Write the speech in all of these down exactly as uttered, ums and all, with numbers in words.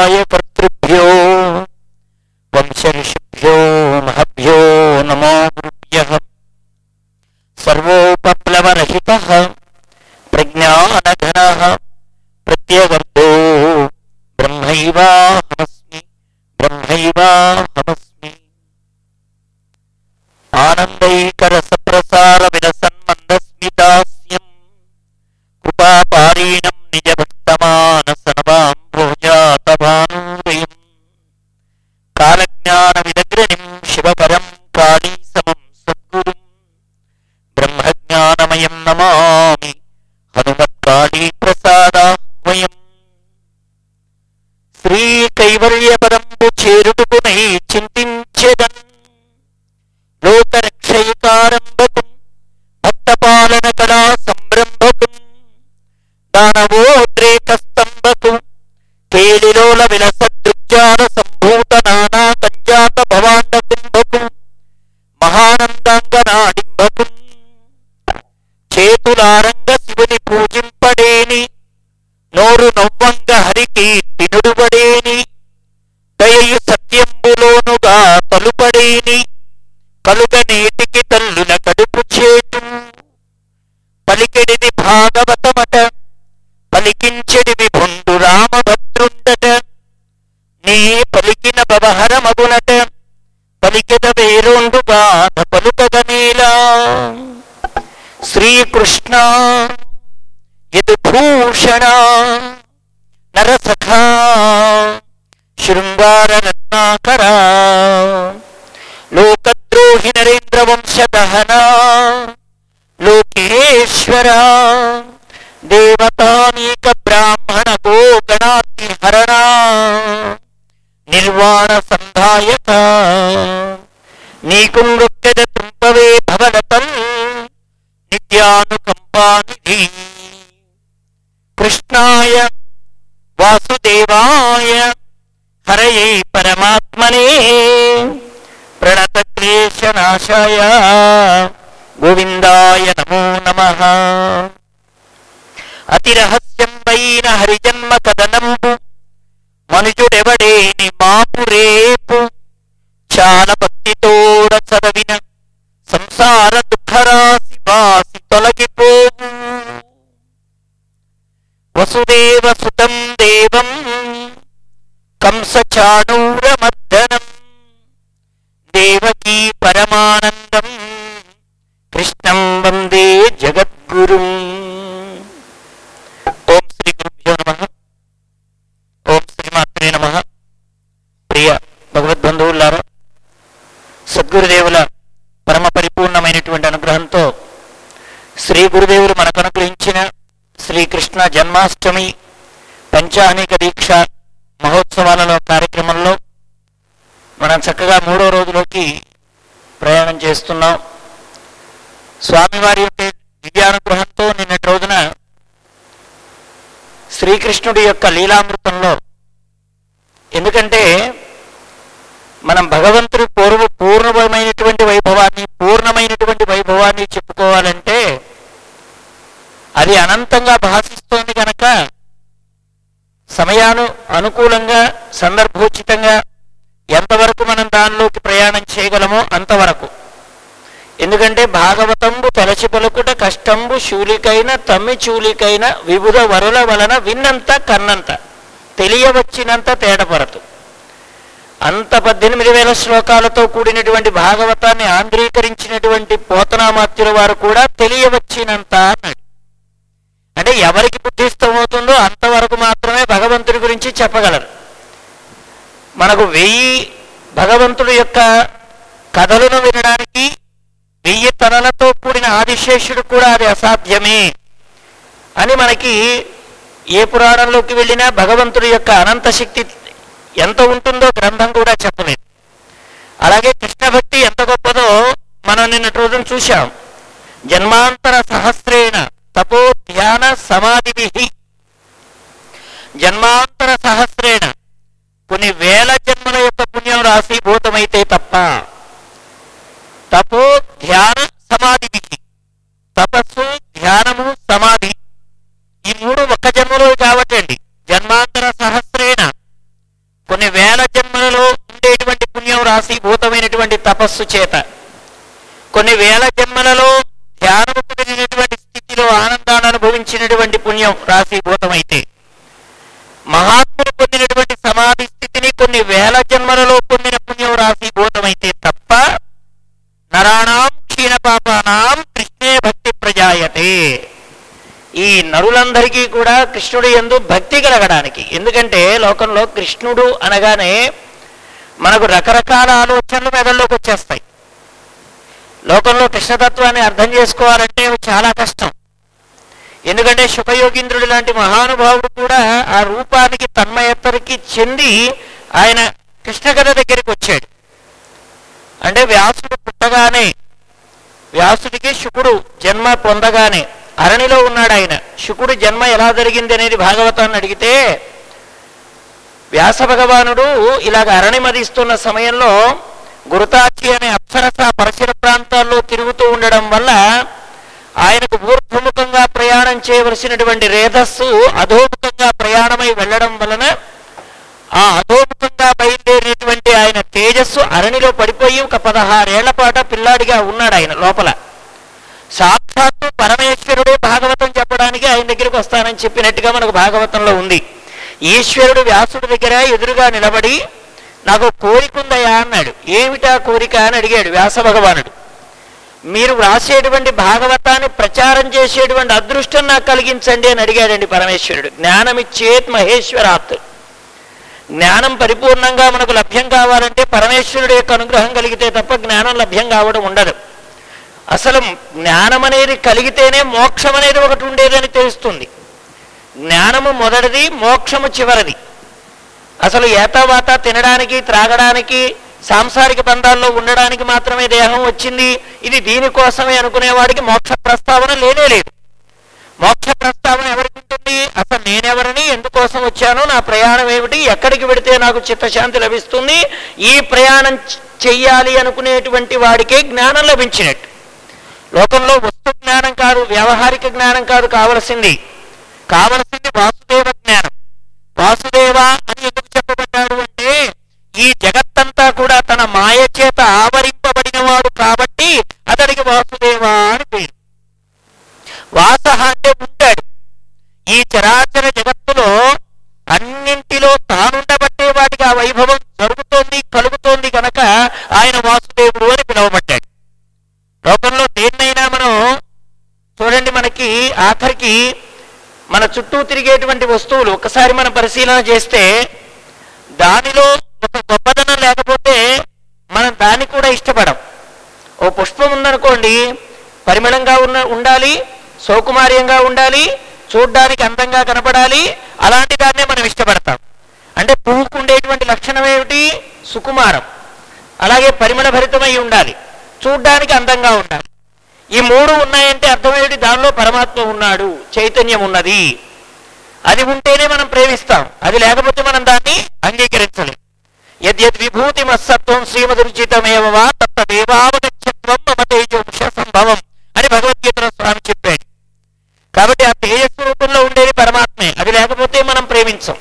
వంశాయ కర్తృభ్యో వంశర్షిభ్యో మహభ్యో నమో గురుభ్యః. సర్వోపప్లవరహితః ప్రజ్ఞానఘనః ప్రత్యగర్భో బ్రహ్మైవాహమస్మి బ్రహ్మైవాహమస్మి. ఆనందైకరసప్రసార విలసన్మందస్మితాస్యం కృపాపారీణం నిజభక్తమానసనవాం భోజాతభానూరయం. కాలజ్ఞాన విదగ్రణిం శివపరం కాళీ సమం సద్గురుం బ్రహ్మజ్ఞానమయం నమామి హనుమత్కాళీ ప్రసాదాహ్వయం. శ్రీ కైవల్యపదంబు చేరుడుకునై చింతించెదన్ లోకరక్షయికారంభకుం భక్తపాలన కళా సంరంభకుం దానవోద్రేకస్తంభకు కేళిలోల విలసదృగ్జాల సంభూత నానా కంజాత భవాండ కుంభకు మహానందాంగనాడింభకు చేతులారంగ శివుని పూజింపడేని నోరు నొవ్వంగ హరికి తినుడుబడేని దయయు సత్యంబులోనుగా తలుపడేని కలుగ నేటికి తల్లుల కడుపు చేటు పలికెడిది భాగవతమట పలికించెడివి భుండు రామభద్రుండట నీ పలికిన భవహర మగునట పలికెద వేరొండు గాథ పలుకగనేలా. శ్రీకృష్ణ యదుభూషణ నరసఖా శృంగార రత్నాకర లోకద్రోహి నరేంద్ర వంశదహన లోకేశ్వర దేవతానీక బ్రాహ్మణ గోగణాతి హరణ నిర్వాణ సంధాయక నీకు మృక్కెద తుంపవే భవనతల్ నిత్యానుకంపానిధి. కృష్ణాయ వాసుదేవాయ హరయే పరమాత్మనే ప్రణతక్లేశనాశాయ గోవిందాయ నమో నమః. అతిరహస్యం వైన హరిజన్మ కథనంబు మనుజుడెవడేని మాపు రేపు చాలా భక్తితోడ చదవిన సంసార దుఃఖరాశి బాసి తొలగిపోవు. వసుదేవ సుతం దేవం కంస చాణూరమర్దనం దేవకీ పరమానందం కృష్ణం వందే జగద్గురుం. ఓం శ్రీ గురుభ్యో నమః. ఓం శ్రీమాత్రే నమః. ప్రియ భగవద్బంధువులారా, సద్గురుదేవుల పరమ పరిపూర్ణమైనటువంటి అనుగ్రహంతో శ్రీ గురుదేవులు మనకు అనుగ్రహించిన శ్రీకృష్ణ జన్మాష్టమి పంచాహనిక దీక్ష మహోత్సవాలలో కార్యక్రమంలో మనం చక్కగా మూడో రోజులోకి ప్రయాణం చేస్తున్నాం. స్వామివారి యొక్క దివ్యానుగ్రహంతో నిన్నటి రోజున శ్రీకృష్ణుడి యొక్క లీలామృతంలో, ఎందుకంటే మనం భగవంతుడి పూర్వ పూర్ణమైనటువంటి వైభవాన్ని పూర్ణమైనటువంటి వైభవాన్ని చెప్పుకోవాలంటే అది అనంతంగా భాషిస్తోంది కనుక సమయాను అనుకూలంగా సందర్భోచితంగా ఎంతవరకు మనం దానిలోకి ప్రయాణం చేయగలమో అంతవరకు. ఎందుకంటే భాగవతంబు తలచి పలుకుట కష్టంబు శూలికైన తమ్మి చూలికైన వివిధ వరుల వలన విన్నంత కన్నంత తెలియవచ్చినంత తేడపరతు. అంత పద్దెనిమిది వేల శ్లోకాలతో కూడినటువంటి భాగవతాన్ని ఆంధ్రీకరించినటువంటి పోతనామాత్యుల వారు కూడా తెలియవచ్చినంత అన్నాడు. అంటే ఎవరికి బుద్ధిస్తమవుతుందో అంతవరకు మాత్రమే భగవంతుడి గురించి చెప్పగలరు. మనకు వెయ్యి భగవంతుడి యొక్క కథలను వినడానికి వెయ్యి తలలతో కూడిన ఆదిశేషుడు కూడా అది అసాధ్యమే అని మనకి ఏ పురాణంలోకి వెళ్ళినా భగవంతుడి యొక్క అనంత శక్తి ఎంత ఉంటుందో గ్రంథం కూడా చెప్పలేదు. అలాగే కృష్ణ భక్తి ఎంత గొప్పదో మనం నిన్నటి రోజున చూశాం. జన్మాంతర సహస్రేణ తపో ధ్యాన సమాధిభి, జన్మాంతర సహస్రేణ కొన్ని వేల జన్మల యొక్క పుణ్యం రాశీభూతమైతే తప్ప, తపో ధ్యాన సమాధిభి, తపస్సు ధ్యానము సమాధి ఈ మూడు ఒక్క జన్మలో కాబట్టండి. జన్మాంతర సహస్రేణ తపస్సు చేత కొన్ని వేల జన్మలలో ధ్యానము పొందినటువంటి స్థితిలో ఆనందాన్ని అనుభవించినటువంటి పుణ్యం రాశీభూతమైతే, మహాత్ములు పొందినటువంటి సమాధి స్థితిని కొన్ని వేల జన్మలలో పొందిన పుణ్యం రాశీభూతమైతే తప్ప నరాణాం క్షీణ పాపానాం కృష్ణే భక్తి ప్రజాయతే. ఈ నరులందరికీ కూడా కృష్ణుడు యందు భక్తి కలగడానికి, ఎందుకంటే లోకంలో కృష్ణుడు అనగానే మనకు రకరకాల ఆలోచనలు మెదల్లోకి వచ్చేస్తాయి. లోకంలో కృష్ణతత్వాన్ని అర్థం చేసుకోవాలంటే చాలా కష్టం. ఎందుకంటే శుభయోగీంద్రుడు లాంటి మహానుభావుడు కూడా ఆ రూపానికి తన్మయత్తరికి చెంది ఆయన కృష్ణ కథ దగ్గరికి వచ్చాడు. అంటే వ్యాసుడు పుట్టగానే, వ్యాసుడికి శుకుడు జన్మ పొందగానే అరణిలో ఉన్నాడు ఆయన. శుకుడు జన్మ ఎలా జరిగింది అనేది భాగవతాన్ని అడిగితే, వ్యాస భగవానుడు ఇలాగ అరణి మదిస్తున్న సమయంలో గురుతాచి అనే అప్సరస పరిసర ప్రాంతాల్లో తిరుగుతూ ఉండడం వల్ల ఆయనకు ఊర్ధ్వముఖంగా ప్రయాణం చేయవలసినటువంటి రేధస్సు అధోముఖంగా ప్రయాణమై వెళ్ళడం వలన ఆ అధోముఖంగా బయలుదేరినటువంటి ఆయన తేజస్సు అరణిలో పడిపోయి ఒక పదహారేళ్ల పాట పిల్లాడిగా ఉన్నాడు ఆయన లోపల. సాక్షాత్తు పరమేశ్వరుడే భాగవతం చెప్పడానికి ఆయన దగ్గరికి వస్తానని చెప్పినట్టుగా మనకు భాగవతంలో ఉంది. ఈశ్వరుడు వ్యాసుడి దగ్గర ఎదురుగా నిలబడి నాకు కోరిక ఉందయా అన్నాడు. ఏమిటా కోరిక అని అడిగాడు వ్యాస భగవానుడు. మీరు వ్రాసేటువంటి భాగవతాన్ని ప్రచారం చేసేటువంటి అదృష్టం నాకు కలిగించండి అని అడిగాడండి పరమేశ్వరుడు. జ్ఞానమిచ్చేత్ మహేశ్వరాత్. జ్ఞానం పరిపూర్ణంగా మనకు లభ్యం కావాలంటే పరమేశ్వరుడు యొక్క అనుగ్రహం కలిగితే తప్ప జ్ఞానం లభ్యం కావడం ఉండదు. అసలు జ్ఞానం అనేది కలిగితేనే మోక్షం అనేది ఒకటి ఉండేదని తెలుస్తుంది. జ్ఞానము మొదటిది, మోక్షము చివరిది. అసలు ఏతావాత తినడానికి, త్రాగడానికి, సాంసారిక బంధాల్లో ఉండడానికి మాత్రమే దేహం వచ్చింది, ఇది దీనికోసమే అనుకునేవాడికి మోక్ష ప్రస్తావన లేనే లేదు. మోక్ష ప్రస్తావన ఎవరికి ఉంటుంది? అసలు నేనెవరిని, ఎందుకోసం వచ్చాను, నా ప్రయాణం ఏమిటి, ఎక్కడికి వెడితే నాకు చిత్తశాంతి లభిస్తుంది, ఈ ప్రయాణం చెయ్యాలి అనుకునేటువంటి వాడికే జ్ఞానం లభించినట్టు. లోకంలో వస్తు జ్ఞానం కాదు, వ్యావహారిక జ్ఞానం కాదు కావలసింది. కావలసింది వాసుదేవ జ్ఞానం. వాసుదేవ అని ఎందుకు చెప్పబడ్డాడు అంటే, ఈ జగత్తంతా కూడా తన మాయ చేత ఆవరింపబడిన వాడు కాబట్టి అతడికి వాసుదేవ అని పేరు. వాసహ అంటే ఉంటాడు. ఈ చరాచర జగత్తులో అన్నింటిలో తానుండబట్టే వాటికి ఆ వైభవం జరుగుతోంది, కలుగుతోంది కనుక ఆయన వాసుదేవుడు అని పిలువబడ్డాడు. లోకంలో దేన్నైనా మనం చూడండి, మనకి ఆఖరికి మన చుట్టూ తిరిగేటువంటి వస్తువులు ఒకసారి మనం పరిశీలన చేస్తే దానిలో ఒక గొప్పదనం లేకపోతే మనం దాన్ని కూడా ఇష్టపడం. ఓ పుష్పం ఉందనుకోండి, పరిమళంగా ఉన్న ఉండాలి, సౌకుమార్యంగా ఉండాలి, చూడ్డానికి అందంగా కనపడాలి, అలాంటి దాన్నే మనం ఇష్టపడతాం. అంటే పువ్వుకు ఉండేటువంటి లక్షణం ఏమిటి? సుకుమారం. అలాగే పరిమళ భరితమై ఉండాలి, చూడ్డానికి అందంగా ఉండాలి. ఈ మూడు ఉన్నాయంటే అర్థం ఏమిటి? దానిలో పరమాత్మ ఉన్నాడు, చైతన్యం ఉన్నది. అది ఉంటేనే మనం ప్రేమిస్తాం, అది లేకపోతే మనం దాన్ని అంగీకరించలేం. యద్యద్ విభూతి మత్సత్వం శ్రీమదుర్జితమేవా తత్తదేవావగచ్చత్వం మమ తేజోంశ సంభవం అని భగవద్గీతలో స్వామి చెప్పాడు. కాబట్టి ఆ తేజస్సు రూపంలో ఉండేది పరమాత్మే, అది లేకపోతే మనం ప్రేమించాం.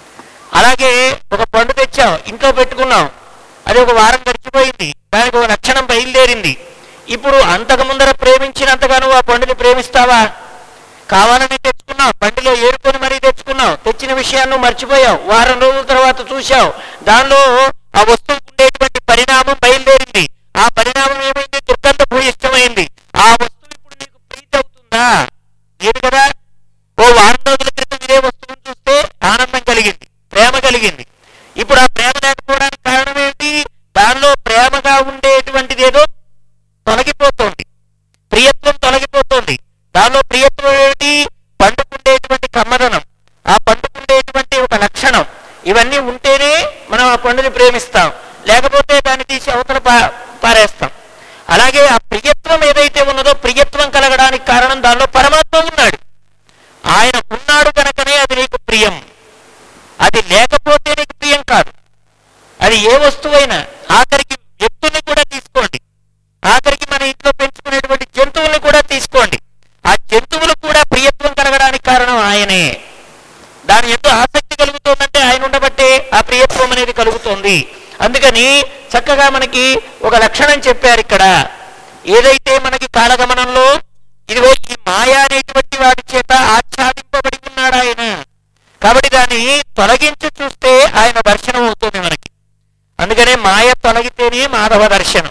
అలాగే ఒక పండు తెచ్చాం, ఇంట్లో పెట్టుకున్నాం, అది ఒక వారం గడిచిపోయింది, దానికి ఒక లక్షణం బయలుదేరింది. ఇప్పుడు అంతకు ముందర ప్రేమించినంతగా నువ్వు ఆ పండుని ప్రేమిస్తావా? కావాలని తెచ్చుకున్నావు, బండిలో ఏరుకొని మరీ తెచ్చుకున్నావు, తెచ్చిన విషయాన్ని మర్చిపోయావు, వారం రోజుల తర్వాత చూశావు, దానిలో ఆ వస్తువు ఉండేటువంటి పరిణామం బయలుదేరింది. ఆ పరిణామం ఏమైంది? దుర్గంధ భూయిష్టమైంది. ఆ వస్తువు ఇప్పుడు నీకు ప్రీతి అవుతుందా? లేదు కదా. ఓ వారం రోజుల క్రితం ఇదే వస్తువును చూస్తే ఆనందం కలిగింది, ప్రేమ కలిగింది. ఇప్పుడు ఆ ప్రేమ లేకపోవడానికి కారణం ఏంటి? దానిలో ప్రేమగా ఉండేటువంటిది ఏదో తొలగిపోతుంది, ప్రియత్వం తొలగిపోతుంది. దానిలో ప్రియత్వం ఏమిటి? పండుకుండేటువంటి కమ్మదనం, ఆ పండుకుండేటువంటి ఒక లక్షణం, ఇవన్నీ ఉంటేనే మనం ఆ పండుని ప్రేమిస్తాం, లేకపోతే దాన్ని తీసి అవతల పా పారేస్తాం. అలాగే ఆ ప్రియత్వం ఏదైతే ఉన్నదో, ప్రియత్వం కలగడానికి కారణం దానిలో పరమాత్మ ఉన్నాడు. ఆయన ఉన్నాడు కనుకనే అది నీకు ప్రియం. అది లేకపోతే నీకు ప్రియం కాదు. అది ఏ వస్తువైనా, ఆఖరికి వ్యక్తుల్ని కూడా తీసుకోండి, ఆఖరికి మన ఇంట్లో పెంచుకునేటువంటి జంతువుల్ని కూడా తీసుకోండి, ఆ జంతువులు కూడా ప్రియత్వం కలగడానికి కారణం ఆయనే. దాని ఎంతో ఆసక్తి కలుగుతోందంటే ఆయన ఉండబట్టే ఆ ప్రియత్వం అనేది కలుగుతోంది. అందుకని చక్కగా మనకి ఒక లక్షణం చెప్పారు ఇక్కడ. ఏదైతే మనకి కాలగమనంలో ఇదిగో ఈ మాయ అనేటువంటి వాడి చేత ఆచ్ఛాదింపబడి ఉన్నాడు ఆయన. కాబట్టి దాన్ని తొలగించి చూస్తే ఆయన దర్శనం అవుతుంది మనకి. అందుకనే మాయ తొలగితేనే మాధవ దర్శనం.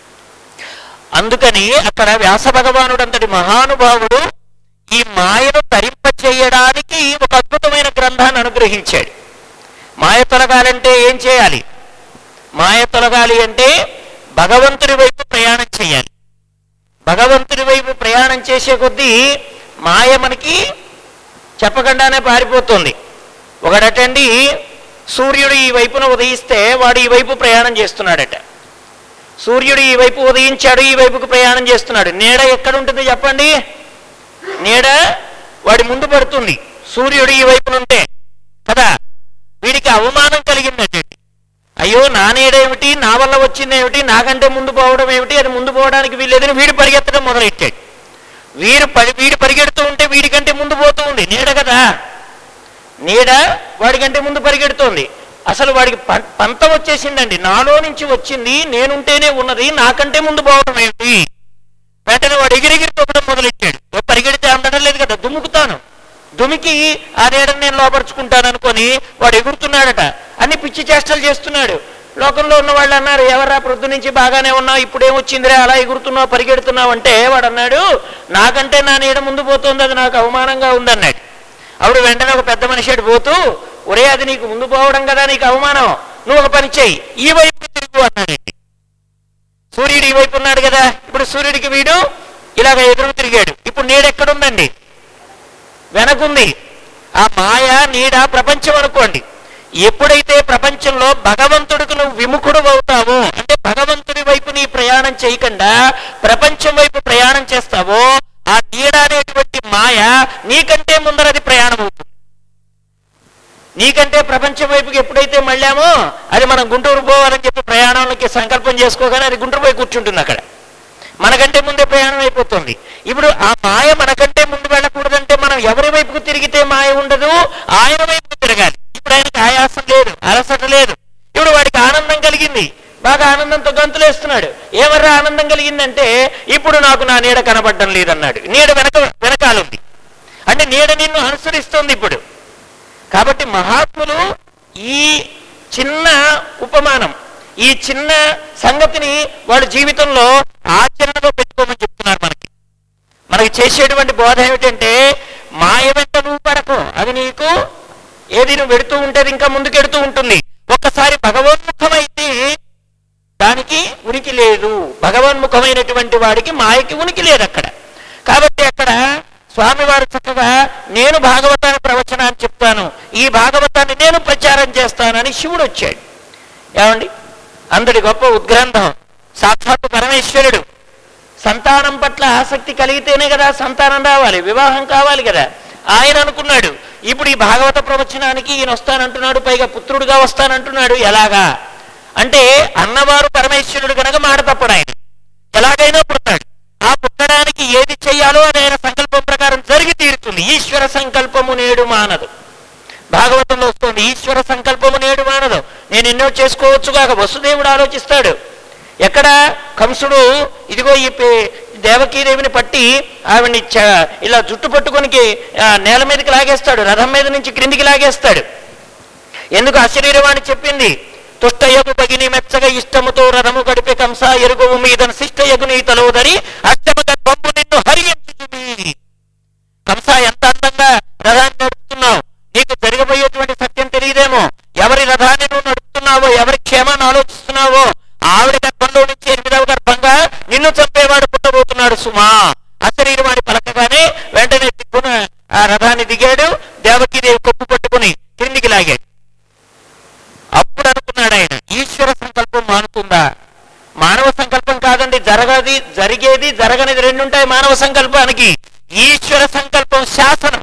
అందుకని అక్కడ వ్యాస భగవానుడు అంతటి మహానుభావుడు ఈ మాయను తరింప చేయడానికి ఒక అద్భుతమైన గ్రంథాన్ని అనుగ్రహించాడు. మాయ తొలగాలంటే ఏం చేయాలి? మాయ తొలగాలి అంటే భగవంతుడి వైపు ప్రయాణం చేయాలి. భగవంతుడి వైపు ప్రయాణం చేసే కొద్దీ మాయ మనకి చెప్పకుండానే పారిపోతుంది. ఒకడటండి సూర్యుడు ఈ వైపున ఉదయిస్తే వాడు ఈ వైపు ప్రయాణం చేస్తున్నాడట. సూర్యుడు ఈ వైపు ఉదయించాడు, ఈ వైపుకు ప్రయాణం చేస్తున్నాడు. నీడ ఎక్కడ ఉంటుంది చెప్పండి? నీడ వాడి ముందు పడుతుంది సూర్యుడు ఈ వైపునుంటే కదా. వీడికి అవమానం కలిగిందండి. అయ్యో నా నీడ ఏమిటి, నా వల్ల వచ్చింది ఏమిటి, నాకంటే ముందు పోవడం ఏమిటి, అది ముందు పోవడానికి వీల్లేదని వీడు పరిగెత్తడం మొదలెట్టాడు. వీడు పరి వీడు పరిగెడుతూ ఉంటే వీడికంటే ముందు పోతూ ఉంది. నీడ కదా, నీడ వాడికంటే ముందు పరిగెడుతోంది. అసలు వాడికి పంత వచ్చేసిందండి. నాలో నుంచి వచ్చింది, నేనుంటేనే ఉన్నది, నాకంటే ముందు పోవడం ఏమిటి. వెంటనే వాడు ఎగిరెగిరి తొక్కడం మొదలెట్టాడు. పరిగెడితే అందడం లేదు కదా, దుముకుతాను, దుమికి ఆ నీడని నేను లోపరుచుకుంటాను అనుకొని వాడు ఎగురుతున్నాడట. అన్ని పిచ్చి చేష్టలు చేస్తున్నాడు. లోకంలో ఉన్న వాళ్ళు అన్నారు, ఎవరా ప్రొద్దు నుంచి బాగానే ఉన్నావు, ఇప్పుడేమొచ్చిందిరే అలా ఎగురుతున్నావు పరిగెడుతున్నావు అంటే వాడు అన్నాడు, నాకంటే నా నీడ ముందు పోతుంది, అది నాకు అవమానంగా ఉందన్నాడు. అప్పుడు వెంటనే ఒక పెద్ద మనిషి అటు పోతూ, ఒరే అది నీకు ముందు పోవడం కదా, నీకు అవమానం, నువ్వు ఒక పని చెయ్యి, ఈ వైపు తిరుగు అన్నాడండి. సూర్యుడు ఈ వైపు ఉన్నాడు కదా, ఇప్పుడు సూర్యుడికి వీడు ఇలాగ ఎదురు తిరిగాడు. ఇప్పుడు నీడ ఎక్కడుందండి? వెనకుంది. ఆ మాయ నీడ ప్రపంచం అనుకోండి. ఎప్పుడైతే ప్రపంచంలో భగవంతుడికి నువ్వు విముఖుడు అవుతావో, అంటే భగవంతుడి వైపు నీ ప్రయాణం చేయకుండా ప్రపంచం వైపు ప్రయాణం చేస్తావో, ఆ నీడ అనేటువంటి మాయ నీకంటే ముందర అది ప్రయాణం అవుతుంది. నీకంటే ప్రపంచం వైపుకి ఎప్పుడైతే మళ్ళామో, అది మనం గుంటూరు పోవాలని చెప్పి ప్రయాణంలోకి సంకల్పం చేసుకోగానే అది గుంటూరు పోయి కూర్చుంటుంది. అక్కడ మనకంటే ముందే ప్రయాణం అయిపోతుంది. ఇప్పుడు ఆ మాయ మనకంటే ముందు వెళ్ళకూడదంటే మనం ఎవరి వైపుకు తిరిగితే మాయ ఉండదు, ఆయన వైపుకు తిరగాలి. ఇప్పుడు ఆయనకి ఆయాసం లేదు, అలసట లేదు. ఇప్పుడు వాడికి ఆనందం కలిగింది, బాగా ఆనందంతో గంతులు వేస్తున్నాడు. ఏమర్రా ఆనందం కలిగిందంటే, ఇప్పుడు నాకు నా నీడ కనబడడం లేదన్నాడు. నీడ వెనక వెనకాలుంది అంటే నీడ నిన్ను అనుసరిస్తుంది ఇప్పుడు. కాబట్టి మహాత్ములు ఈ చిన్న ఉపమానం, ఈ చిన్న సంగతిని వాళ్ళ జీవితంలో ఆచరణలో పెట్టుకోమని చెప్తున్నారు. మనకి మనకి చేసేటువంటి బోధ ఏమిటంటే, మాయ వెంట నువ్వు పడకు, అది నీకు ఏది నువ్వు వెడుతూ ఉంటే ఇంకా ముందుకెడుతూ ఉంటుంది. ఒక్కసారి భగవన్ముఖమైతే దానికి ఉనికి లేదు. భగవన్ముఖమైనటువంటి వాడికి మాయకి ఉనికి లేదు అక్కడ. కాబట్టి అక్కడ స్వామివారు చక్కగా నేను భాగవతాన్ని ప్రవచనాన్ని చెప్తాను, ఈ భాగవతాన్ని నేను ప్రచారం చేస్తానని శివుడు వచ్చాడు. ఏమండి, అందరి గొప్ప ఉద్గ్రంథం సాక్షాత్తు పరమేశ్వరుడు. సంతానం పట్ల ఆసక్తి కలిగితేనే కదా సంతానం రావాలి, వివాహం కావాలి కదా. ఆయన అనుకున్నాడు, ఇప్పుడు ఈ భాగవత ప్రవచనానికి ఈయన వస్తానంటున్నాడు, పైగా పుత్రుడుగా వస్తానంటున్నాడు. ఎలాగా అంటే, అన్నవారు పరమేశ్వరుడు కనుక మాట తప్పడు. ఆయన ఎలాగైనా పుడతాడు. ఆ పుట్టడానికి ఏది చెయ్యాలో అది ఆయన సంకల్పం ప్రకారం జరిగి తీరుతుంది. ఈశ్వర సంకల్పము నేడు మానదు. భాగవతంలో వస్తుంది, ఈశ్వర సంకల్పము నేడు మానదు. నేను ఎన్నో చేసుకోవచ్చుగాక వసుదేవుడు ఆలోచిస్తాడు. ఎక్కడ కంసుడు ఇదిగో ఈ దేవకీదేవిని పట్టి ఆవిడ్ని ఇలా జుట్టు పట్టుకొని నేల మీదకి లాగేస్తాడు, రథం మీద నుంచి క్రిందికి లాగేస్తాడు. ఎందుకు అశరీరవాణి చెప్పింది, తుష్టయగు భగిని మెచ్చగా ఇష్టముతో రథము గడిపే కంస ఎరుగువు మీదన శిష్టయగు నీ తలోదరి అష్టమగ బొమ్ము నిన్ను హరించుచుమి. కంస ఎంత అందంగా రథాన్ని నడుపుతున్నావు, నీకు జరగబోయేటువంటి సత్యం తెలియదేమో. ఎవరి రథాన్ని నువ్వు నడుపుతున్నావో, ఎవరి క్షేమాన్ని ఆలోచిస్తున్నావో, ఆవిడ గర్భంలో నుంచి ఎనిమిదవ గర్భంగా నిన్ను చంపేవాడు పుట్టబోతున్నాడు సుమా. అశరీరవాణి పలకగానే వెంటనే దిక్కున ఆ రథాన్ని దిగాడు, దేవకీదేవి కొప్పు పట్టుకుని క్రిందికి లాగాడు. అప్పుడు అనుకున్నాడు ఆయన, ఈశ్వర సంకల్పం మానుతుందా? మానవ సంకల్పం కాదండి, జరగది జరిగేది జరగనిది రెండుంటాయి మానవ సంకల్పానికి. ఈశ్వర సంకల్పం శాసనం,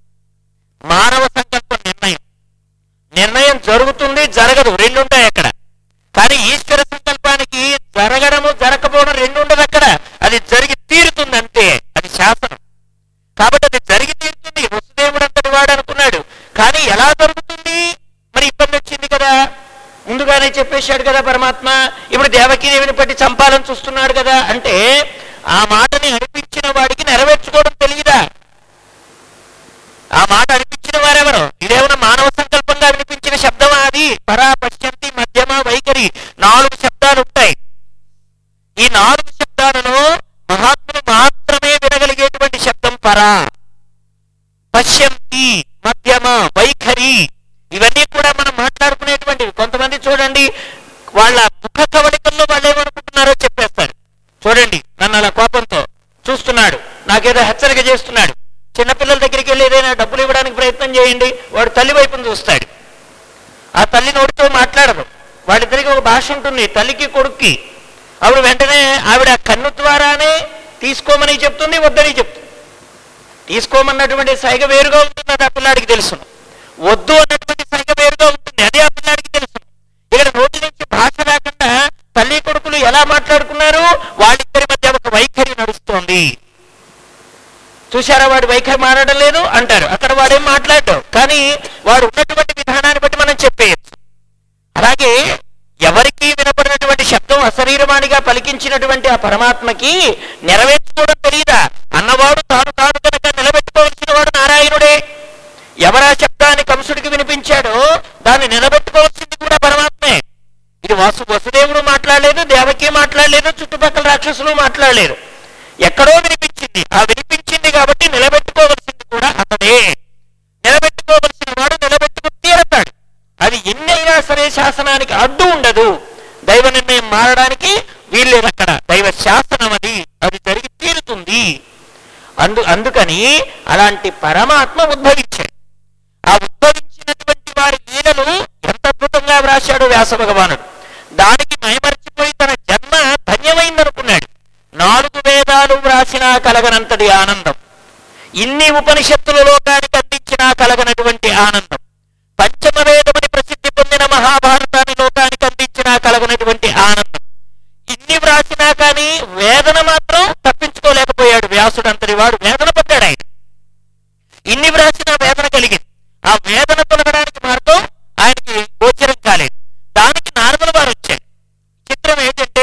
మానవ సంకల్పం నిర్ణయం. నిర్ణయం జరుగుతుంది, జరగదు, రెండుంటాయి అక్కడ. కానీ ఈశ్వర సంకల్పానికి జరగడము జరగకపోవడం రెండు ఉండదు అక్కడ. అది జరిగి తీరుతుంది అంతే, అది శాసనం. కాబట్టి అది జరిగి తీరుతుంది. వసుదేవుడు అంతటి వాడు అనుకున్నాడు, కానీ ఎలా జరుగుతుంది? మరి ఇబ్బంది వచ్చింది కదా, ముందుగానే చెప్పేశాడు కదా పరమాత్మ, ఇప్పుడు దేవకీదేవిని పట్టి చంపాలని చూస్తున్నాడు కదా అంటే ఆ మాటని అనిపించిన వాడికి నెరవేర్చుకోవడం తెలియదా? ఆ మాట అనిపించిన వారెవరు? ఇదేమైనా మానవ సంకల్పంగా వినిపించిన శబ్దమా? అది పరా, పశ్యంతి, మధ్యమ, వైఖరి నాలుగు శబ్దాలు ఉంటాయి. ఈ నాలుగు శబ్దాలలో మహాత్ములు మాత్రమే వినగలిగేటువంటి శబ్దం పరా. పశ్యంతి, మధ్యమ, వైఖరి ఇవన్నీ కూడా మనం మాట్లాడుకునేటువంటివి. కొంతమంది చూడండి, వాళ్ళ ముఖ కవళికల్లో వాళ్ళు ఏమనుకుంటున్నారో చెప్పేస్తారు. చూడండి, నన్ను అలా కోపంతో చూస్తున్నాడు, నాకేదో హెచ్చరిక చేస్తున్నాడు. చిన్నపిల్లల దగ్గరికి వెళ్ళి ఏదైనా డబ్బులు ఇవ్వడానికి ప్రయత్నం చేయండి, వాడు తల్లి వైపును చూస్తాడు. ఆ తల్లి నోటితో మాట్లాడదు. వాళ్ళిద్దరికి ఒక భాష ఉంటుంది, తల్లికి కొడుక్కి. ఆవిడ వెంటనే ఆవిడ కన్ను ద్వారానే తీసుకోమని చెప్తుంది, వద్దని చెప్తుంది. తీసుకోమన్నటువంటి సైగ వేరుగా ఉంటుంది, అది ఆ పిల్లాడికి తెలుసును. వద్దు అన్నటువంటి సైగ వేరుగా ఉంటుంది, అది ఆ పిల్లాడికి తెలుసును. ఇక్కడ నోటి నుంచి భాష రాకుండా తల్లి కొడుకులు ఎలా మాట్లాడుకున్నారు? వాళ్ళిద్దరి మధ్య ఒక వైఖరి నడుస్తోంది. చూశారా, వాడు వైఖరి మారడం లేదు అంటారు, అక్కడ వాడేం మాట్లాడటం, కానీ వాడు ఉన్నటువంటి విధానాన్ని బట్టి మనం చెప్పేయచ్చు. అలాగే ఎవరికి వినపడినటువంటి శబ్దం అశరీరవాణిగా పలికించినటువంటి ఆ పరమాత్మకి నెరవేర్చుకోవడం తెలియదా? అన్నవాడు తాను తాను కనుక నిలబెట్టుకోవలసిన వాడు నారాయణుడే. ఎవరా శబ్దాన్ని కంసుడికి వినిపించాడో దాన్ని నిలబెట్టుకోవాల్సింది కూడా పరమాత్మే. ఇది వాసు వసుదేవుడు మాట్లాడలేదు, దేవకి మాట్లాడలేదు, చుట్టుపక్కల రాక్షసులు మాట్లాడలేదు. ఎక్కడో వినిపించింది. ఆ వినిపించింది కాబట్టి నిలబెట్టుకోవలసింది కూడా అతడే. నిలబెట్టుకోవలసిన వాడు నిలబెట్టుకు తీరతాడు. అది ఎన్నైనా సరే శాసనానికి అడ్డు ఉండదు. దైవ నిర్ణయం మారడానికి వీల్లేదు. అక్కడ దైవ శాసనం అది అది జరిగి తీరుతుంది. అందు అందుకని అలాంటి పరమాత్మ ఉద్భవించాడు. ఆ ఉద్భవించినటువంటి వారి లీలలు ఎంత అద్భుతంగా వ్రాశాడు వ్యాస భగవానుడు. దానికి మైమర్చిపోయి తన జన్మ ధన్యమైందనుకున్నాడు. నాలుగు వేదాలు వ్రాసినా కలగనంతటి ఆనందం, ఇన్ని ఉపనిషత్తుల లోకానికి అందించినా కలగనటువంటి ఆనందం, పంచమ వేదమని ప్రసిద్ధి పొందిన మహాభారతాన్ని లోకానికి అందించినా కలగనటువంటి ఆనందం, ఇన్ని వ్రాసినా కానీ వేదన మాత్రం తప్పించుకోలేకపోయాడు వ్యాసుడు. అంతటి వాడు వేదన పడ్డాడు ఆయన. ఇన్ని వ్రాసినా వేదన కలిగింది. ఆ వేదన తొలగడానికి మార్గం ఆయనకి గోచరం కాలేదు. దానికి నారదుల వారు వచ్చారు. చిత్రం ఏంటంటే,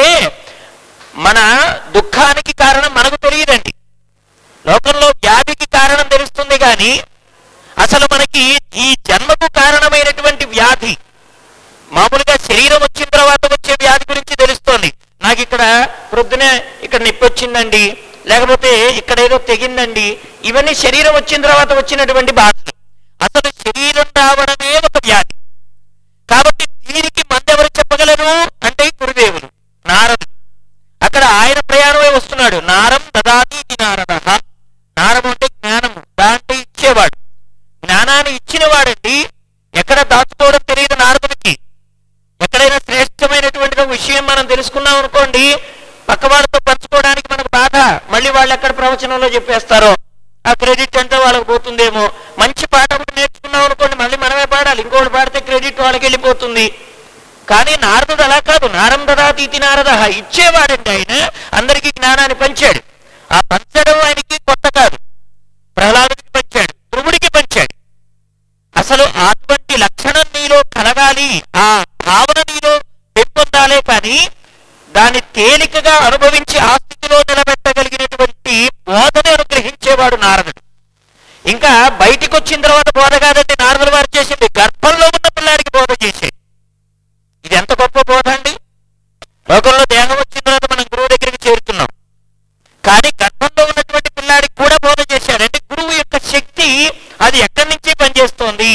మన దుఃఖానికి కారణం మనకు తెలియదండి. లోకంలో వ్యాధికి కారణం తెలుస్తుంది కానీ అసలు మనకి ఈ జన్మకు కారణమైనటువంటి వ్యాధి, మామూలుగా శరీరం వచ్చిన తర్వాత వచ్చే వ్యాధి గురించి తెలుస్తోంది. నాకు ఇక్కడ ప్రొద్దునే ఇక్కడ నొప్పి వచ్చిందండి, లేకపోతే ఇక్కడ ఏదో తెగిందండి, ఇవన్నీ శరీరం వచ్చిన తర్వాత వచ్చినటువంటి బాధలు. అసలు శరీరం రావడమే ఒక వ్యాధి. కాబట్టి దీనికి మందెవరు చెప్పగలరు అంటే గురుదేవులు, నారదుడు. అక్కడ ఆయన ప్రయాణమే వస్తున్నాడు. నారం దదాతి నారద. నారం అంటే జ్ఞానము, దాంట్లో ఇచ్చేవాడు. జ్ఞానాన్ని ఇచ్చిన వాడండి. ఎక్కడ దాచుకోవడం తెలియదు నారదుడికి. ఎక్కడైనా శ్రేష్టమైనటువంటి విషయం మనం తెలుసుకున్నాం అనుకోండి, పక్క వాళ్ళతో పంచుకోవడానికి మనకు బాధ. మళ్ళీ వాళ్ళు ఎక్కడ ప్రవచనంలో చెప్పేస్తారో ఆ క్రెడిట్ అంతా వాళ్ళకి పోతుందేమో. మంచి పాట ఒకటి నేర్చుకున్నాం అనుకోండి, మళ్ళీ మనమే పాడాలి. ఇంకోటి పాడితే క్రెడిట్ వాళ్ళకి వెళ్ళిపోతుంది. కానీ నారదుడు అలా కాదు. నారం దదాతి ఇతి నారద. ఇచ్చేవాడండి ఆయన. అందరికీ జ్ఞానాన్ని పంచాడు. ఆ పంచడం ఆయనకి కొత్త కాదు. ప్రహ్లాదుడికి పంచాడు, ధ్రువుడికి పంచాడు. అసలు అటువంటి లక్షణం నీలో కలగాలి, ఆ భావన నీలో పెంపొందాలే కానీ దాన్ని తేలికగా అనుభవించి ఆ స్థితిలో నిలబెట్టగలిగినటువంటి బోధని అనుగ్రహించేవాడు నారదుడు. ఇంకా బయటికి వచ్చిన తర్వాత బోధ కాదండి నారదుల వారు చేసింది, గర్భంలో ఉన్న పిల్లాడికి బోధ చేసేది. ఇది ఎంత గొప్ప బోధ అండి. లోకంలో దేహం వచ్చిన తర్వాత మనం గురువు దగ్గరికి చేరుతున్నాం, కానీ గర్భంలో ఉన్నటువంటి పిల్లాడికి కూడా బోధ చేశాడు. అంటే గురువు యొక్క శక్తి అది ఎక్కడి నుంచి పనిచేస్తోంది.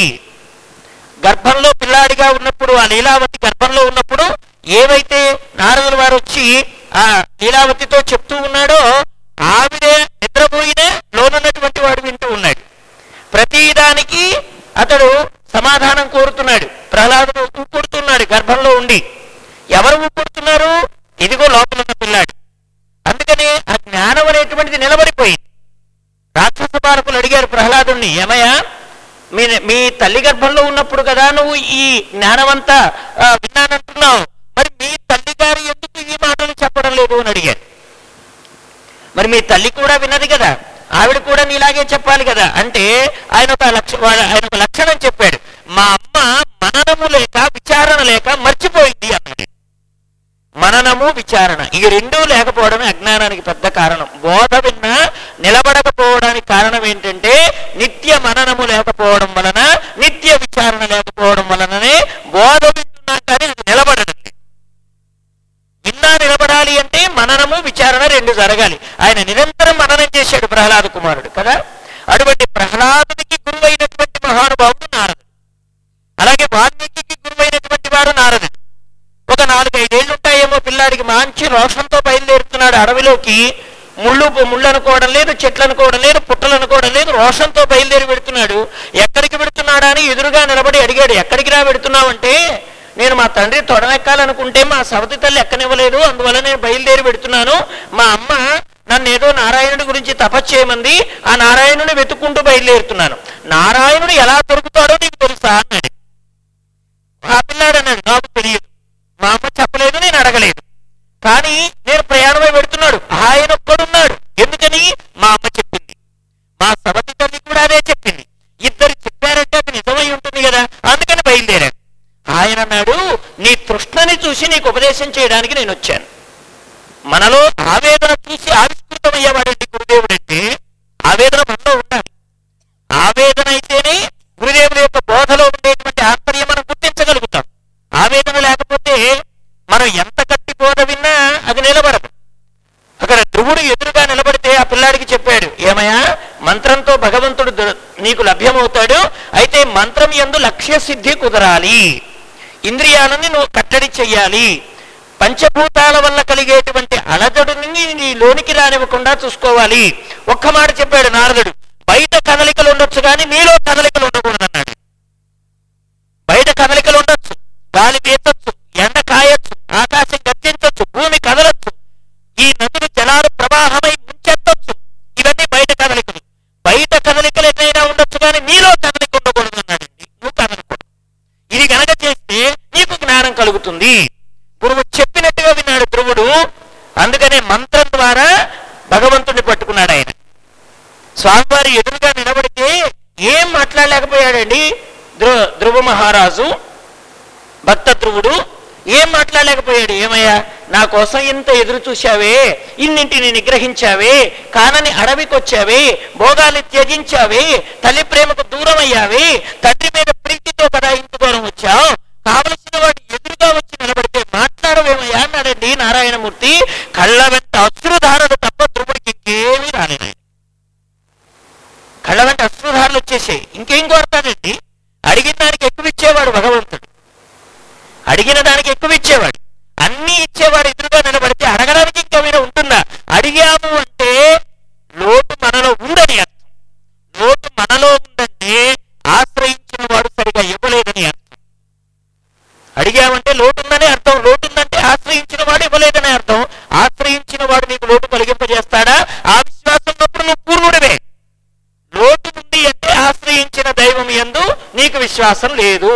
గర్భంలో పిల్లాడిగా ఉన్నప్పుడు, ఆ లీలావతి గర్భంలో ఉన్నప్పుడు ఏవైతే నారదుల వారు వచ్చి ఆ లీలావతితో చెప్తూ ఉన్నాడో ఆవిడే నిద్రపోయినే లోనున్నటువంటి వాడు వింటూ ఉన్నాడు. ప్రతిదానికి అతడు సమాధానం కోరుతున్నాడు. ప్రహ్లాదుడు ఊపుడుతున్నాడు గర్భంలో ఉండి. ఎవరు ఊపుడుతున్నారు? ఇదిగో లోపల ఉన్న పిల్లాడు. అందుకని ఆ జ్ఞానం అనేటువంటిది నిలబడిపోయింది. రాక్షస పాలకులు అడిగారు ప్రహ్లాదుణ్ణి, ఏమయ్యా మీ మీ తల్లి గర్భంలో ఉన్నప్పుడు కదా నువ్వు ఈ జ్ఞానమంతా విన్నానంటున్నావు, మరి మీ తల్లి గారు ఎందుకు ఈ మాటలు చెప్పడం లేదు అని అడిగారు. మరి మీ తల్లి కూడా విన్నది కదా, ఆవిడ కూడా నీలాగే చెప్పాలి కదా అంటే ఆయన ఒక లక్ష ఆయన ఒక లక్షణం చెప్పాడు. మా అమ్మ మననము లేక విచారణ లేక మర్చిపోయింది అన్నాడు. మననము విచారణ ఈ రెండూ లేకపోవడమే అజ్ఞానానికి పెద్ద కారణం. బోధ విన్నా నిలబడకపోవడానికి కారణం ఏంటంటే నిత్య మననము లేకపోవడం వలన, నిత్య విచారణ లేకపోవడం వలననే బోధ వింటున్నా కానీ అది నిలబడడం. విన్నా నిలబడాలి అంటే మననము విచారణ రెండు జరగాలి. ఆయన నిరంతరం మననం చేశాడు ప్రహ్లాద కుమారుడు కదా. అటువంటి ప్రహ్లాదునికి గురువైనటువంటి మహానుభావుడు నారదుడు. అలాగే వాల్మీకి గురువైనటువంటి వాడు నారదుడు. ఒక నాలుగైదేళ్లు ఉంటాయేమో పిల్లాడికి, మంచి రోషంతో బయలుదేరుతున్నాడు అడవిలోకి. ముళ్ళు ముళ్ళు అనుకోవడం లేదు, చెట్లు అనుకోవడం లేదు, పుట్టలు అనుకోవడం లేదు, రోషంతో బయలుదేరి పెడుతున్నాడు. ఎక్కడికి పెడుతున్నాడా అని ఎదురుగా నిలబడి అడిగాడు, ఎక్కడికి రా పెడుతున్నావంటే, నేను మా తండ్రి తొడనెక్కాలనుకుంటే మా సవతి తల్లి ఎక్కనివ్వలేదు, అందువల్ల నేను బయలుదేరి పెడుతున్నాను. మా అమ్మ నన్ను ఏదో నారాయణుడి గురించి తపస్సు చేయమంది, ఆ నారాయణుని వెతుక్కుంటూ బయలుదేరుతున్నాను. నారాయణుడు ఎలా దొరుకుతాడో నీకు తెలుసా అన్నాడు. ఆ పిల్లాడు అన్నాడు, నాకు తెలియదు, మా అమ్మ చెప్పలేదు, నేను అడగలేదు, కానీ నేను ప్రయాణమై పెడుతున్నాడు. ఆయన ఒక్కడున్నాడు. ఎందుకని? మా అమ్మ చెప్పింది, మా సవతి తల్లి కూడా అదే చెప్పింది. ఇద్దరు చెప్పారంటే అది నిజమై ఉంటుంది కదా, అందుకని బయలుదేరాను. ఆయన అన్నాడు, నీ తృష్ణని చూసి నీకు ఉపదేశం చేయడానికి నేను వచ్చాను. మనలో ఆవేదన చూసి ఆవిష్కృతమయ్యేవాడండి గురుదేవుడు అంటే. ఆవేదన మనలో ఉండాలి. ఆవేదన అయితేనే గురుదేవుల యొక్క బోధలో ఉండేటువంటి ఆంతర్యం మనం గుర్తించగలుగుతాం. ఆవేదన లేకపోతే మనం ఎంత గట్టి బోధ విన్నా అది నిలబడదు. అక్కడ ధ్రువుడు ఎదురుగా నిలబడితే ఆ పిల్లాడికి చెప్పాడు, ఏమయ్యా, మంత్రంతో భగవంతుడు నీకు లభ్యమవుతాడు, అయితే మంత్రం యందు లక్ష్య సిద్ధి కుదరాలి, ఇంద్రియాలని నువ్వు కట్టడి చెయ్యాలి, పంచభూతాల వల్ల కలిగేటువంటి అలజడుని నీ లోనికి రానివ్వకుండా చూసుకోవాలి. ఒక్క మాట చెప్పాడు నారదుడు, బయట కదలికలు ఉండొచ్చు కానీ నీలో కదలికలు ఉండకూడదు అన్నాడు. బయట కదలికలు ఉండొచ్చు, గాలి వీచొచ్చు, ఎండ కాయొచ్చు, ఆకాశం గర్జించొచ్చు, భూమి కదలొచ్చు, ఈ నదులు జలాలు ప్రవాహమై ముంచెత్తొచ్చు, ఇవన్నీ బయట కదలికలు. బయట కదలికలు ఎట్లయినా ఉండొచ్చు కానీ నీలో కదలిక ఉండకూడదు అన్నాడండి. నువ్వు కదలకూడదు. ఇది గనక చేస్తే నీకు జ్ఞానం కలుగుతుంది. గురువు చెప్పినట్టుగా విన్నాడు ధ్రువుడు. అందుకనే మంత్రం ద్వారా భగవంతుడిని పట్టుకున్నాడు ఆయన. స్వామివారి ఎదురుగా నిలబడితే ఏం మాట్లాడలేకపోయాడండి ధ్రువ ధ్రువ మహారాజు, భక్త ధ్రువుడు ఏం మాట్లాడలేకపోయాడు. ఏమయ్యా, నా కోసం ఇంత ఎదురు చూశావే, ఇన్నింటిని నిగ్రహించావే, కానని అడవికి వచ్చావే, భోగాలు త్యజించావే, తల్లి ప్రేమకు దూరం అయ్యావే, తండ్రి మీద ప్రీతితో కదా ఇంత దూరం వచ్చావు, కావలసిన వాడు ఎదురుగా వచ్చి నిలబడితే మాట్లాడవేమయ్యా అన్నాడండి నారాయణమూర్తి. కళ్ళ వెంట అశ్రుధారలు తప్ప ధ్రువుడికి ఇంకేమీ రాలేదు. కళ్ళ వెంట అశ్రుధారలు వచ్చేసాయి. ఇంకేం కోరతాడండి? అడిగిన దానికి ఎక్కువ ఇచ్చేవాడు భగవంతుడు. అడిగిన దానికి ఎక్కువ ఇచ్చేవాడు, అన్ని ఇచ్చేవాడు. ఎదురుగా నిలబడితే అడగడానికి ఇంకేమైనా ఉంటుందా? అడిగాము అంటే లోటు మనలో ఉందని అర్థం. లోటు మనలో ఉందంటే ఆశ్రయించిన వాడు సరిగా ఇవ్వలేదని అర్థం. అడిగామంటే లోటు ఉందని అర్థం. లోటు ఉందంటే ఆశ్రయించిన వాడు ఇవ్వలేదని అర్థం. ఆశ్రయించిన వాడు నీకు లోటు కలిగింపజేస్తాడా? ఆ విశ్వాసం ఉన్నప్పుడు నువ్వు పూర్ణుడివే. లోటు ఉంది అంటే ఆశ్రయించిన దైవం యందు నీకు విశ్వాసం లేదు.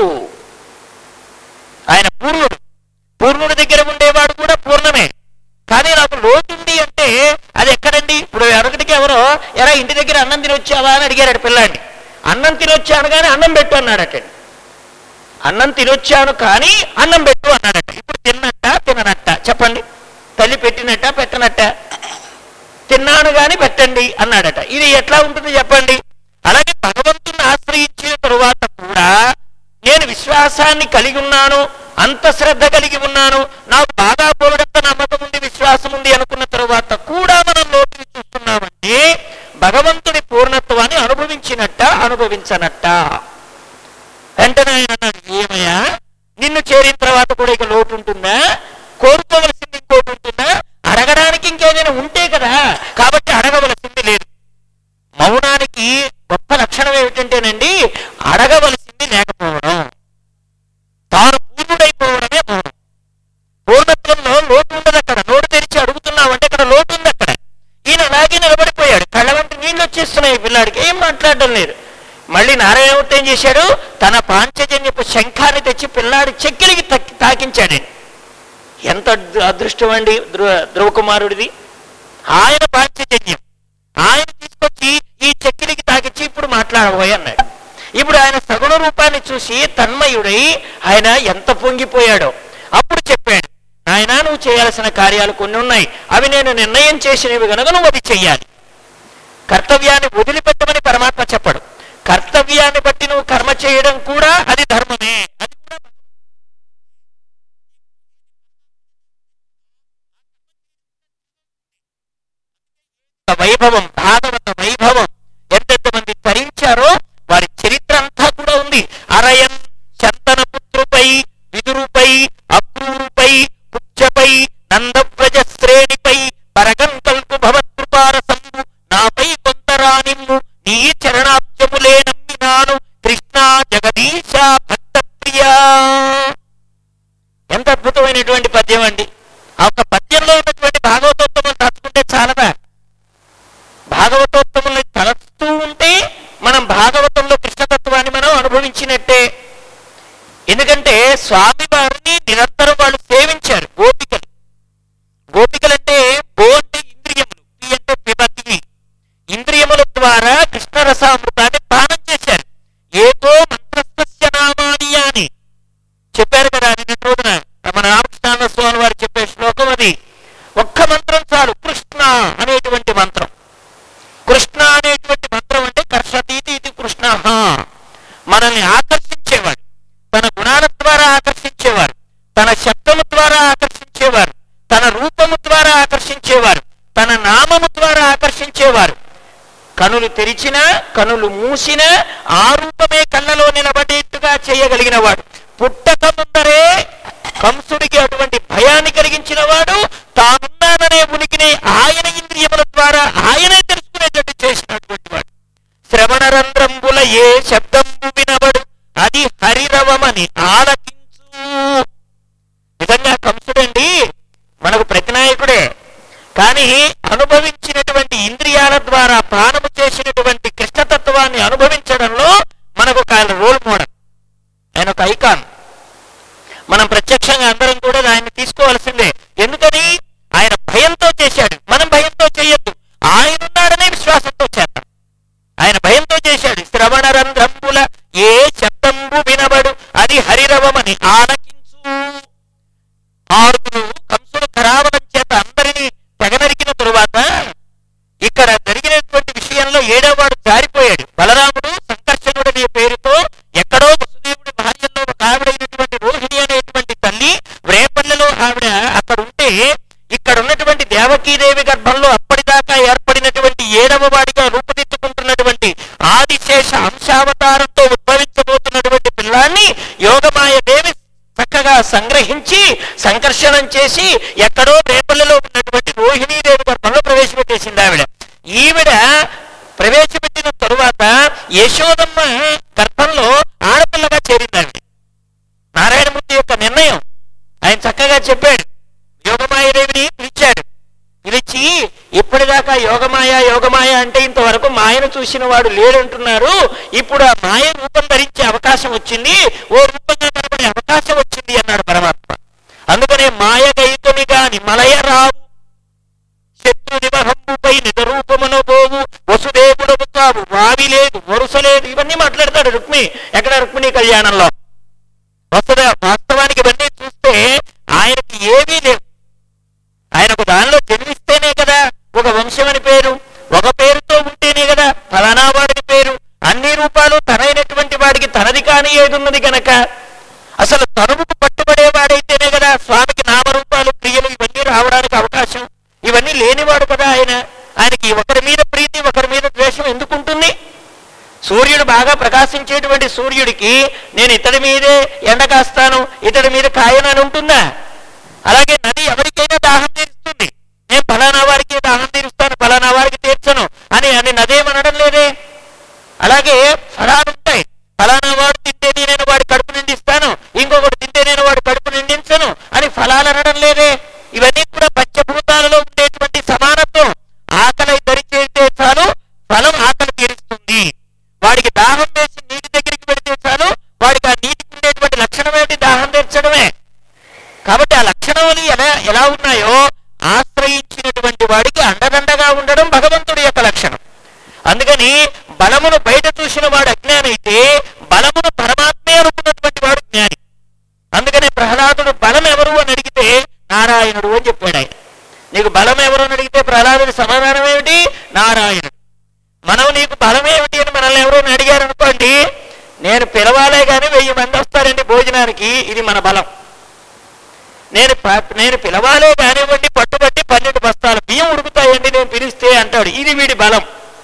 ఆయన పూర్ణుడు. పూర్ణుడి దగ్గర ఉండేవాడు కూడా పూర్ణమే. కానీ నాకు లోటు ఉంది అంటే అది ఎక్కడండి? ఇప్పుడు అరగటికి ఎవరో ఎరా ఇంటి దగ్గర అన్నం తినొచ్చావా అని అడిగాడు పిల్లాడిని. అన్నం తినొచ్చాను కానీ అన్నం పెట్టు అన్నాడటండి. అన్నం తినొచ్చాను కానీ అన్నం పెట్టు అన్నాడట. ఇప్పుడు తిన్నట్ట తిననట్ట చెప్పండి? తల్లి పెట్టినట్ట పెట్టనట్ట? తిన్నాను కానీ పెట్టండి అన్నాడట. ఇది ఎట్లా ఉంటుంది చెప్పండి? అలాగే భగవంతుని ఆశ్రయించిన తరువాత కూడా నేను విశ్వాసాన్ని కలిగి ఉన్నాను, అంత శ్రద్ధ కలిగి ఉన్నాను, నాకు బాగా పోవడంతో నమ్మకం ఉంది, విశ్వాసం ఉంది అనుకున్న తరువాత కూడా మనం లోటుని చూస్తున్నామంటే భగవంతుడి పూర్ణత్వాన్ని అనుభవించినట్ట అనుభవించనట్ట. వెంటనే ఆయన అన్నాడు, ఏమయ్యా, నిన్ను చేరిన తర్వాత కూడా ఇక లోటు ఉంటుందా? కోరుకోవలసింది ఇంకోటి ఉంటుందా? అడగడానికి ఇంకేదైనా ఉంటే కదా, కాబట్టి అడగవలసింది లేదు. మౌనానికి గొప్ప లక్షణం ఏమిటంటేనండి, అడగవలసింది లేకపోవడం. తాను పూర్ణుడైపోవడమే మౌనం. పూర్ణత్వంలో లోటు ఉండదు. అక్కడ నోటు తెరిచి అడుగుతున్నావంటే అక్కడ లోటు ఉంది. అక్కడ ఈయన అలాగే నిలబడిపోయాడు. కళ్ళ వంటి నీళ్ళు వచ్చేస్తున్నాయి పిల్లాడికి, ఏం మాట్లాడడం లేదు. మళ్ళీ నారాయణమూర్తి ఏం చేశాడు? తన పాంచజన్యపు శంఖాన్ని తెచ్చి పిల్లాడి చెక్కిలికి తాకించాడు. ఎంత అదృష్టం అండి ధ్రువ ధ్రువకుమారుడిది. ఆయన పాంచజన్యం ఆయన తీసుకొచ్చి ఈ చెక్కిలికి తాకిచ్చి ఇప్పుడు మాట్లాడబోయి అన్నాడు. ఇప్పుడు ఆయన సగుణ రూపాన్ని చూసి చూసి తన్మయుడై ఆయన ఎంత పొంగిపోయాడో. అప్పుడు చెప్పాడు, నాయన నువ్వు చేయాల్సిన కార్యాలు కొన్ని ఉన్నాయి, అవి నేను నిర్ణయం చేసినవి కనుక నువ్వు అది చెయ్యాలి. కర్తవ్యాన్ని వదిలిపెట్టమని పరమాత్మ చెప్పడు. కర్తవ్యాన్ని బట్టి నువ్వు కర్మ చేయడం కూడా అది ధర్మమే. అది కూడా వైభవం, భాగవత వైభవం. ఎంతెంత మంది తరించారో వారి చరిత్ర అంతా కూడా ఉంది. అరయన్ శంతనపుత్రుపై, విదురుపై, అక్రూరుపై, కుబ్జపై, నందవ్రజ శ్రేణిపై పరగంకల్పు భవత్కృపారసంబు నాపై కొంతరానిమ్ము నీ చరణాబ్జములే నమ్మినాను కృష్ణ జగదీశ భక్త ప్రియా. ఎంత అద్భుతమైనటువంటి పద్యం అండి. ఆ ఒక పద్యంలో ఉన్నటువంటి భాగవతోత్తములు తలుచుకుంటే చాలదా? భాగవతోత్తముల్ని తలస్తూ ఉంటే మనం భాగవతంలో కృష్ణతత్వాన్ని మనం అనుభవించినట్టే. ఎందుకంటే స్వామి వారిని నిరంతరం వాళ్ళు సేవించారు. గోపికలు గోపికలంటే గో అంటే ఇంద్రియములు, పి అంటే పిబతి. ఇంద్రియముల ద్వారా కృష్ణరసామృతాన్ని పానం చేశారు. ఏదో మంత్రస్య నామాని అని చెప్పారు కదా నిన్న రోజున మన రామకృష్ణ స్వామి వారు చెప్పే శ్లోకం అది. ఒక్క మంత్రం చాలు, కృష్ణ అనేటువంటి మంత్రం. కృష్ణ అనేటువంటి మంత్రం అంటే కర్షతీతి ఇది కృష్ణ, మనల్ని ఆకర్షించేవాడు. తన గుణాల ద్వారా ఆకర్షించేవారు, తన శబ్దము ద్వారా ఆకర్షించేవారు, తన రూపము ద్వారా ఆకర్షించేవారు, తన నామము ద్వారా ఆకర్షించేవారు. కనులు తెరిచినా కనులు మూసినా ఆ రూపమే కళ్ళలో నిలబడేట్టుగా చేయగలిగిన వాడు. పుట్టక ముందరే కంసుడికి అటువంటి భయాన్ని కలిగించిన వాడు, తానున్నాననే ఉనికిని ఆయన ఇంద్రియముల ద్వారా ఆయనే తెలుసుకునేటట్టు చేసినటువంటి వాడు. శ్రవణరంధ్రంబుల ఏ శబ్దంబు వినబడు అది హరిరవమని ఆలకించు. నిజంగా కంసుడండి మనకు ప్రతినాయకుడే, కానీ అనుభవించినటువంటి ఇంద్రియాల ద్వారా పానము చేసినటువంటి కృష్ణతత్వాన్ని అనుభవించడంలో మనకు ఒక రోల్ మోడల్, ఆయన ఒక ఐకాన్. మనం ప్రత్యక్షంగా అందరం కూడా ఆయన్ని తీసుకోవాల్సిందే. ఎందుకని? ఆయన భయంతో చేశాడు, మనం భయంతో చేయొద్దు. ఆయన ఉన్నాడనే విశ్వాసంతో చేద్దాం. ఆయన భయంతో చేశాడు. శ్రవణరంధ్రంబుల ఏ శబ్దంబు వినబడు అది హరిరవమని ఆలకించు. ఆరుగురు కంసుడు కరావడం చేత అందరినీ తెగనరికిన తరువాత ఇక్కడ జరిగినటువంటి విషయంలో ఏడవవాడు జారిపోయాడు. బలరాముడు సంకర్షణుడు అనే పేరుతో ఎక్కడో వసుదేవుడి భార్యలో ఒక ఆవిడైనటువంటి రోహిణి అనేటువంటి తల్లి రేపల్లెలో ఆవిడ అక్కడ ఉంటే, ఇక్కడ ఉన్నటువంటి దేవకీదేవి గర్భంలో అప్పటిదాకా ఏర్పడినటువంటి ఏడవ వాడిగా రూపుదిద్దుకుంటున్నటువంటి ఆదిశేష అంశావతారంతో ఉద్భవించబోతున్నటువంటి పిల్లాన్ని యోగమాయ దేవి చక్కగా సంగ్రహించి సంకర్షణం చేసి ఎక్కడో రేపల్లెలో ఉన్నటువంటి రోహిణీదేవి గర్భంలో ప్రవేశపెట్టేసింది ఆవిడ. ఈవిడ ప్రవేశపెట్టిన తరువాత యశోదమ్మ గర్భంలో ఆడపిల్లగా చేరింది ఆవిడ. నారాయణమూర్తి యొక్క నిర్ణయం ఆయన చక్కగా చెప్పాడు. యోగమాయదేవిని పిలిచాడు. పిలిచి ఇప్పటిదాకా యోగమాయ యోగమాయ అంటే ఇంతవరకు మాయను చూసిన వాడు లేడంటున్నారు, ఇప్పుడు ఆ మాయ రూపం ధరించే అవకాశం వచ్చింది, ఓ రూపంగా కనబడే అవకాశం వచ్చింది అన్నాడు పరమాత్మ. అందుకనే మాయ గైతుని గాని మలయ రావు శత్రు నిమహంపై నిజరూపమును పోవు వసుదేవుడు కావు వావి లేదు వరుస లేదు, ఇవన్నీ మాట్లాడతాడు రుక్మి. ఎక్కడ రుక్మిణీ కళ్యాణంలో వసుద వాస్తవానికి ఇవన్నీ చూస్తే ఆయనకి ఏమీ లేవు. ఆయనకు దానిలో జన్మిస్తేనే కదా ఒక వంశం అని పేరు, ఒక పేరుతో ఉంటేనే కదా ఫలానా వాడిని పేరు. అన్ని రూపాలు తనైనటువంటి వాడికి తనది కాని ఏదున్నది కనుక అసలు తనువుకు పట్టుబడేవాడైతేనే కదా స్వామికి నామరూపాలు క్రియలు ఇవన్నీ రావడానికి అవకాశం. ఇవన్నీ లేనివాడు కదా ఆయన. ఆయనకి ఒకరి మీద ప్రీతి ఒకరి మీద ద్వేషం ఎందుకుంటుంది? సూర్యుడు బాగా ప్రకాశించేటువంటి సూర్యుడికి నేను ఇతడి మీదే ఎండ కాస్తాను ఇతడి మీద కాయను అని ఉంటుందా? అలాగే నది ఎవరికైనా దాహం తీరుస్తుంది, నేను ఫలానా వారికి దాహం తీరుస్తాను ఫలానా వారికి తీర్చను అని అని నదేమనడం లేదే. అలాగే ఫలాలు ఉంటాయి, ఫలానా వాడు తింటేనే నేను వాడి కడుపు నిండిస్తాను, ఇంకొకటి తింటే నేను వాడి కడుపు నిండించను అని ఫలాలు అనడం లేదే. ఇవన్నీ కూడా పంచభూతాలలో ఉండేటువంటి సమానత్వం. ఆకలి ధరిచేస్తే చాలు ఫలం ఆకలి తీరుస్తుంది. వాడికి దాహం వేసి నీటి దగ్గరికి పెడితే చాలు వాడికి ఆ నీటికి ఉండేటువంటి లక్షణం ఏంటి? దాహం తీర్చడమే. కాబట్టి ఆ లక్షణాలు ఎలా ఎలా ఉన్నాయో ఆశ్రయించినటువంటి వాడికి అండదండగా ఉండడం భగవంతుడి యొక్క లక్షణం. అందుకని బలమును బయట చూసిన వాడు అజ్ఞానైతే బలమును పరమాత్మే పిలవాలే కానీ వెయ్యి మంది వస్తారండి భోజనానికి, ఇది మన బలం. నేను నేను పిలవాలే కానివ్వండి, పట్టుబట్టి పన్నెండు బస్తాలు బియ్యం ఉడుకుతాయండి నేను పిలిస్తే అంటాడు, ఇది వీడి బలం.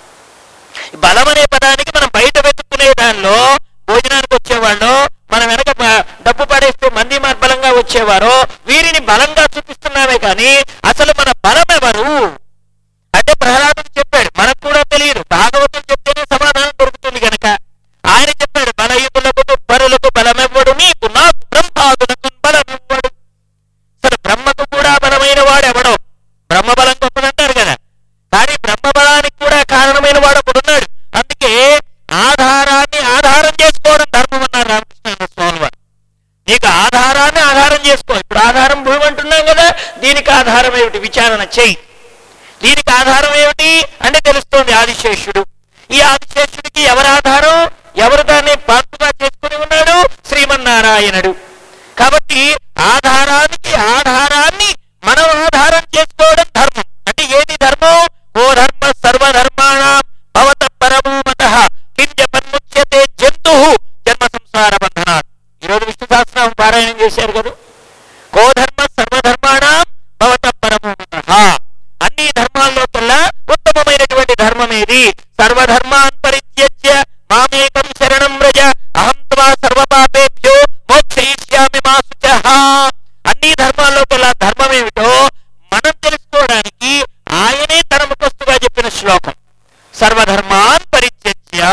బలం అనే పదానికి మనం బయట వెతుక్కునే దానిలో భోజనానికి వచ్చేవాళ్ళు, మనం వెనక డబ్బు పడేస్తే మంది బలంగా వచ్చేవారో వీరిని బలంగా చూపిస్తున్నామే కానీ అసలు మన బలం ఎవరు అంటే ప్రహ్లాదుడు చెప్పాడు, మనకు కూడా తెలియదు, భాగవతం చెప్తేనే సమాధానం దొరుకుతుంది కనుక ఆయన చెప్పాడు, బలయుతులకు దుర్బరులకు బలమివ్వడు, నీకు నాకు బ్రహ్మాదులకు బలమివ్వడు. అసలు బ్రహ్మకు కూడా బలమైన వాడు ఎవడో, బ్రహ్మ బలం గొప్పదంటారు కదా, కానీ బ్రహ్మ బలానికి కూడా కారణమైన వాడు ఒకడున్నాడు. అందుకే ఆధారాన్ని ఆధారం చేసుకోవడం ధర్మం అన్నారు రామకృష్ణ స్వామి వారు. నీకు ఆధారాన్ని ఆధారం చేసుకో. ఇప్పుడు ఆధారం భూమి అంటున్నాం కదా, దీనికి ఆధారం ఏమిటి విచారణ చెయ్యి. దీనికి ఆధారం ఏమిటి అంటే తెలుస్తోంది ఆదిశేషుడు. ఈ ఆదిశేషుడికి ఎవరు ఆధారం, ఎవరు దాన్ని పాత్రగా చేసుకుని ఉన్నాడు, శ్రీమన్నారాయణుడు. కాబట్టి ఆధారానికి ఆధారాన్ని మనం ఆధారం చేసుకోవడం ధర్మం. అంటే ఏది ధర్మం, ఓ ధర్మ సర్వధర్మాణం భవత పరమో మతః కింజపన్ముచ్యతే జంతు జన్మ సంసార బంధనాత్. ఈరోజు విష్ణు సహస్రనామం పారాయణం చేశారు కదా, కో ధర్మ సర్వధర్మాణం భవత పరమో మతః. అన్ని ధర్మాల్లో కల్లా ఉత్తమమైనటువంటి ధర్మం ఏది, సర్వధర్మాన్ పరిత్యజ్య మామేకం శరణం వ్రజ అహం త్వా సర్వపాపేభ్యో మోక్షయిష్యామి మా శుచః. అన్ని ధర్మాల్లో కల్లా ధర్మం ఏమిటో మనం తెలుసుకోవడానికి ఆయనే తన ముఖస్తుగా చెప్పిన శ్లోకం, సర్వధర్మాన్ పరిత్యజ్య.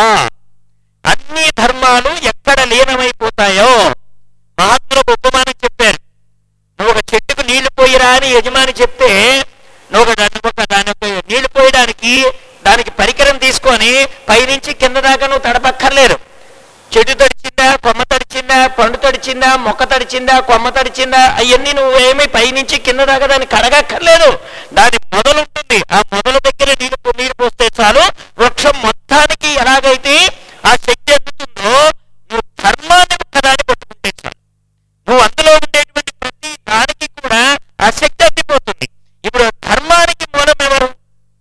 అన్ని ధర్మాలు ఎక్కడ లీనమైపోతాయో మహాత్ములకు ఉపమానం చెప్పారు. నువ్వు ఒక చెట్టుకు నీళ్లు పోయిరా అని యజమాని చెప్తే నువ్వు దాని ఒక దాని ఒక నీళ్లు పోయడానికి దానికి పరికరం తీసుకొని పైనుంచి కింద దాకా నువ్వు తడపక్కర్లేదు. చెట్టు తడిచిందా, కొమ్మ తడిచిందా, పండు తడిచిందా, మొక్క తడిచిందా, కొమ్మ తడిచిందా, అవన్నీ నువ్వేమి పైనుంచి కింద దాకా దాన్ని కడగక్కర్లేదు. దాని మొదలు ఉంటుంది, ఆ మొదలు దగ్గర నీరు నీరు పోస్తే చాలు వృక్షం మొత్తానికి ఎలాగైతే ఆ శక్తి అందుతుందో నువ్వు ధర్మాన్ని ఒక్కదాన్ని పట్టుకుంటే చాలు, నువ్వు అందులో ఉండేటువంటి ప్రతి దానికి కూడా ఆ శక్తి అందిపోతుంది. ఇప్పుడు ధర్మానికి మూలం ఎవరు,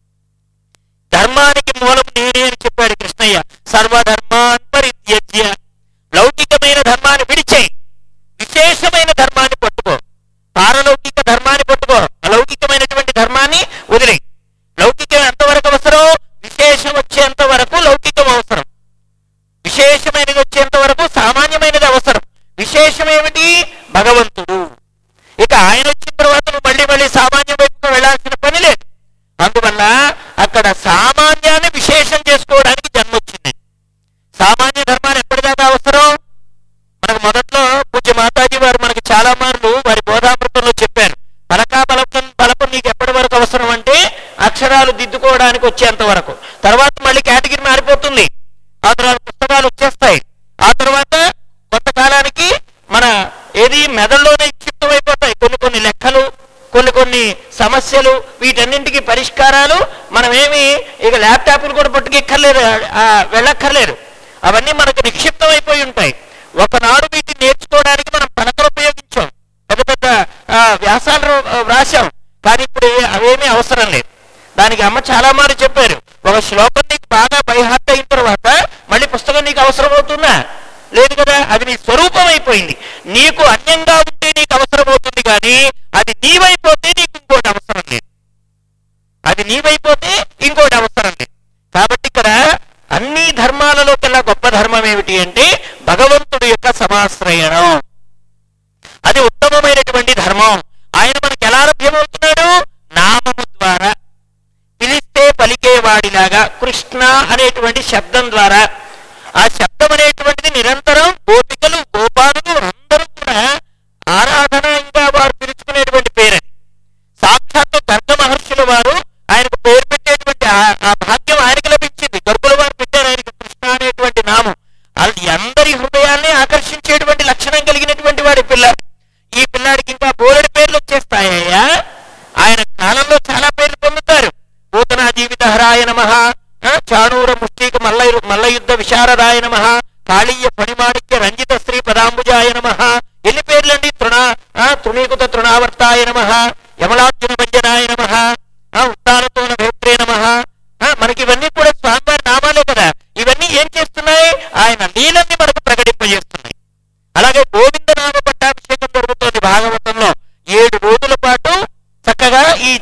ధర్మానికి మూలం నేనే అని చెప్పాడు కృష్ణయ్య. సర్వధర్మాన్ పరిత్యజ్య, లౌకికమైన ధర్మాన్ని విడిచేయి, విశేషమైన ధర్మాన్ని పట్టుకో. పారలౌకిక ధర్మాన్ని పట్టుకో, అలౌకికమైనటువంటి ధర్మాన్ని వదిలేయి. లౌకికం ఎంతవరకు అవసరం, విశేషం వచ్చేంత వరకు లౌకికం అవసరం, విశేషమైనది వచ్చేంత వరకు సామాన్యమైనది అవసరం. విశేషం ఏమిటి, భగవంతుడు. ఇక ఆయన వచ్చిన తర్వాత నువ్వు మళ్ళీ మళ్ళీ సామాన్యం వైపుకు వెళ్లాల్సిన పని లేదు. అందువల్ల అక్కడ సామాన్యాన్ని విశేషం చేసుకోవడానికి జన్మ వచ్చింది. సామాన్య ధర్మాలు ఎప్పటిదాకా అవసరం, మనకు మొదట్లో పూజ్య మాతాజీ వారు మనకి చాలా మార్లు వారి బోధామృతంలో చెప్పారు, పలకా బలపం బలపం నీకు ఎప్పటి వరకు అవసరం అంటే అక్షరాలు దిద్దుకోవడానికి వచ్చేంత వరకు. తర్వాత మళ్ళీ కేటగిరీ మారిపోతుంది, ఆ తర్వాత పుస్తకాలు వచ్చేస్తాయి, ఆ తర్వాత కొంతకాలానికి మన ఏది మెదడులోనే క్షిప్తమైపోతాయి కొన్ని కొన్ని లెక్కలు, కొన్ని కొన్ని సమస్యలు, వీటన్నింటికి పరిష్కారాలు మనమేమి ఇక ల్యాప్టాప్లు కూడా పట్టుకెక్కర్లేదు, వెళ్ళక్కర్లేదు, అవన్నీ మనకు నిక్షిప్తం అయిపోయి ఉంటాయి. ఒకనాడు వీటిని నేర్చుకోవడానికి మనం పలకలు ఉపయోగించాం, పెద్ద పెద్ద వ్యాసాలు వ్రాసాం, కానీ ఇప్పుడు అవేమీ అవసరం లేదు. దానికి అమ్మ చాలా మారు చెప్పారు, ఒక శ్లోకం నీకు బాగా బైహార్ట్ అయిన తర్వాత మళ్ళీ పుస్తకం నీకు అవసరం అవుతుందా, లేదు కదా, అది నీ స్వరూపం అయిపోయింది. నీకు అన్యంగా ఉంటే నీకు అవసరం అవుతుంది, కానీ అది నీవైపోతే నీకు ఇంకోటి అవసరం లేదు, అది నీవైపోతే ఇంకోటి అవసరం లేదు. కాబట్టి ఇక్కడ అన్ని ధర్మాలలో కల్లా గొప్ప ధర్మం ఏమిటి అంటే భగవంతుడి యొక్క సమాశ్రయణం, అది ఉత్తమమైనటువంటి ధర్మం. ఆయన మనకు ఎలా లభ్యమవుతున్నాడు, నామము ద్వారా, పిలిస్తే పలికేవాడిలాగా, కృష్ణ అనేటువంటి శబ్దం ద్వారా. ఆ శబ్దం అనేటువంటిది నిరంతరం గోపికలు గోపాలులు అందరూ కూడా ఆరాధనంగా వారు పిలుచుకునేటువంటి పేరది. సాక్షాత్తు గర్గ మహర్షుల వారు ఆయనకు పేరు పెట్టేటువంటి ఆ భాగ్యం ఆయనకు లభించింది. గర్గుల వారు పెట్టారు ఆయనకు కృష్ణ అనేటువంటి నామం. అది అందరి హృదయాన్ని ఆకర్షించేటువంటి లక్షణం కలిగినటువంటి వాడి పిల్లాడు. ఈ పిల్లాడికి ఇంకా బోలెడు పేర్లు వచ్చేస్తాయ్యా, ఆయన కాలంలో చాలా పేర్లు పొందుతారు. పూతనా జీవితహరాయ నమః, చాణూర ముష్టిక మల్ల మల్లయుద్ధ విశారదాయ నమః, కాళీయ ఫణిమాణిక్య రంజిత శ్రీ పదాంబుజాయ నమః. ఎన్ని పేర్లండి, తృణ తృణీకృత తృణావర్తాయ నమః, యమలార్జున భంజనాయ నమః, ఉత్తానతోన భేత్రే నమః. మనకి ఇవన్నీ కూడా స్వామివారి నామాలే కదా. ఇవన్నీ ఏం చేస్తున్నాయి, ఆయన లీలల్ని మనకు ప్రకటింప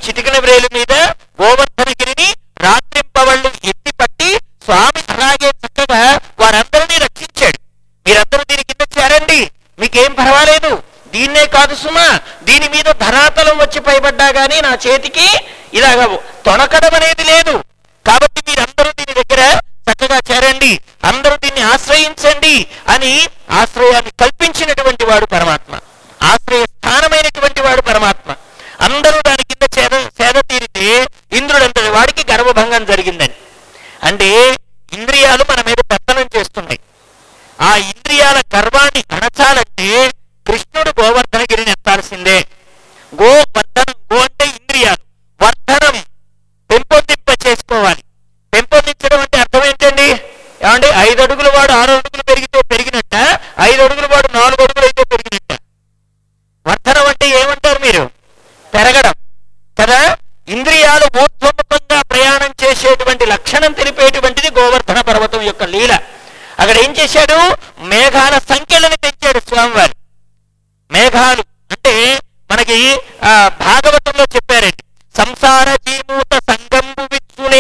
చిటికల వ్రేలు మీద గోవర్ధనగిరిని రాత్రింపవళ్ళు ఎత్తి పట్టి స్వామి అలాగే చక్కగా వారందరినీ రక్షించాడు. మీరందరూ దీని కింద చేరండి, మీకేం పర్వాలేదు, దీన్నే కాదు సుమా, దీని మీద ధరాతలం వచ్చి పైబడ్డా గానీ నా చేతికి ఇలాగ తొణకడం అనేది లేదు. కాబట్టి మీరందరూ దీని దగ్గర చక్కగా చేరండి, అందరూ దీన్ని ఆశ్రయించండి అని ఆశ్రయాన్ని కల్పించినటువంటి వాడు పరమాత్మ, ఆశ్రయ స్థానమైనటువంటి వాడు పరమాత్మ. అందరూ దాని కింద చేద సేద తీరితే ఇంద్రుడంతటి వాడికి గర్వభంగం జరిగిందని. అంటే ఇంద్రియాలు మన మీద పెత్తనం చేస్తున్నాయి. ఆ ఇంద్రియాల గర్వాన్ని అణచాలంటే కృష్ణుడు గోవర్ధనగిరిని ఎత్తాల్సిందే. గో వర్ధనం, గో అంటే ఇంద్రియాలు, వర్ధనం పెంపొందింప చేసుకోవాలి. పెంపొందించడం అంటే అర్థం ఏంటండి? ఏమంటే ఐదు అడుగుల వాడు ఆరు అడుగులు పెరిగితే పెరిగినట్ట, ఐదు అడుగుల వాడు నాలుగు అడుగులు అయితే పెరిగినట్ట. వర్ధనం అంటే ఏమంటారు మీరు? పెరగడం కదా. ఇంద్రియాలు ఊర్ధ్వముఖంగా ప్రయాణం చేసేటువంటి లక్షణం తెలిపేటువంటిది గోవర్ధన పర్వతం యొక్క లీల. అక్కడ ఏం చేశాడు? మేఘాల సంఖ్యలను పెంచాడు స్వామివారు. మేఘాలు అంటే మనకి ఆ భాగవతంలో చెప్పారండి, సంసార జీమూత సంగంబు విచ్చునే.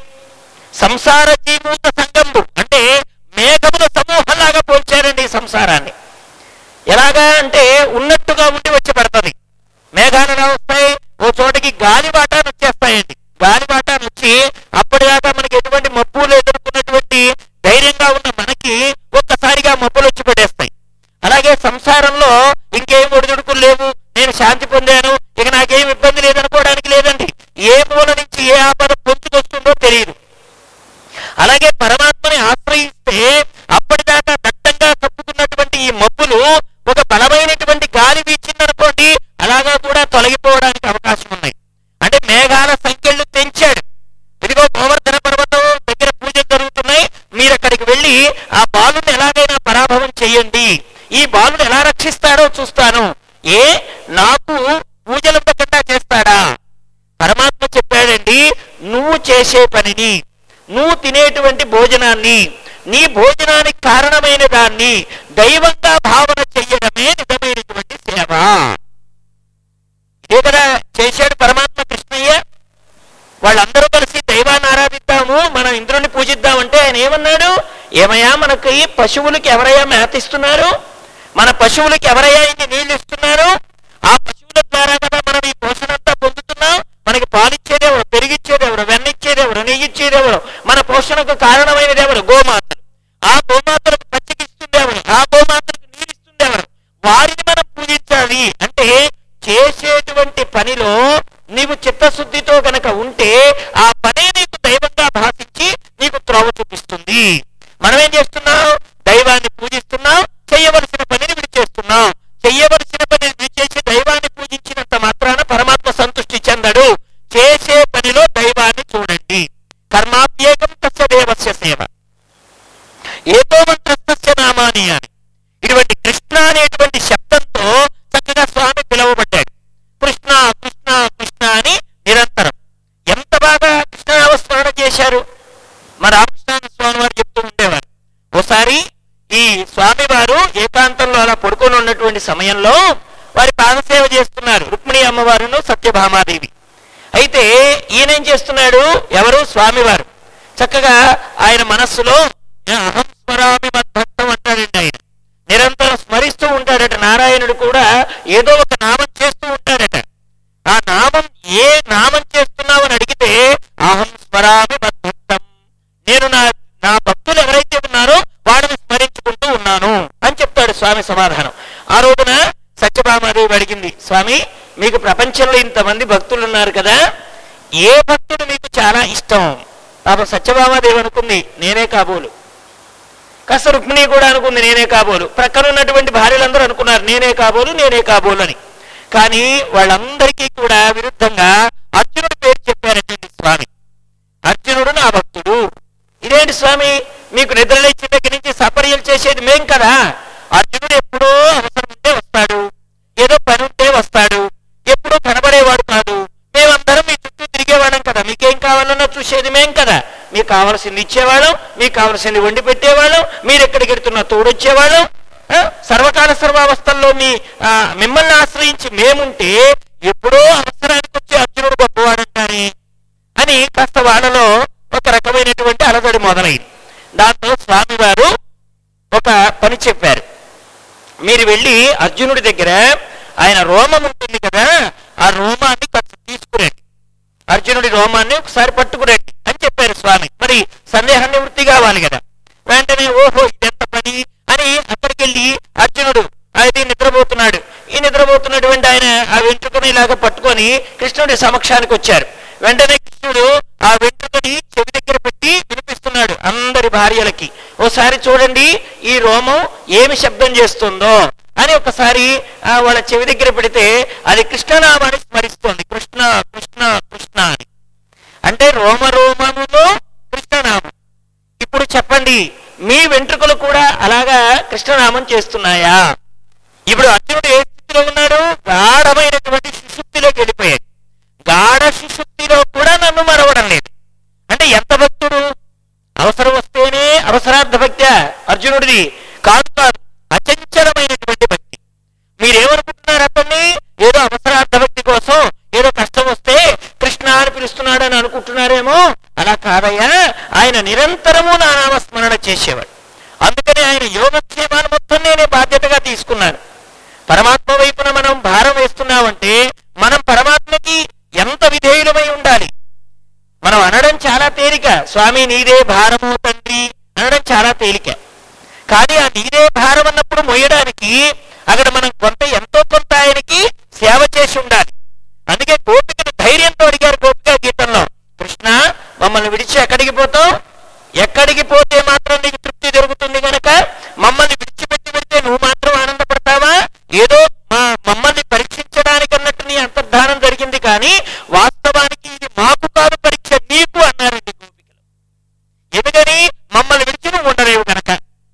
సంసార జీమూత సంగంబు అంటే మేఘముల సమూహంలాగా పోల్చారండి సంసారాన్ని. ఎలాగా అంటే ఉన్నట్టుగా ఉండి వచ్చి పడుతుంది. మేఘాలు ఎలా వస్తాయి? ఓ చోటకి గాలిబాటాన్ని వచ్చేస్తాయండి. గాలిబాటాన్ని వచ్చి అప్పటిదాకా మనకి ఎటువంటి మబ్బులు ఎదుర్కొన్నటువంటి ధైర్యంగా ఉన్న మనకి ఒక్కసారిగా మబ్బులు వచ్చి పడేస్తాయి. అలాగే సంసారంలో ఇంకేం ఒడిదుడుకులు లేవు, నేను శాంతి పొందాను, ఇక నాకేం ఇబ్బంది లేదనుకోవడానికి లేదండి. ఏ మూల నుంచి ఏ ఆపద పొంచుకొస్తుందో తెలియదు. అలాగే పరమాత్మని ఆశ్రయిస్తే అప్పటిదాకా దట్టంగా కప్పుకున్నటువంటి ఈ మబ్బులు ఒక బలమైనటువంటి గాలి వీచిందనుకోండి, అలాగా కూడా తొలగిపోవడానికి అవకాశం ఉన్నాయి. అంటే మేఘాల సంఖ్యలు పెంచాడు. ఇదిగో గోవర్ధన పర్వతం దగ్గర పూజలు జరుగుతున్నాయి, మీరు అక్కడికి వెళ్ళి ఆ బాలుని ఎలాగైనా పరాభవం చెయ్యండి, ఈ బాలుని ఎలా రక్షిస్తాడో చూస్తాను. ఏ నాకు పూజలు ఉండకుండా చేస్తాడా? పరమాత్మ చెప్పాడండి, నువ్వు చేసే పనిని, నువ్వు తినేటువంటి భోజనాన్ని, నీ భోజనానికి కారణమైన దాన్ని దైవంగా భావన చెయ్యడమే నిజమైనటువంటి సేవ. ఇదే కదా చేశాడు పరమాత్మ కృష్ణయ్య. వాళ్ళందరూ కలిసి దైవాన్ని ఆరాధిద్దాము, మనం ఇంద్రుని పూజిద్దామంటే ఆయన ఏమన్నాడు? ఏమయ్యా, మనకి పశువులకి ఎవరయ్యా మేతిస్తున్నారు? మన పశువులకి ఎవరయ్యా ఇన్ని నీళ్లు ఇస్తున్నారు? ఆ పశువుల ద్వారా కదా మనం ఈ పోషణ అంతా పొందుతున్నాం. మనకి పాలిచ్చేది ఎవరు? పెరిగిచ్చేది ఎవరు? వెన్నిచ్చేది ఎవరు? నెయ్యిచ్చేది ఎవరు? మన పోషణకు కారణమైనది ఎవరు? గోమాతలు. ఆ గోమాతలకు పచ్చికిస్తుంది ఎవరు? ఆ గోమాతలకు నీరిస్తుంది ఎవరు? వారిని మనం పూజించాలి. అంటే చేసేటువంటి పనిలో నీవు చిత్తశుద్ధితో గనక ఉంటే ఆ పనే నీకు దైవంగా భాషించి నీకు త్రోవ చూపిస్తుంది. మనం ఏం చేస్తున్నాం? దైవాన్ని పూజిస్తున్నాం, చెయ్యవలసిన పనిని విడిచేస్తున్నాం. చెయ్యవలసిన పని విడిచేసి దైవాన్ని పూజించినంత మాత్రాన పరమాత్మ సంతృష్టి చెందడు. చేసే పనిలో దైవాన్ని చూడండి. కర్మాప్యేకం తస్య దేవస్య సేవ, ఏతో మంత్రస్తస్య నామాని అని. ఇటువంటి కృష్ణ అనేటువంటి శబ్దంతో చక్కగా స్వామి పిలువబడ్డాడు. కృష్ణ కృష్ణ కృష్ణ అని నిరంతరం. ఎంత బాగా కృష్ణనామస్మరణ చేశారు. మా రామకృష్ణ స్వామి వారు చెప్తూ ఉండేవారు. ఓసారి ఈ స్వామి వారు ఏకాంతంలో అలా పడుకొని ఉన్నటువంటి సమయంలో వారి పాదసేవ చేస్తున్నారు రుక్మిణి అమ్మవారును సత్యభామాదేవి. అయితే ఈయనేం చేస్తున్నాడు? ఎవరు? స్వామివారు. చక్కగా ఆయన మనస్సులో అహం స్మరామి మద్భక్తం అంటాడండి. ఆయన నిరంతరం స్మరిస్తూ ఉంటాడట. నారాయణుడు కూడా ఏదో ఒక నామం చేస్తూ ఉంటాడట. ఆ నామం ఏ నామం చేస్తున్నావు అని అడిగితే అహం స్మరామి మద్భక్తం, నేను నా నా భక్తులు ఎవరైతే ఉన్నారో వాడిని స్మరించుకుంటూ ఉన్నాను అని చెప్తాడు స్వామి సమాధానం. ఆ రోజున సత్యభామాదేవి అడిగింది, స్వామి మీకు ప్రపంచంలో ఇంతమంది భక్తులు ఉన్నారు కదా, ఏ భక్తుడు మీకు చాలా ఇష్టం? పాపం సత్యభామాదేవి అనుకుంది నేనే కాబోలు. కాస్త రుక్మిణి కూడా అనుకుంది నేనే కాబోలు. ప్రక్కన ఉన్నటువంటి భార్యలందరూ అనుకున్నారు నేనే కాబోలు నేనే కాబోలు అని. కానీ వాళ్ళందరికీ కూడా విరుద్ధంగా అర్జునుడి పేరు చెప్పారండి స్వామి. అర్జునుడు నా భక్తుడు. ఇదేంటి స్వామి, మీకు నిద్రలేచిన దగ్గర నుంచి సపర్యలు చేసేది మేం కదా. అర్జునుడు ఎప్పుడో అవసరం ఉంటే వస్తాడు, ఏదో పని ఉంటే వస్తాడు, ఎప్పుడూ కనబడేవాడు కాదు. మేమందరం మీ చుట్టూ తిరిగేవాళ్ళం కదా, మీకేం కావాలన్నా చూసేది మేం కదా. మీకు కావాల్సింది ఇచ్చేవాళ్ళం, మీకు కావాల్సింది వండి పెట్టేవాళ్ళం, మీరు ఎక్కడికి వెళ్తున్నా తోడొచ్చేవాళ్ళం. సర్వకాల సర్వావస్థల్లో మీ మిమ్మల్ని ఆశ్రయించి మేముంటే ఎప్పుడో అవసర సమక్షానికి వచ్చి అర్జునుడు గొప్పవాడంటారే అని కాస్త వాళ్ళలో ఒక రకమైనటువంటి అలజడి మొదలైంది. దాంతో స్వామివారు ఒక పని చెప్పారు. మీరు వెళ్ళి అర్జునుడి దగ్గర ఆయన రోమం ఉంటుంది కదా, ఆ రోమాన్ని కాస్త తీసుకురండి, అర్జునుడి రోమాన్ని ఒకసారి పట్టుకురండి అని చెప్పారు స్వామి. మరి సందేహ నివృత్తి కావాలి కదా. వెంటనే ఓహో ఇదెంత పని అని అక్కడికి వెళ్ళి అర్జునుడు అది నిద్రపోతున్నాడు. ఈ నిద్రపోతున్నటువంటి ఆయన ఆ వెంట్రుకని ఇలాగా పట్టుకొని కృష్ణుడి సమక్షానికి వచ్చారు. వెంటనే కృష్ణుడు ఆ వెంట్రుకని చెవి దగ్గర పెట్టి వినిపిస్తున్నాడు అందరి భార్యలకి, ఓసారి చూడండి ఈ రోమం ఏమి శబ్దం చేస్తుందో అని ఒకసారి ఆ వాళ్ళ చెవి దగ్గర పెడితే అది కృష్ణనామాన్ని స్మరిస్తోంది. కృష్ణ కృష్ణ కృష్ణ అని అంటే రోమ రోమములో కృష్ణనామం. ఇప్పుడు చెప్పండి, మీ వెంట్రుకలు కూడా అలాగా కృష్ణనామం చేస్తున్నాయా? ఇప్పుడు అర్జునుడు ఏ స్థితిలో ఉన్నాడు? గాఢమైనటువంటి సుషుప్తిలోకి వెళ్ళిపోయాడు. గాఢ సుషుప్తిలో కూడా నన్ను మరవడం లేదు అంటే ఎంత భక్తుడు! అవసరం వస్తేనే అవసరార్థ భక్తి అర్జునుడిది కాదు కాదు అచంచలమైనటువంటి భక్తి. మీరేమనుకుంటున్నారు అతన్ని? ఏదో అవసరార్థ భక్తి కోసం ఏదో కష్టం వస్తే కృష్ణ అని పిలుస్తున్నాడు అని అనుకుంటున్నారేమో. అలా కాదయ్యా, ఆయన నిరంతరము నా నామస్మరణ చేసేవాడు. అందుకని ఆయన యోగక్షేమాన్ని మొత్తం నేనే బాధ్యతగా తీసుకున్నాను. పరమాత్మ వైపున మనం భారం వేస్తున్నామంటే మనం పరమాత్మకి ఎంత విధేయులమై ఉండాలి. మనం అనడం చాలా తేలిక, స్వామి నీదే భారము తండ్రి అనడం చాలా తేలిక. కానీ ఆ నీదే భారం అన్నప్పుడు మొయ్యడానికి అక్కడ మనం కొంత ఎంతో కొంత ఆయనకి సేవ చేసి ఉండాలి. అందుకే గోపికను ధైర్యంతో అడిగారు గోపికా గీతంలో, కృష్ణ మమ్మల్ని విడిచి ఎక్కడికి పోతావు? ఎక్కడికి పోతే మాత్రం నీకు తృప్తి జరుగుతుంది కనుక మమ్మల్ని విడిచిపెట్టి పెడితే నువ్వు మాత్రం ఆనందపడతావా? ఏదో మా మమ్మల్ని పరీక్షించడానికి అన్నట్టు నీ అంతర్ధానం జరిగింది, కానీ వాస్తవానికి ఇది మాకు కాదు పరీక్ష, నీకు అన్నారండి గోపికలు. ఎందుకని? మమ్మల్ని విడిచి నువ్వు ఉండలేవు కనుక.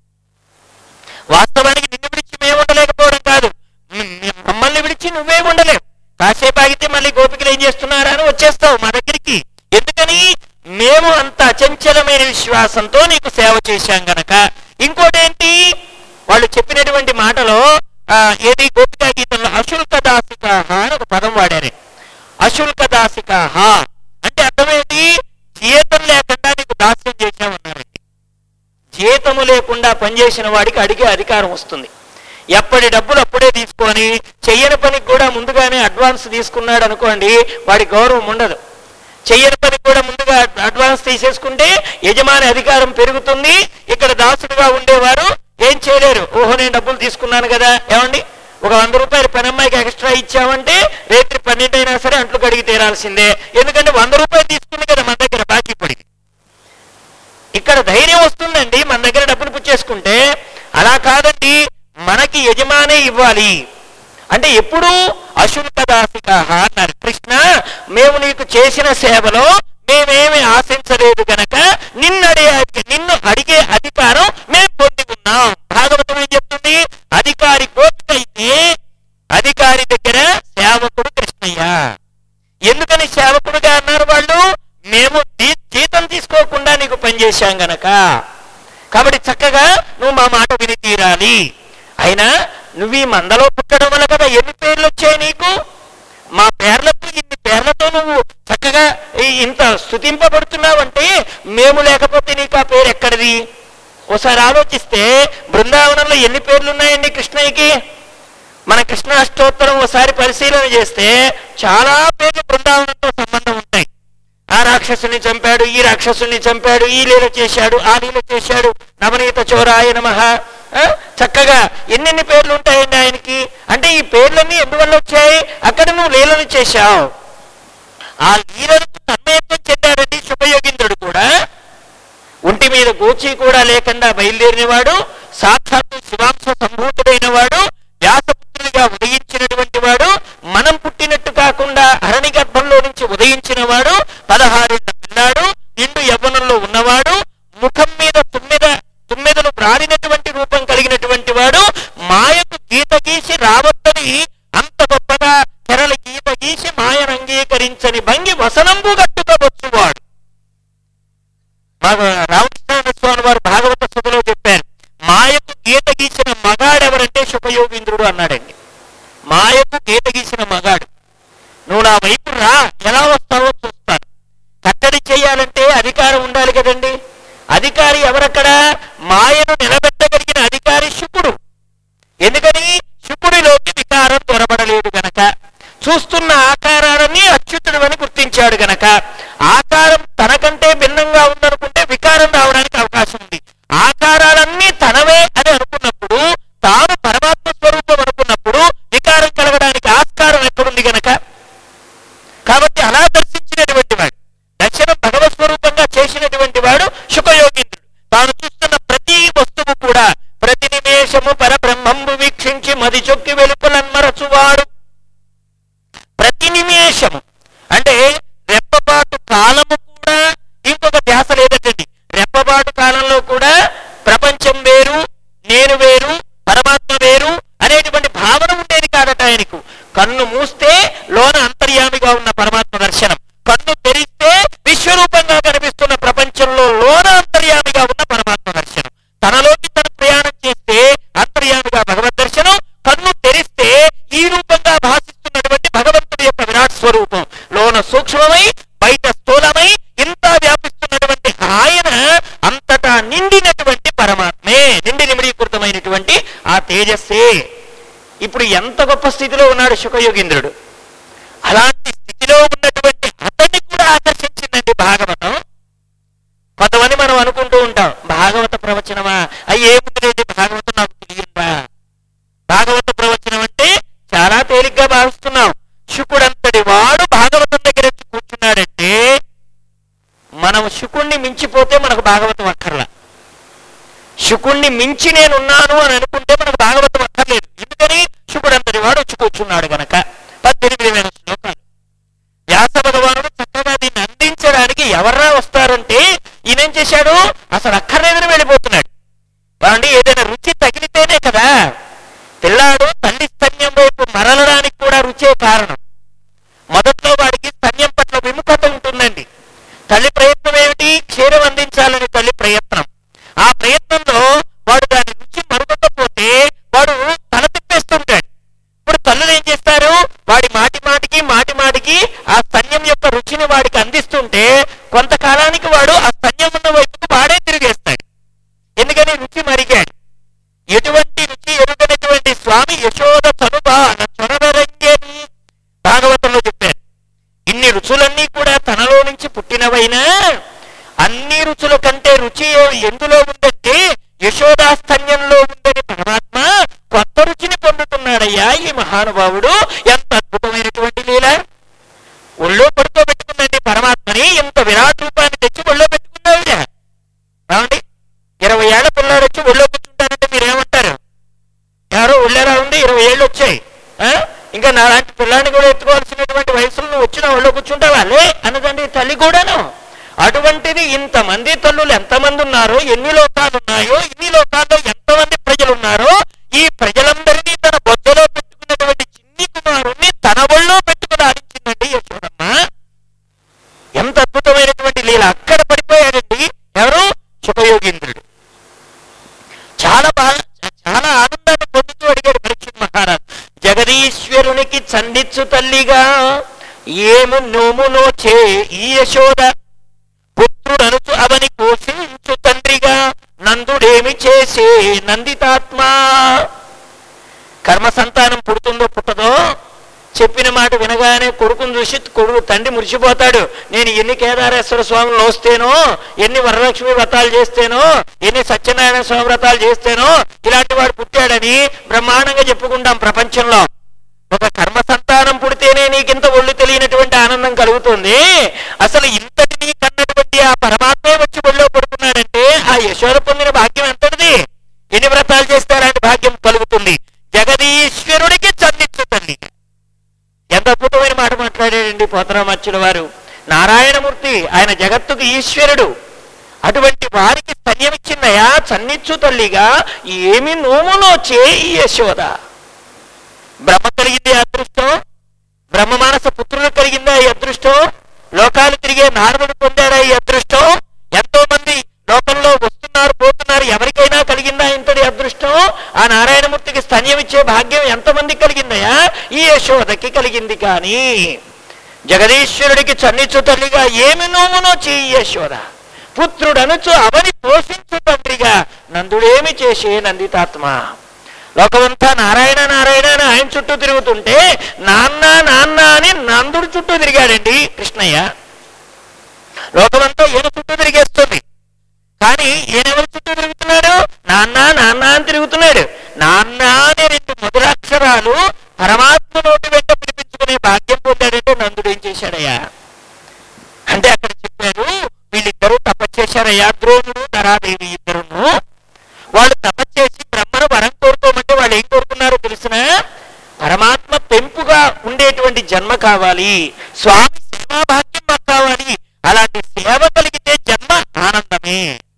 వాస్తవానికి నిన్ను విడిచి మేము ఉండలేకపోవడం కాదు, మమ్మల్ని విడిచి నువ్వే ఉండలేవు. కాసేపు ఆగితే మళ్ళీ గోపికలు ఏం చేస్తున్నారా అని వచ్చేస్తావు మా దగ్గరికి. ఎందుకని? మేము అంత అచంచలమైన విశ్వాసంతో నీకు సేవ చేశాం గనక. ఇంకోటేంటి, వాళ్ళు చెప్పినటువంటి మాటలో ఏది గోపికా గీతంలో అశుల్క దాసికాహ అని ఒక పదం వాడారే. అశుల్క దాసికాహ అంటే అర్థమేంటి? జీతం లేకుండా నీకు దాస్యం చేశామన్నారండి. జీతము లేకుండా పనిచేసిన వాడికి అడిగే అధికారం వస్తుంది. ఎప్పటి డబ్బులు అప్పుడే తీసుకొని చెయ్యని పనికి కూడా ముందుగానే అడ్వాన్స్ తీసుకున్నాడు అనుకోండి, వాడి గౌరవం ఉండదు. చెయ్యని పనికి కూడా ముందుగా అడ్వాన్స్ తీసేసుకుంటే యజమాని అధికారం పెరుగుతుంది. ఇక్కడ దాసుడుగా ఉండేవారు ఏం చేయలేరు. ఓహో నేను డబ్బులు తీసుకున్నాను కదా, ఏమండి ఒక వంద రూపాయలు పని అమ్మాయికి ఎక్స్ట్రా ఇచ్చామంటే రేత్రి పన్నెండు అయినా సరే అంట్లు కడిగి తీరాల్సిందే. ఎందుకంటే వంద రూపాయలు తీసుకుంది కదా మన దగ్గర బాకీ పడికి. ఇక్కడ ధైర్యం వస్తుందండి మన దగ్గర డబ్బులు పుచ్చేసుకుంటే. అలా కాదండి, మనకి యజమానే ఇవ్వాలి. అంటే ఎప్పుడు అశుల్క దాసికాహ అన్నారు. కృష్ణ మేము నీకు చేసిన సేవలో మేమేమి ఆశించలేదు కనుక నిన్ను అడిగే నిన్ను అడిగే అధికారం మేము పొంది ఉన్నాం. భాగవతం ఏం చెప్తుంది? అధికారి గోపిక అయితే అధికారి దగ్గర సేవకుడు కృష్ణయ్య. ఎందుకని సేవకుడుగా అన్నారు వాళ్ళు? మేము జీతం తీసుకోకుండా నీకు పనిచేశాం గనక. కాబట్టి చక్కగా నువ్వు మా మాట విని తీరాలి. అయినా నువ్వు ఈ మందలో పుట్టడం వల్ల కదా ఎన్ని పేర్లు వచ్చాయి నీకు. మా పేర్లకు ఇన్ని పేర్లతో నువ్వు చక్కగా ఇంత స్తుతింపబడుతున్నావంటే మేము లేకపోతే నీకు ఆ పేరు ఎక్కడిది? ఒకసారి ఆలోచిస్తే బృందావనంలో ఎన్ని పేర్లు ఉన్నాయండి కృష్ణయ్యకి? మన కృష్ణ అష్టోత్తరం ఒకసారి పరిశీలన చేస్తే చాలా పేర్లు బృందావనంతో సంబంధం ఉంటాయి. ఆ రాక్షసుని చంపాడు, ఈ రాక్షసుని చంపాడు, ఈ లీల చేశాడు, ఆ లీల చేశాడు, నవనీత చోరాయ నమః. చక్కగా ఎన్నెన్ని పేర్లు ఉంటాయండి ఆయనకి. అంటే ఈ పేర్లన్నీ ఎందువల్ల వచ్చాయి? అక్కడ నువ్వు లీలను చేశావు. ఆ లీలకు తన్మయత్వం చెందాడండి శుభయోగింద్రుడు కూడా. ఒంటి మీద గోచి కూడా లేకుండా బయలుదేరిన వాడు, సాక్షాత్తు శివాంశ సంభూతుడైన వాడు, వ్యాసపుత్రుడిగా ఉదయించినటువంటి వాడు, మనం పుట్టినట్టు కాకుండా అరణి గర్భంలో నుంచి ఉదయించిన వాడు, పదహారేళ్ల పిల్లాడు, నిండు యవ్వనంలో ఉన్నవాడు, ముఖం మీద తుమ్మెద తుమ్మెదలు ప్రాడినటువంటి రూపం కలిగినటువంటి వాడు, మాయకు గీత గీసి రావద్దని అంత గొప్పగా తెరల గీత గీసి మాయను అంగీకరించని భంగి వసనంబు గట్టుకోవచ్చువాడు. రామకృష్ణ స్వామి వారు భాగవత సభలో చెప్పారు, మాయకు గీత గీసిన మగాడెవరంటే శుభయోగీంద్రుడు అన్నాడండి. మాయకు గీత గీసిన మగాడు. నువ్వు నా వైపు అధికారి ఎవరక్కడ? మాయను నిలబెట్టగలిగిన అధికారి శుకుడు. ఎందుకని? శుకుడిలోకి వికారం దొరబడలేదు గనక, చూస్తున్న ఆకారాలన్నీ అచ్యుతుడు అని గుర్తించాడు గనక, ఆకారం తనకంటే భిన్నంగా ఉందనుకుంటే వికారం రావడానికి అవకాశం ఉంది. ఆకారాలన్నీ తనవే అని అనుకున్నప్పుడు, తాను పరమాత్మ స్వరూపం అనుకున్నప్పుడు వికారం కలగడానికి ఆస్కారం ఎక్కడుంది గనక, కాబట్టి అలా దర్శించినటువంటి వాడు, దర్శనం భగవత్ స్వరూపంగా చేసినటువంటి వాడు శుకయోగీంద్రుడు. తాను చూస్తున్న ప్రతి వస్తువు కూడా ప్రతి నిమేషము పరబ్రహ్మంబు వీక్షించి మది చొక్కి వెలుపలన్మరచువాడు. ప్రతి నిమేషము అంటే రెప్పపాటు కాలము కూడా ఇంకొక ధ్యాస లేదండి. రెప్పపాటు కాలంలో కూడా ప్రపంచం వేరు, నేను వేరు, పరమాత్మ వేరు అనేటువంటి భావన ఉండేది కాదట ఆయనకు. కన్ను మూస్తే లోన అంతర్యామిగా ఉన్న పరమాత్మ దర్శనం, కన్ను తెరిస్తే విశ్వరూపంగా కనిపిస్తున్న ప్రపంచంలో లోన అంతర్యామిగా ఉన్న పరమాత్మ దర్శనం. తనలోకి తను ప్రయాణం చేస్తే అంతర్యామిగా భగవద్ దర్శనం, కన్ను తెరిస్తే ఈ రూపంగా భాషిస్తున్నటువంటి భగవంతుడి యొక్క విరాట్ స్వరూపం లోన సూక్ష్మమై బయట స్థూలమై ఇంత వ్యాపిస్తున్నటువంటి ఆయన అంతటా నిండినటువంటి పరమాత్మే, నిండి నిమిడీకృతమైనటువంటి ఆ తేజస్సే. ఇప్పుడు ఎంత గొప్ప స్థితిలో ఉన్నాడు శుకయోగీంద్రుడు. అలాంటి స్థితిలో ఉన్నటువంటి అతన్ని కూడా ఆకర్షించిందండి భాగవతం. కొంతమంది మనం అనుకుంటూ ఉంటాం, భాగవత ప్రవచనమా అయ్యేముంది లేని భాగవతం నాకు తెలియదా. భాగవత ప్రవచనం అంటే చాలా తేలిగ్గా భావిస్తున్నాం. శుకుడంతటి వాడు భాగవతం దగ్గర వచ్చి కూర్చున్నాడంటే మనం శుకుణ్ణి మించిపోతే మనకు భాగవతం అక్కర్లా. శుకుణ్ణి మించి నేనున్నాను అని అనుకుంటే మనకు భాగవతం అక్కర్లేదు. ఎందుకని? శుకుడంతటి వాడు వచ్చి కూర్చున్నాడు గనక. పద్దెనిమిది వేల శ్లోకాలు వ్యాస భగవానుడు చక్కగా దీన్ని అందించడానికి ఎవర్రా వస్తారంటే ఈయనేం చేశాడు, అసలు అక్కర్లేదని వెళ్ళిపోతున్నాడు. కాబట్టి ఏదైనా రుచి తగిలితేనే కదా. పిల్లాడు తల్లి స్తన్యం వైపు మరలడానికి కూడా రుచే కారణం. మొదట్లో వాడికి స్తన్యం పట్ల విముఖత ఉంటుందండి. తల్లి ప్రయత్నం ఏమిటి? క్షీరం అందించాలని తల్లి ప్రయత్నం. ఆ ప్రయత్నంలో వాడు దాని రుచి మరుగకపోతే వాడు తల తిప్పేస్తుంటాడు. ఇప్పుడు తల్లులు ఏం చేస్తారు? వాడి మాటి మాటికి మాటి మాటికి ఆ స్తన్యం యొక్క రుచిని వాడికి అందిస్తుంటే కొంతకాలానికి వాడు ఆ స్తన్యం ఉన్న వైపుకు వాడే తిరిగేస్తాడు. ఎందుకని? రుచి మరిగాడు. ఎటువంటి రుచి ఎరుగనటువంటి స్వామి యశోద తనుబాన చొరవరంగేని భాగవతంలో చెప్పారు. ఇన్ని రుచులన్నీ కూడా తనలో నుంచి పుట్టినవైనా అన్ని రుచుల కంటే రుచి ఎందులో ఉందంటే యశోదాస్తన్యంలో ఉందని పరమాత్మ కొత్త రుచిని పొందుతున్నాడయ్యా ఈ మహానుభావుడు. ఎంత అద్భుతమైనటువంటి లీల. ఒళ్ళో పడుకోబెట్టుకుందండి పరమాత్మని. ఎంత విరాట్ రూపాన్ని తెచ్చి ఒళ్ళో పెట్టుకున్నావిడ. రావండి, ఇరవై ఏళ్ల పిల్లాడు వచ్చి ఒళ్ళో కూర్చుంటానంటే మీరేమంటారు? ఎవరో ఒళ్ళేరా ఉంది, ఇరవై ఏళ్ళు వచ్చాయి, ఇంకా నాలాంటి పిల్లాన్ని కూడా ఎత్తుకోవాల్సినటువంటి వయసులో నువ్వు వచ్చిన ఒళ్ళో కూర్చుంటావా లే అన్నదండి తల్లి కూడాను. అటువంటిది ఇంతమంది తల్లులు ఎంతమంది ఉన్నారో, ఎన్ని లోకాలు ఉన్నాయో, ఇన్ని లోకాల్లో ఎంతమంది ప్రజలు ఉన్నారో, ఈ ప్రజలందరినీ తన బొద్దలో పెట్టుకున్నటువంటి చిన్ని కుమారుణ్ణి తన ఒళ్ళో పెట్టుకుని ఆడించిందండి యశోదమ్మ. ఎంత అద్భుతమైనటువంటి లీల. అక్కడ పడిపోయాడండి ఎవరు? శుకయోగీంద్రుడు. చాలా బాగా చాలా ఆనందాన్ని పొందుతూ అడిగాడు పరీక్షిత్ మహారాజ్. జగదీశ్వరునికి చందిచ్చు తల్లిగా ఏము నోము నోచే ఈ యశోద, పుత్రుడనుచు అవని పోషించు తండ్రిగా నందుడేమి చేసే నందితాత్మ. కర్మ సంతానం పుడుతుందో పుట్టదో చెప్పిన మాట వినగానే కొడుకును చూసి కొడుకు తండ్రి మురిసిపోతాడు. నేను ఎన్ని కేదారేశ్వర స్వాములు నోస్తేనో, ఎన్ని వరలక్ష్మి వ్రతాలు చేస్తేనో, ఎన్ని సత్యనారాయణ స్వామి వ్రతాలు చేస్తేనో ఇలాంటి వాడు పుట్టాడని బ్రహ్మాండంగా చెప్పుకుంటాం ప్రపంచంలో. ఒక కర్మ సంతానం పుడితేనే నీకింత ఒళ్ళు తెలియనటువంటి ఆనందం కలుగుతుంది. అసలు ఇంతటి నీ కన్నటువంటి ఆ పరమాత్మే వచ్చి ఒళ్ళో పడుకున్నాడంటే ఆ యశోద పొందిన భాగ్యం ఎంతటిది. ఎన్ని వ్రతాలు చేస్తే అలాంటి భాగ్యం కలుగుతుంది. జగదీశ్వరుడికి చందిచ్చు తల్లి. ఎంత అద్భుతమైన మాట మాట్లాడాడండి పోతరామాచ్యుల వారు. నారాయణమూర్తి ఆయన జగత్తుకు ఈశ్వరుడు. అటువంటి వారికి స్తన్యమిచ్చిందయా చన్నిచ్చు తల్లిగా ఏమి నోములో చే ఈ యశోద. బ్రహ్మ కలిగింది అదృష్టం, బ్రహ్మ మానస పుత్రులు కలిగిందా ఈ అదృష్టం, లోకాలు తిరిగే నారదుడు పొందాడా ఈ అదృష్టం, ఎంతో మంది లోకంలో వస్తున్నారు పోతున్నారు, ఎవరికైనా కలిగిందా ఇంతటి అదృష్టం? ఆ నారాయణమూర్తికి స్తన్యం ఇచ్చే భాగ్యం ఎంతమంది కలిగిందయా? ఈ యశోదకి కలిగింది. కానీ జగదీశ్వరుడికి చన్నిచ్చు తల్లిగా ఏమి నోమునో చెయ్యి యశోద. పుత్రుడనుచు అవని పోషించు తండ్రిగా నందుడేమి చేసే నందితాత్మ. లోకమంతా నారాయణ నారాయణ అని ఆయన చుట్టూ తిరుగుతుంటే నాన్న నాన్న అని నందుడు చుట్టూ తిరిగాడండి కృష్ణయ్య. లోకమంతా ఈయన చుట్టూ తిరిగేస్తుంది, కానీ ఈయనెవరి చుట్టూ తిరుగుతున్నాడు? నాన్న నాన్న అని తిరుగుతున్నాడు. నాన్న అనే రెండు మధురాక్షరాలు పరమాత్మ నోటి వెంట పిలిపించుకునే భాగ్యం పొందాడంటే నందుడు ఏం చేశాడయ్యా అంటే అక్కడ చెప్పారు, వీళ్ళిద్దరూ తపస్చేశారయ్యా, ద్రోణుడు ధరాదేవి ఇద్దరును. వాళ్ళు తపస్చేసి బ్రహ్మను వరం కోరుకోమంటే వాళ్ళు ఏం కోరుకున్నారో తెలిసిన? పరమాత్మ పెంపుగా ఉండేటువంటి జన్మ కావాలి, స్వామి సేవా భాగ్యం మాకు కావాలి. అలాంటి సేవ కలిగితే జన్మ ఆనందమే.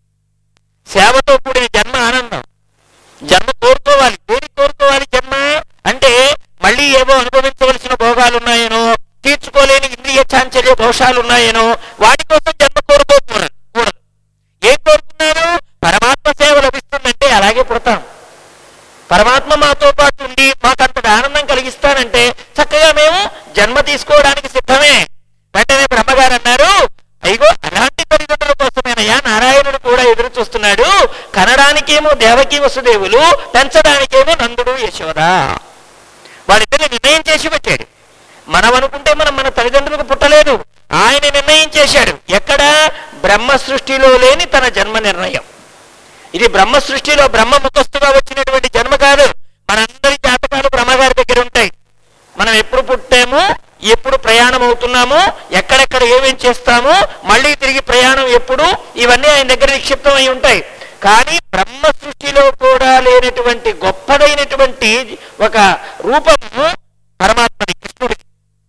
సేవతో కూడిన జన్మ ఆనందం. జన్మ కోరుకోవాలి. దేని కోరుకోవాలి జన్మ అంటే? మళ్ళీ ఏవో అనుభవించవలసిన భోగాలు ఉన్నాయనో, తీర్చుకోలేని ఇంద్రియ చాంచల్య దోషాలు ఉన్నాయనో వాటి కోసం జన్మ కోరుకోకూడదు కూడదు. ఏం కోరుకున్నారు? పరమాత్మ సేవ లభిస్తుందంటే అలాగే పుడతాం. పరమాత్మ మాతో పాటు ఉండి మాకంతటి ఆనందం కలిగిస్తానంటే చక్కగా మేము జన్మ తీసుకోవడానికి సిద్ధమే. వెంటనే బ్రహ్మగారు అన్నారు, అయ్యో అలాంటి తల్లిదండ్రుల కోసమేనయ్యా నారాయణుడు కూడా ఎదురు చూస్తున్నాడు. కనడానికేమో దేవకీ వసుదేవులు, పెంచడానికేమో నందుడు యశోద. వాళ్ళిద్దరిని నిర్ణయం చేసి పెట్టాడు. మనం అనుకుంటే మనం మన తల్లిదండ్రులకు పుట్టలేదు, ఆయన నిర్ణయం చేశాడు. ఎక్కడ? బ్రహ్మ సృష్టిలో లేని తన జన్మ నిర్ణయం. ఇది బ్రహ్మ సృష్టిలో బ్రహ్మ ముఖస్తుగా వచ్చినటువంటి జన్మ కాదు. మనందరి జాతకాలు బ్రహ్మగారి దగ్గర ఉంటాయి. మనం ఎప్పుడు పుట్టాము, ఎప్పుడు ప్రయాణం అవుతున్నాము, ఎక్కడెక్కడ ఏమేం చేస్తాము, మళ్ళీ తిరిగి ప్రయాణం ఎప్పుడు, ఇవన్నీ ఆయన దగ్గర నిక్షిప్తం అయి ఉంటాయి. కానీ బ్రహ్మ సృష్టిలో కూడా లేనటువంటి గొప్పదైనటువంటి ఒక రూపము పరమాత్మని, కృష్ణుడికి.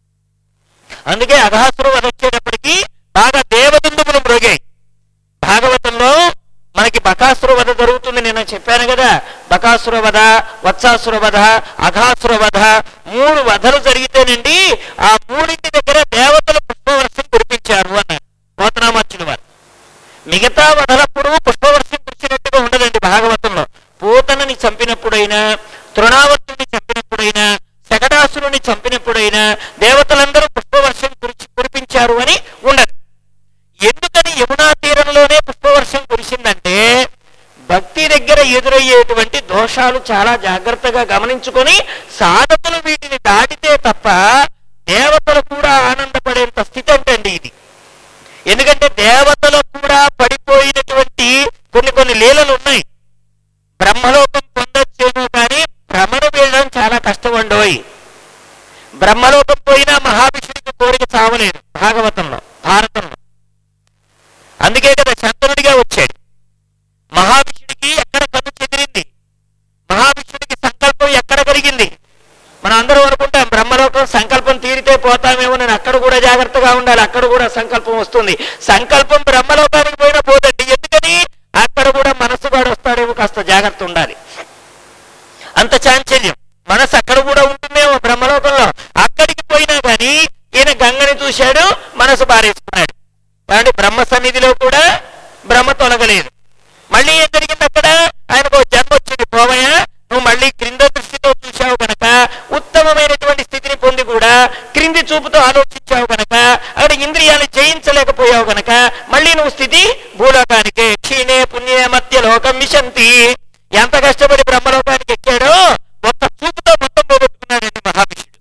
అందుకే అఘాసురు వధ వచ్చేటప్పటికీ బాగా దేవదుందుములు మ్రోగాయి. భాగవతంలో మనకి బకాసుర వధ జరుగుతుంది, నేను చెప్పాను కదా. బకాసుర వధ, వత్సాసుర వధ, అఘాసుర వధ, మూడు వధలు జరిగితేనండి ఆ మూడింటి దగ్గర దేవతలు పుష్పవర్షం కురిపించారు అన్నారు పోతనామాచ్యుల వారు. మిగతా వధలప్పుడు పుష్పవర్షం కురిచినట్టుగా ఉండదండి భాగవతంలో. పూతనని చంపినప్పుడైనా, తృణావర్తుని చంపినప్పుడైనా, శకటాసురుని చంపినప్పుడైనా దేవతలందరూ పుష్పవర్షం కురిచి కురిపించారు అని ఉండదు. ఎందుకని యమునా తీరంలోనే పుష్పవర్షం కురిసిందంటే భక్తి దగ్గర ఎదురయ్యేటువంటి దోషాలు చాలా జాగ్రత్తగా గమనించుకొని సాధకులు వీటిని దాటితే తప్ప దేవతలు కూడా ఆనందపడేంత స్థితి అంటండి ఇది. ఎందుకంటే దేవతలు కూడా పడిపోయినటువంటి కొన్ని కొన్ని లీలలు ఉన్నాయి. బ్రహ్మలోకం పొందొచ్చేమో కానీ భ్రమను వీడడం చాలా కష్టమండోయి. బ్రహ్మలోకం పోయినా మహావిష్ణుడికి కోరిక చావలేదు భాగవతంలో, భారతంలో. అందుకే కదా శంతనుడిగా వచ్చాడు. మహావిష్ణుడికి ఎక్కడ కన్ను చెదిరింది, మహావిష్ణుడికి సంకల్పం ఎక్కడ కలిగింది. మనం అందరూ అనుకుంటాం బ్రహ్మలోకం సంకల్పం తీరితే పోతామేమో, నేను అక్కడ కూడా జాగ్రత్తగా ఉండాలి, అక్కడ కూడా సంకల్పం వస్తుంది. సంకల్పం బ్రహ్మలోకానికి పోయినా పోదండి. ఎందుకని? అక్కడ కూడా మనసు వాడు వస్తాడేమో, కాస్త జాగ్రత్త ఉండాలి. అంత చాంచల్యం మనసు అక్కడ కూడా ఉంటుందేమో బ్రహ్మలోకంలో. అక్కడికి పోయినా కానీ ఈయన గంగని చూశాడు, మనసు బారేసుకున్నాడు. కాబట్టి బ్రహ్మ సన్నిధిలో కూడా బ్రహ్మ తొలగలేదు. మళ్ళీ ఏం జరిగింది అక్కడ? ఆయనకు జన్మ వచ్చింది. పోవయ్యా, నువ్వు మళ్ళీ క్రింద దృష్టితో చూశావు కనుక, ఉత్తమమైనటువంటి స్థితిని పొంది కూడా క్రింది చూపుతో ఆలోచించావు కనుక, అక్కడ ఇంద్రియాలు జయించలేకపోయావు కనుక మళ్ళీ నువ్వు స్థితి భూలోకానికే. క్షీణే పుణ్యే మధ్య లోకం విశంతి. ఎంత కష్టపడి బ్రహ్మలోకానికి ఎక్కాడో మొత్తం చూపుతో మొత్తం పోగొట్టుకున్నాడండి మహావిష్ణుడు.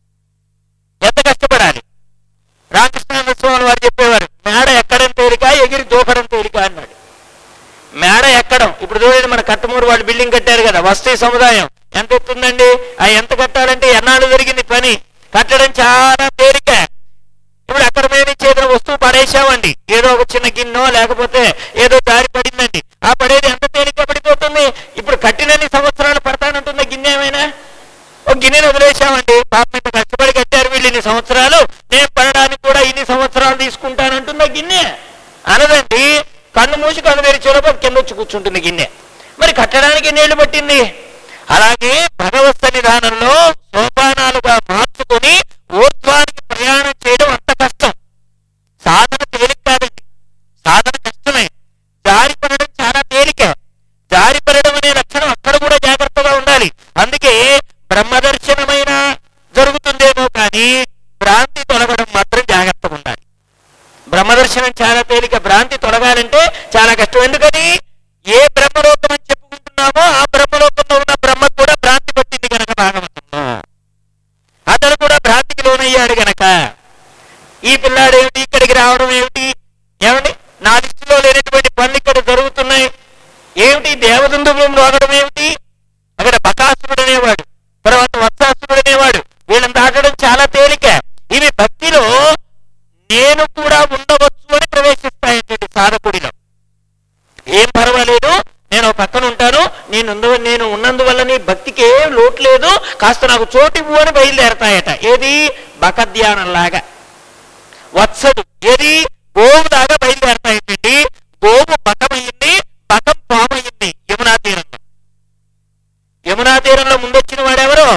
ఎంత కష్టపడాలి. రామకృష్ణ స్వామి వారు చెప్పేవారు, మేడ ఎక్కడం తేలిక, ఎగిరి దూకడం తేలిక అన్నాడు. మేడ ఎక్కడం, ఇప్పుడు చూడండి మన కట్టమూరు వాళ్ళు బిల్డింగ్ కట్టారు కదా, వస్తీ సముదాయం ఎంత ఎత్తుందండి. ఆ ఎంత కట్టాలంటే ఎన్నాళ్ళు జరిగింది పని. కట్టడం చాలా తేలిక. ఇప్పుడు అక్కడ మీద నుంచి ఏదైనా వస్తువు పడేసామండి, ఏదో ఒక చిన్న గిన్నె లేకపోతే ఏదో దారి పడిందండి, ఆ పడేది ఎంత తేలిక పడిపోతుంది. ఇప్పుడు కట్టినన్ని సంవత్సరాలు పడతానంటుందా గిన్నె ఏమైనా? ఒక గిన్నెని వదిలేసామండి, పాప ఇంత కష్టపడి కట్టారు వీళ్ళు ఇన్ని సంవత్సరాలు, నేను పడడానికి కూడా ఇన్ని సంవత్సరాలు తీసుకుంటానంటుందా గిన్నె? అనదండి. కన్ను మూసి కన్ను తెరిచేలోపు కింద వచ్చి కూర్చుంటుంది గిన్నె. మరి కట్టడానికి నీళ్లు పట్టింది. అలాగే భగవత్ సన్నిధానంలో సోపానాలుగా మార్చుకొని ఊర్ధ్వానికి ప్రయాణం చేయడం అంత కష్టం. సాధన తేలిక కాదండి, సాధన కష్టమే. జారి పడడం చాలా తేలిక. జారి పడడం అనే లక్షణం అక్కడ కూడా జాగ్రత్తగా ఉండాలి. అందుకే బ్రహ్మదర్శనమైన జరుగుతుందేమో కానీ భ్రాంతి తొలగడం మాత్రం జాగ్రత్తగా ఉండాలి. బ్రహ్మదర్శనం చాలా తేలిక, భ్రాంతి తొలగాలంటే ఏమిటి దేవదందువులు మ్రోగడం ఏమిటి? అక్కడ బకాసురుడు అనేవాడు, తర్వాత వత్సాసురుడు అనేవాడు, వీళ్ళని దాటడం చాలా తేలిక. ఇవి భక్తిలో నేను కూడా ఉండవచ్చు అని ప్రవేశిస్తాయండి సాధకుడిలో. ఏం పర్వాలేదు, నేను పక్కన ఉంటాను, నేను నేను ఉన్నందువల్ల నీ భక్తికి ఏం లోటు లేదు, కాస్త నాకు చోటు ఇవ్వు అని బయలుదేరతాయట. ఏది? బకధ్యానంలాగా. వత్సడు ఏది? గోవులాగా బయలుదేరతాయండి. గోవు బకమయ్యింది, బకం పామయ్యింది యమునా తీరంలో. యమునా తీరంలో ముందొచ్చిన వాడెవరు?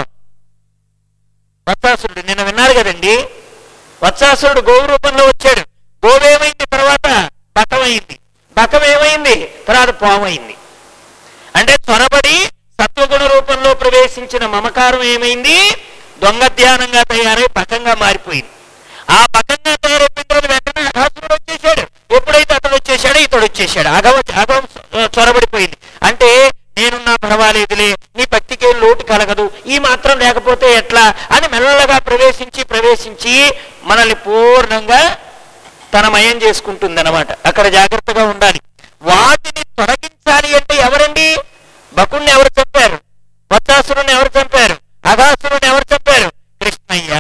వత్సాసురుడు. నిన్న విన్నారు కదండి, వత్సాసురుడు గోవు రూపంలో వచ్చాడు. గోవేమైంది? తర్వాత బకమైంది, బకం ఏమైంది? తర్వాత పామైంది. అంటే చొరబడి సత్వగుణ రూపంలో ప్రవేశించిన మమకారం ఏమైంది? దొంగ ధ్యానంగా తయారై బకంగా మారిపోయింది. ఆ బకంగా తయారైపోయిన తర్వాత వెంటనే అఘాసురుడు వచ్చేసాడు. ఎప్పుడైతే అతడు వచ్చేసాడో ఇతడు వచ్చేసాడు. అగవ అగవం చొరబడిపోయింది. అంటే నేనున్నా పర్వాలేదులే, నీ భక్తికి లోటు కలగదు, ఈ మాత్రం లేకపోతే ఎట్లా అని మెల్లగా ప్రవేశించి ప్రవేశించి మనల్ని పూర్ణంగా తన మయం చేసుకుంటుంది అన్నమాట. అక్కడ జాగ్రత్తగా ఉండాలి. వాటిని తొలగించాలి అంటే ఎవరండి? బకుణ్ణి ఎవరు చంపారు? వత్సాసురుని ఎవరు చంపారు? అఘాసురుని ఎవరు చంపారు? కృష్ణయ్య.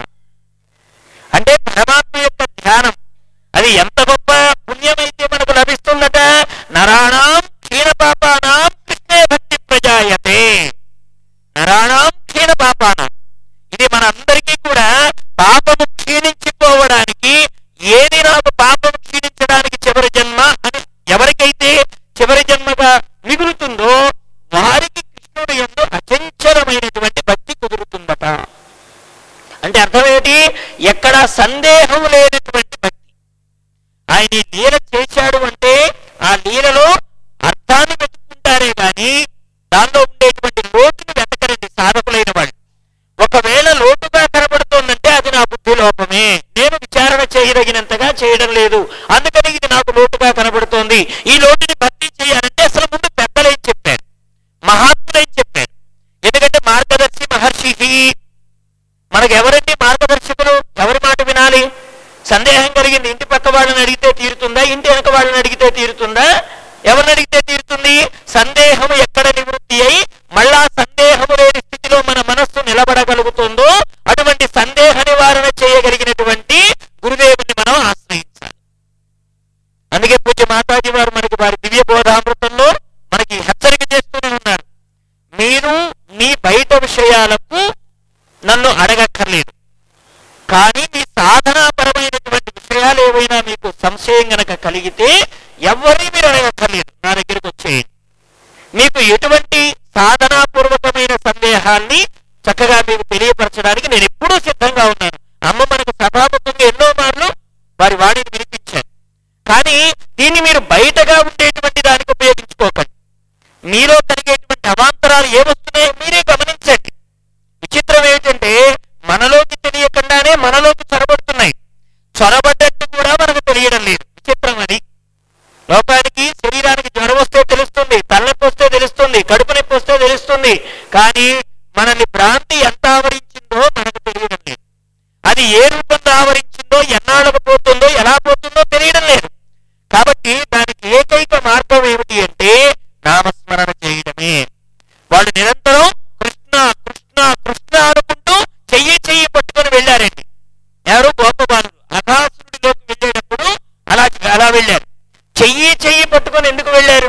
అంటే పరమాత్మ యొక్క ధ్యానం అది ఎంత గొప్ప పుణ్యమైతే మనకు లభిస్తుందట. నరాణం క్షీణ పాపానాం కృష్ణే భక్తి ప్రజాయతే. నరాణం క్షీణ పాపానం, ఇది మన అందరికీ కూడా పాపము క్షీణించిపోవడానికి, ఏది నాకు పాపము క్షీణించడానికి చివరి జన్మ అని ఎవరికైతే చివరి జన్మగా మిగులుతుందో వారికి కృష్ణుడు యందు అచంచలమైనటువంటి భక్తి కుదురుతుందట. అంటే అర్థం ఏంటి? ఎక్కడ సందేహం లేనటువంటి భక్తి. ఆయన ఈ లీల చేశాడు అంటే ఆ లీలలో అర్థాన్ని వెతుక్కుంటారే గాని దానిలో ఉండేటువంటి లోటుని వెతకరండి సాధకులైన వాళ్ళు. ఒకవేళ లోటుగా కనబడుతోందంటే అది నా బుద్ధి లోపమే, నేను విచారణ చేయదగినంతగా చేయడం లేదు, అందుకని ఇది నాకు లోటుగా కనబడుతోంది. ఈ లోటుని భర్తీ చేయాలంటే అసలు ముందు పెద్దలేం చెప్పారు, మహాత్ములేం చెప్పారు. ఎందుకంటే మార్గదర్శి మహర్షి. మనకు ఎవరండి మార్గదర్శకులు? ఎవరి మాట వినాలి? సందేహం కలిగింది, ఇంటి పక్క వాళ్ళని అడిగితే తీరుతుందా, ఇంటి వెనక వాళ్ళని అడిగితే తీరుతుందా, ఎవరిని అడిగితే తీరుతుంది? సందేహం ఎక్కడ నివృత్తి అయి మళ్ళా సందేహము లేని స్థితిలో మన మనస్సు నిలబడగలుగుతుందో అటువంటి సందేహ నివారణ చేయగలిగినటువంటి గురుదేవుని మనం ఆశ్రయించాలి. అందుకే పూజ్య మాతాజీ వారు మనకి వారి దివ్య బోధామృతంలో మనకి హెచ్చరిక చేస్తూనే ఉన్నారు. మీరు మీ బయట విషయాలకు నన్ను అడగక్కర్లేదు, కానీ మీ సాధనాపరమైనటువంటి విషయాలు ఏవైనా మీకు సంశయం గనక కలిగితే ఎవరిని మీరు అడగక్కర్లేదు, నా దగ్గరికి వచ్చేయండి. మీకు ఎటువంటి సాధనాపూర్వకమైన సందేహాన్ని చక్కగా మీకు తెలియపరచడానికి నేను ఎప్పుడూ సిద్ధంగా ఉన్నాను. అమ్మ మనకు సభాముఖంగా ఎన్నో మార్లు వారి వాణిని వినిపించారు. కానీ దీన్ని మీరు బయటగా ఉండేటువంటి దానికి ఉపయోగించుకోకండి. మీలో కలిగేటువంటి అవాంతరాలు ఏమొస్తున్నాయో మీరే గమనించండి. విచిత్రం ఏమిటంటే మనలోకి తెలియకుండానే మనలోకి చొరబడుతున్నాయి. చొరబడ్డట్టు కూడా మనకు తెలియడం లేదు. విచిత్రం అది. లోకానికి శరీరానికి జ్వరం వస్తే తెలుస్తుంది, తలనొప్పి వస్తే తెలుస్తుంది, కడుపు నొప్పి వస్తే తెలుస్తుంది, కానీ మనల్ని భ్రాంతి ఎంత ఆవరించిందో మనకు తెలియడం లేదు. అది ఏ రూపంలో ఆవరించిందో, ఎన్నాళ్ళకు పోతుందో, ఎలా పోతుందో తెలియడం లేదు. కాబట్టి దానికి ఏకైక మార్గం ఏమిటి అంటే నామస్మరణ చేయడమే. వాళ్ళు నిరంతరం కృష్ణ కృష్ణ కృష్ణ అనుకుంటూ చెయ్యి చెయ్యి పట్టుకొని వెళ్ళారండి. ఎవరు? గోపబాలుడు. అఘాసురుడిలోకి వెళ్ళేటప్పుడు అలా అలా వెళ్ళారు. చెయ్యి చెయ్యి పట్టుకొని ఎందుకు వెళ్ళారు?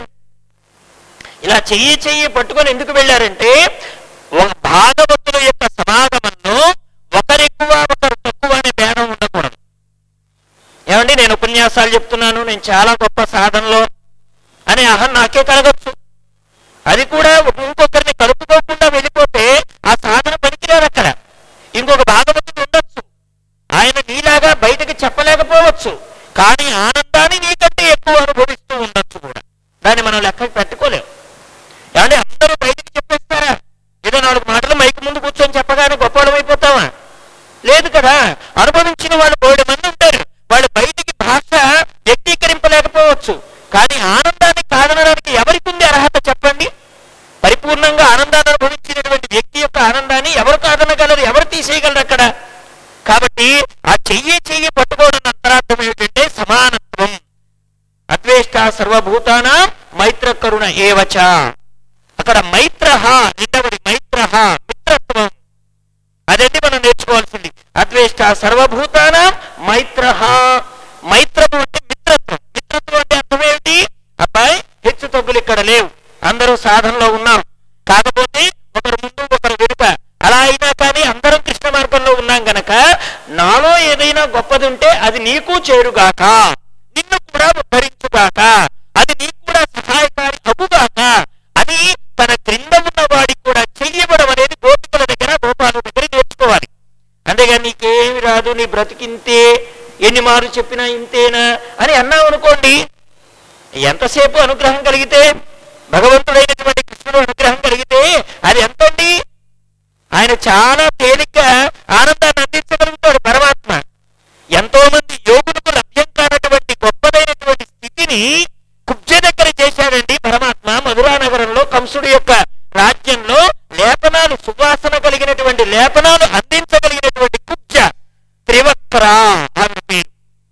ఇలా చెయ్యి చెయ్యి పట్టుకొని ఎందుకు వెళ్ళారంటే ఒక భాగవతుల యొక్క సమాగమంలో ఒకరెక్కువ ఒకరు తక్కువ అనే భేదం ఉండకూడదు. ఏమండి, నేను ఉపన్యాసాలు చెప్తున్నాను, నేను చాలా గొప్ప సాధనలో అనే అహం నాకే కలగచ్చు. అది కూడా ఇంకొకరిని కలుపుకోకుండా వెళ్ళిపోతే ఆ సాధన పనికిరాదు. అక్కడ ఇంకొక భాగవతుడు ఉండొచ్చు, ఆయన నీలాగా బయటకు చెప్పలేకపోవచ్చు, కానీ ఆనందాన్ని నీకంటే ఎక్కువ అనుభవిస్తూ ఉండొచ్చు కూడా. దాన్ని మనం లెక్కకి పెట్టుకోలేము. ఏమంటే అందరూ బయటకు చెప్పేస్తారా? ఏదో నాలుగు మాటలు మైకు ముందు కూర్చొని చెప్పగానే గొప్పవాళ్ళం అయిపోతావా? లేదు కదా. అనుభవించిన వాళ్ళు బోలెడు మంది ఉంటారు. వాళ్ళు బయటికి భాష వ్యక్తీకరింపలేకపోవచ్చు, కానీ ఆనందాన్ని కాదనడానికి ఎవరికి ఉంది అర్హత చెప్పండి? పరిపూర్ణంగా ఆనందాన్ని అనుభవించినటువంటి వ్యక్తి యొక్క ఆనందాన్ని ఎవరు కాదనగలరు? ఎవరు తీసేయగలరు అక్కడ? కాబట్టి ఆ చెయ్యి చెయ్యి పట్టుకోవడం అంతరార్థం ఏమిటంటే సమానత్వం. అద్వేష్ట సర్వభూతానాం మైత్ర కరుణ కరుణ ఏవచ. అక్కడ మైత్ర రెండవది మైత్ర మిత్రత్వం, అదండి మనం నేర్చుకోవాల్సింది. అద్వేష్ట సర్వభూతానాం మైత్ర. మైత్రము అంటే మిత్రత్వం. మిత్రత్వం అంటే అర్థం ఏమిటి? అబ్బాయి హెచ్చు తగ్గులు ఇక్కడ లేవు, అందరూ సాధనలో ఉన్నాం, కాకపోతే ఒకరు ముందు ఒకరు వెనుక, అలా అయినా కానీ అందరం కృష్ణ మార్గంలో ఉన్నాం గనక నాలో ఏదైనా గొప్పది ఉంటే అది నీకు చేరుగాక, నిన్ను కూడా ఉద్ధరించుగాక, అది నీకు కూడా సహాయకారి అగుగాక అని తన క్రింద ఉన్న వాడికి కూడా చెయ్యబడం అనేది గోపికల దగ్గర గోపాల దగ్గర నేర్చుకోవాలి. అంతేగా నీకేమి రాదు, నీ బ్రతికింతే, ఎన్ని మారు చెప్పినా ఇంతేనా అని అన్నావు అనుకోండి, ఎంతసేపు అనుగ్రహం కలిగితే, భగవంతుడైనటువంటి కృష్ణుడు అనుగ్రహం కలిగితే అది ఎంతండి? ఆయన చాలా తేలిగ్గా ఆనందాన్ని అందించగలుగుతాడు పరమాత్మ. ఎంతో మంది యోగులకు లభ్యం కానటువంటి గొప్పదైనటువంటి స్థితిని కుబ్జ దగ్గర చేశాడండి పరమాత్మ. మధురా నగరంలో కంసుడి యొక్క రాజ్యంలో లేపనాలు, సువాసన కలిగినటువంటి లేపనాలు అందించగలిగినటువంటి కుబ్జ త్రివక్ర ఆమె పేరు.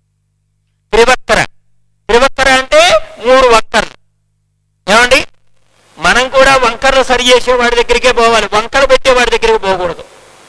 త్రివక్ర. త్రివక్ర అంటే మూడు వంకర్లు. ఏమండి, మనం కూడా వంకర్లు సరి చేసేవాడి దగ్గరికే పోవాలి, వంకలు పెట్టేవాడి దగ్గరికి పోకూడదు.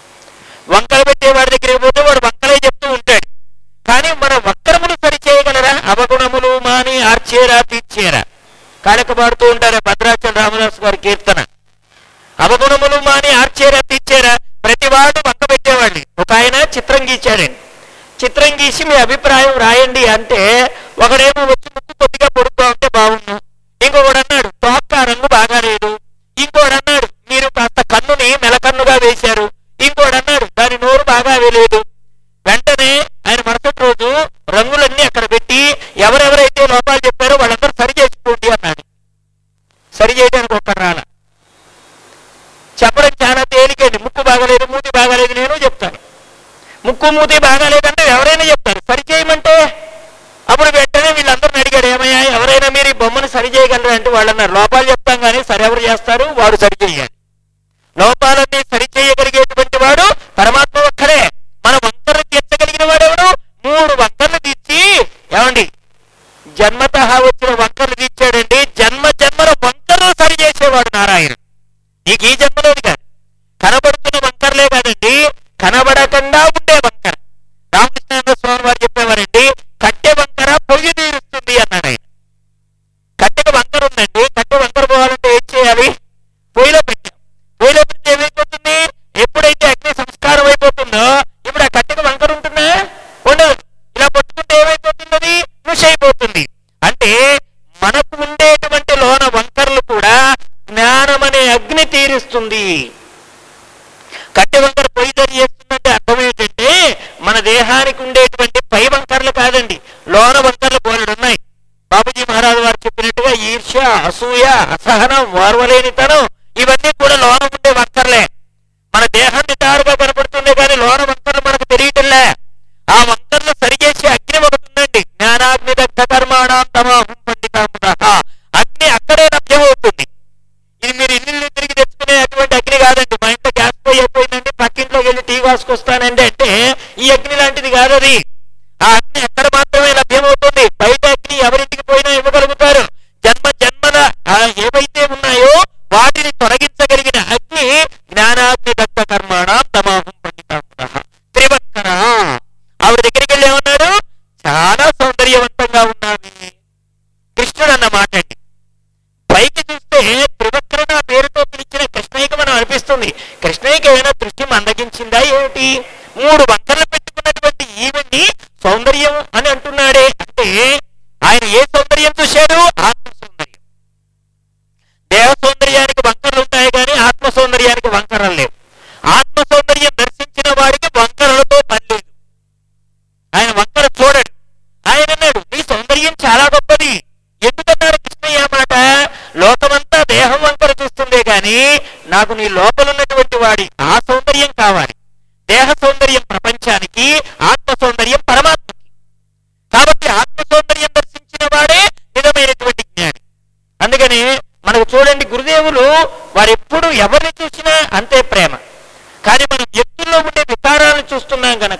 వంకలు పెట్టేవాడి దగ్గరికి పోతే వాడు వంకలే చెప్తూ ఉంటాడు, కానీ మన వక్రములు సరి చేయగలరా? అవగుణములు మాని ఆర్చేరా తీర్చేరా కాళక పాడుతూ ఉంటారు భద్రాచల రామదాసు గారి కీర్తన. అవగుణములు మాని ఆర్చేరా తీర్చేరా, ప్రతి వాడు వంక పెట్టేవాడిని. ఒక ఆయన చిత్రం గీచాడండి, చిత్రం గీసి మీ అభిప్రాయం రాయండి అంటే ఒకడేమో వచ్చి ముక్కు కొద్దిగా పొడుగ్గా ఉంటే బాగుండు, ఇంకొకడు అన్నాడు తోక్క రంగు బాగాలేదు, ఇంకోడు అన్నాడు మీరు కాస్త కన్నుని మెలకన్నుగా వేశారు, ఇంకోడు అన్నాడు దాని నోరు బాగా వేయలేదు. వెంటనే ఆయన మరుసటి రోజు రంగులన్నీ అక్కడ పెట్టి ఎవరెవరైతే లోపాలు చెప్పారో వాళ్ళందరూ సరి చేసుకోండి అన్నాడు. సరి చేయడానికి ఒక్కరు రాల. చెప్పడం చాలా తేలికండి. ముక్కు బాగాలేదు, మూతి బాగాలేదు నేను చెప్తాను, ముక్కు మూతి బాగాలేదంటే ఎవరైనా చెప్తారు, సరి చేయమంటే. అప్పుడు వెంటనే వీళ్ళందరిని అడిగాడు, ఏమయ్యా ఎవరైనా మీరు ఈ బొమ్మను సరి చేయగలరా అంటే వాళ్ళు అన్నారు లోపాలు చెప్తాం కానీ సరి ఎవరు చేస్తారు, వాడు సరి చేయాలి. లోపాలన్నీ సరి చేయగలిగేటువంటి వాడు పరమాత్మ ఒక్కరే. మన వంకర్లు తీర్చగలిగిన వాడెవడు? మూడు వంకర్లు తీర్చి, ఏమండి జన్మత వచ్చిన వంకర్లు తీర్చాడండి, జన్మ జన్మల వంకర్లు సరి చేసేవాడు నారాయణ. నీకు ఈ జన్మలోది కాదు, కనబడుతున్న వంకర్లే కాదండి, కనబడకుండా ఉండే వంకర. రామకృష్ణ స్వామి వారు చెప్పేవారండి, కట్టె వంకర పొయ్యి తీరుస్తుంది అన్నాడు ఆయన. కట్టెకు వంకర ఉందండి, కట్టె వంకర పోవాలంటే ఏం చేయాలి? పొయ్యిలో పెట్టాం, పొయ్యిలో పెడితే ఏమైపోతుంది? ఎప్పుడైతే అగ్ని సంస్కారం అయిపోతుందో ఇప్పుడు ఆ కట్టెకు వంకర ఉంటుందా? ఉండదు. ఇలా పట్టుకుంటే ఏమైపోతుంది? అది ముషైపోతుంది. అంటే మనకు ఉండేటువంటి లోన వంకరలు కూడా జ్ఞానం అనే అగ్ని తీరుస్తుంది. కట్టె వంకర పొయ్యి తరి చేస్తుందంటే అర్థం ఏంటంటే మన దేహానికి ఉండేటువంటి పై వంకరలు కాదండి, లోన వంకరలు బోలెడున్నాయి. బాబుజీ మహారాజు వారు చెప్పినట్టుగా ఈర్ష్య, అసూయ, అసహనం, ఓర్వలేనితనం ఇవన్నీ కూడా లోన ఉండే వంకర్లే. మన దేహం నిటారుగా కనపడుతుంది కానీ లోన వంకర్లు మనకు తెలియటంలే. ఆ వంకర్లు సరిచేసే అగ్ని ఒకటి ఉందండి, జ్ఞానాగ్ని దగ్ధ కర్మాణం తమాహం పండితాముదః. అగ్ని అక్కడే లభ్యమవుతుంది. ఇది మీరు ఇల్లు తిరిగి తెచ్చుకునే అటువంటి అగ్ని కాదండి. మా ఇంట్లో గ్యాస్ పొయ్యి అయిపోయిందండి, పక్కింట్లోకి వెళ్ళి టీ కాసుకొస్తానండి అంటే ఈ అగ్ని లాంటిది కాదు అది. ఆ అగ్ని అక్కడ మాత్రమే లభ్యమవుతుంది. బయట అగ్ని ఎవరింటికి పోయినా ఇవ్వగలుగుతారు. జన్మ జన్మల ఏవైతే ఉన్నాయో వాటిని తొలగించగలిగిన అగ్ని జ్ఞానాగ్ని దగ్ధ కర్మాణం తమాహం పండితాముదః. త్రివక్కర. ఆవిడ దగ్గరికి వెళ్ళి ఏమన్నాడు? చాలా సౌందర్యవంతంగా ఉన్నావి కృష్ణుడు అన్న మాట అండి. పైకి చూస్తే త్రివక్ర నా పేరుతో పిలిచిన కృష్ణయ్యకి మనం అనిపిస్తుంది, కృష్ణయ్యకి ఏమైనా దృష్టి మందగించిందా ఏమిటి? మూడు వంకర్లు పెట్టుకున్నటువంటి ఈవెన్ని సౌందర్యం అని అంటున్నాడే అంటే ఆయన ఏ సౌందర్యం చూశాడు? ఆత్మ సౌందర్యం. దేహ సౌందర్యానికి వంకరలు ఉంటాయి కానీ ఆత్మ సౌందర్యానికి వంకరలు లేవు. ఆత్మ సౌందర్యం దర్శించిన వాడికి వంకరలతో పని లేదు. ఆయన వంకర చూడడు. ఆయన అన్నాడు నీ సౌందర్యం చాలా గొప్పది. ఎందుకన్నాడు కృష్ణయ్య మాట? లోకమంతా దేహం వంకర చూస్తుందే గాని నాకు నీ లోపలున్నటువంటి వాడి ఆ సౌందర్యం కావాలి. దేహ సౌందర్యం ప్రపంచానికి, ఆత్మ సౌందర్యం పరమాత్మకి. కాబట్టి ఆత్మ సౌందర్యం దర్శించిన వాడే నిజమైనటువంటి జ్ఞాని. అందుకని మనకు చూడండి గురుదేవులు వారు ఎప్పుడు ఎవరిని చూసినా అంతే ప్రేమ. కానీ మనం వ్యక్తుల్లో ఉండే వికారాలను చూస్తున్నాం కనుక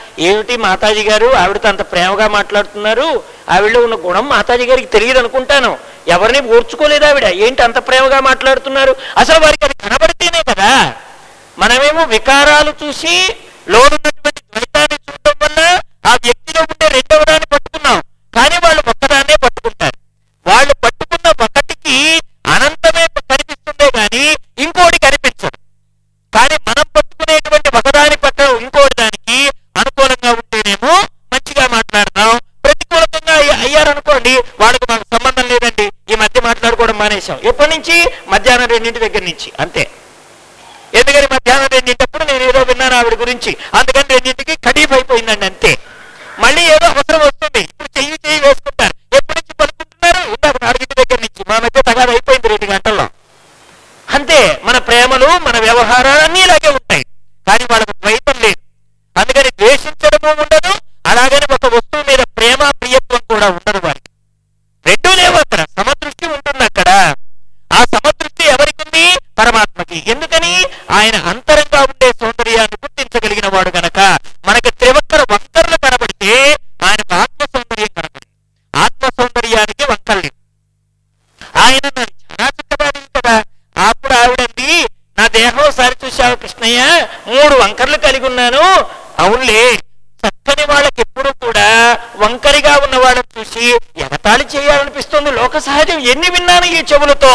ఏమిటి మాతాజీ గారు ఆవిడతో అంత ప్రేమగా మాట్లాడుతున్నారు, ఆవిడలో ఉన్న గుణం మాతాజీ గారికి తెలియదు అనుకుంటాను, ఎవరిని ఓర్చుకోలేదు ఆవిడ, ఏంటి అంత ప్రేమగా మాట్లాడుతున్నారు, అసలు వారికి అది కనబడితేనే కదా. మనమేమో వికారాలు చూసి లోనున్నటువంటి ద్వైతాన్ని చూడటం వల్ల ఆ వ్యక్తిలో ఉండే రెండవ దాన్ని పట్టుకున్నాం, కానీ వాళ్ళు ఒక్కదాన్నే పట్టుకుంటారు. వాళ్ళు పట్టుకున్న ఒకటికి అనంతమే కనిపిస్తుందే కానీ ఇంకోటి కనిపించదు. కానీ మనం పట్టుకునేటువంటి ఒకదాని పట్ల ఇంకోటి దానికి అనుకూలంగా ఉంటేనేమో మంచిగా మాట్లాడతాం, ప్రతికూలంగా అయ్యారనుకోండి వాళ్ళకి మనకు సంబంధం లేదండి, ఈ మధ్య మాట్లాడుకోవడం మానేశాం. ఎప్పటి నుంచి? మధ్యాహ్నం రెండింటి దగ్గర నుంచి. అంతే. ఎందుకని మధ్యాహ్నం రెండింటప్పుడు నేను ఏదో విన్నాను ఆవిడ గురించి, అందుకని రెండింటికి ఖడీఫ్ అయిపోయిందండి అంతే. మళ్ళీ ఏదో అవసరం వస్తుంది, ఇప్పుడు చెయ్యి చెయ్యి వేసుకుంటారు. ఎప్పటి నుంచి పలుకుంటున్నారు? ఇందాక నాలుగింటి దగ్గర నుంచి. మా మధ్య తగాదు అయిపోయింది రెండు గంటల్లో. అంతే. మన ప్రేమలు మన వ్యవహారాలు అన్నీ ఇలాగే ఉంటాయి, కానీ వాళ్ళకు ద్వైతం లేదు. అందుకని ద్వేషించడము ఉండదు, అలాగని ఒక వస్తువు మీద ప్రేమ ప్రియత్వం కూడా ఉండదు వారికి. రెండూ లేవు అక్కడ, సమదృష్టి ఉంటుంది అక్కడ. ఆ సమదృష్టి ఎవరికి ఉంది? పరమాత్మకి. ఎందుకని? ఆయన అంతరంగా ఉండే సౌందర్యాన్ని గుర్తించగలిగిన వాడు గనక. మనకి త్రివక్కర వంకర్లు కనబడితే ఆయనకు ఆత్మ సౌందర్యం కనబడింది, ఆత్మ సౌందర్యానికి వంకర్లు. ఆయన నన్ను చాలా చక్కగా కదా. అప్పుడు ఆవిడంది, నా దేహం ఒకసారి చూశావు కృష్ణయ్య, మూడు వంకర్లు కలిగి ఉన్నాను. అవునులే, చక్కని వాళ్ళకి ఎప్పుడు కూడా వంకరిగా ఉన్న వాళ్ళని చూసి ఎగతాళి చేయాలనిపిస్తుంది, లోక సహజం. ఎన్ని విన్నాను ఈ చెవులతో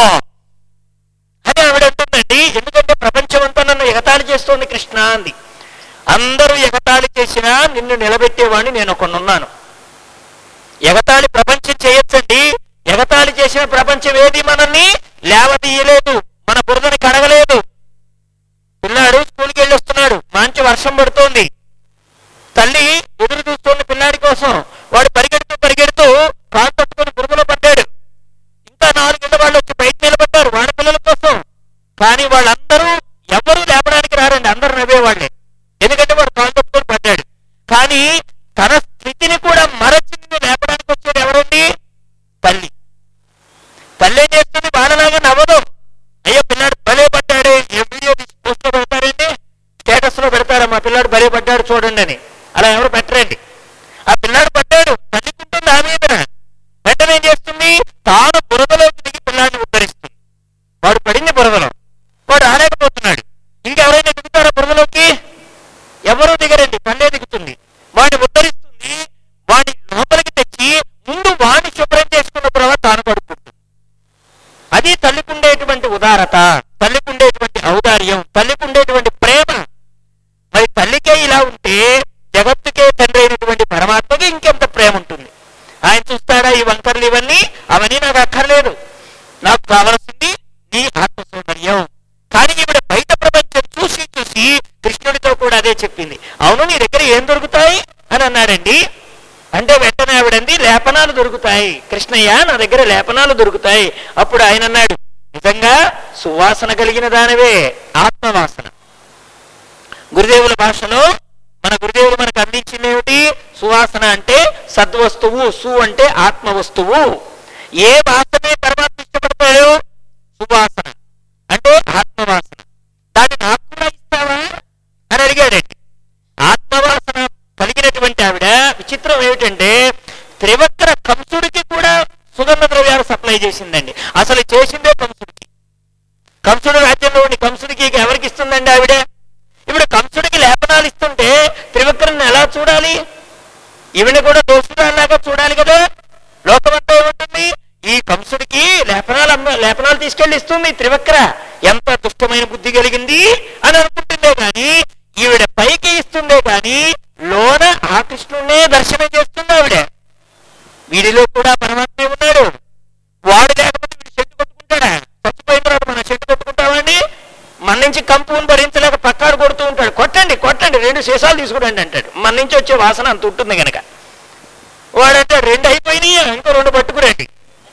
అని ఆవిడ అంటుందండి. ఎందుకంటే ప్రపంచం అంతా నన్ను ఎగతాళి చేస్తోంది కృష్ణ అంది. అందరూ ఎగతాళి చేసినా నిన్ను నిలబెట్టేవాడిని నేను ఒకనున్నాను. ఎగతాళి ప్రపంచం చేయొచ్చండి, ఎగతాళి చేసిన ప్రపంచం ఏది మనల్ని లేవదీయలేదు, మన బురదని కడగలేదు. పిల్లాడు స్కూల్కి వెళ్ళి వస్తున్నాడు, మంచి వర్షం పడుతోంది, తల్లి ఎదురు చూస్తోంది పిల్లాడి కోసం. వాడు పరిగెడుతూ పరిగెడుతూ కాలు పట్టుకొని బురదలో పడ్డాడు. ఇంకా నాలుగేళ్ల వాళ్ళు వచ్చి బయట నిలబడ్డారు వాడి పిల్లల కోసం, కానీ వాళ్ళందరూ ఎవరూ లేపడానికి రారండి, అందరూ నవ్వేవాళ్లే. ఎందుకంటే వాడు కాలు పట్టుకొని పడ్డాడు. కానీ తన స్థితిని కూడా మరచి లేపడానికి వచ్చేది ఎవరండి? తల్లి. తల్లి ఏం చేస్తుంది? వాళ్ళలాగా నవ్వదు. అయ్యో పిల్లాడు భలే పడ్డాడే, ఏ వీడియో తీసి పోస్ట్ లో పెడతారండి, స్టేటస్ లో పెడతారా మా పిల్లాడు భలే పడ్డాడు చూడండి అని. అలా ఎవరు పెట్టరండి. ఆ పిల్లాడు పడ్డాడు, తల్లికుంటుంది ఆ మీద. వెంటనే ఏం చేస్తుంది? తాను బురదలోకి దిగి పిల్లాడిని ఉద్ధరిస్తుంది. వాడు పడింది బురదలో, వాడు ఆలేకపోతున్నాడు. ఇంకెవరైనా దిగుతారా బురదలోకి? ఎవరూ దిగరండి, తల్లే దిగుతుంది. వాడిని ఉద్ధరిస్తుంది, వాడిని లోపలికి తెచ్చి ముందు వాడిని శుభ్రం చేసుకున్న తర్వాత తాను పడుకుంటుంది. అది తల్లికుండేటువంటి ఉదారత, తల్లికుండేటువంటి ఔదార్యం, తల్లికుండేటువంటి ప్రేమ. మరి తల్లికే ఇలా ఉంటే జగత్తుకే తండ్రి అయినటువంటి పరమాత్మకి ఇంకెంత ప్రేమ ఉంటుంది. ఆయన చూస్తాడా ఈ వంకర్లు ఇవన్నీ? అవన్నీ నాకు అక్కర్లేదు, నాకు కావలసింది నీ ఆత్మ సౌందర్యం. కానీ ఈవిడ బయట ప్రపంచం చూసి చూసి కృష్ణుడితో కూడా అదే చెప్పింది. అవును, నీ దగ్గర ఏం దొరుకుతాయి అని అన్నాడండి. అంటే వెంటనే ఆవిడంది, లేపనాలు దొరుకుతాయి కృష్ణయ్య, నా దగ్గర లేపనాలు దొరుకుతాయి. అప్పుడు ఆయన అన్నాడు, నిజంగా సువాసన కలిగిన దానివే ఆత్మవాసన. గురుదేవుల భాషలో మన గురుదేవులు మనకు అందించింది ఏమిటి? సువాసన అంటే సద్వస్తువు, సు అంటే ఆత్మ వస్తువు. ఏ వాసనే పరమాత్మ ఇష్టపడతాడు? సువాసన అంటే ఆత్మవాసన. దాన్ని నాకు కూడా ఇస్తావా అని అడిగాడండి. ఆత్మవాసన కలిగినటువంటి ఆవిడ. విచిత్రం ఏమిటంటే త్రివక్ర కంసుడికి కూడా సుగంధ ద్రవ్యాలు సప్లై చేసిందండి. అసలు చేసిందే కంసుడికి. కంసుడు రాజ్యంలో ఉండి కంసుడికి ఎవరికి ఇస్తుందండి ఆవిడ? ఇప్పుడు కంసుడికి లేపనాలు ఇస్తుంటే త్రివక్రని ఎలా చూడాలి? ఈవిని కూడా దోషురాలాగా చూడాలి కదా. లోకమంతా ఏముంటుంది? ఈ కంసుడికి లేపనాలు అమ్మ లేపనాలు తీసుకెళ్లి ఇస్తుంది త్రివక్ర, ఎంత దుష్టమైన బుద్ధి కలిగింది అని అనుకుంటుందే గాని ఈవిడ పైకి ఇస్తుందే గాని లోన ఆ కృష్ణుడినే దర్శనం చేస్తుంది ఆవిడ. వీడిలో కూడా పరమాత్మే ఉన్నాడు. వాడు లేకపోతే వీడు చెట్టు కొట్టుకుంటాడా? చచ్చిపోయిన తర్వాత మనం చెట్టు కొట్టుకుంటామండి. మన నుంచి కంపుని భరించలేక పక్కాడు కొడుతూ ఉంటాడు. కొట్టండి కొట్టండి రెండు సీసాలు తీసుకురండి అంటాడు. మన నుంచి వచ్చే వాసన అంత ఉంటుంది కనుక. వాడంటే రెండు అయిపోయినాయి, ఇంకో రెండు పట్టుకురండి.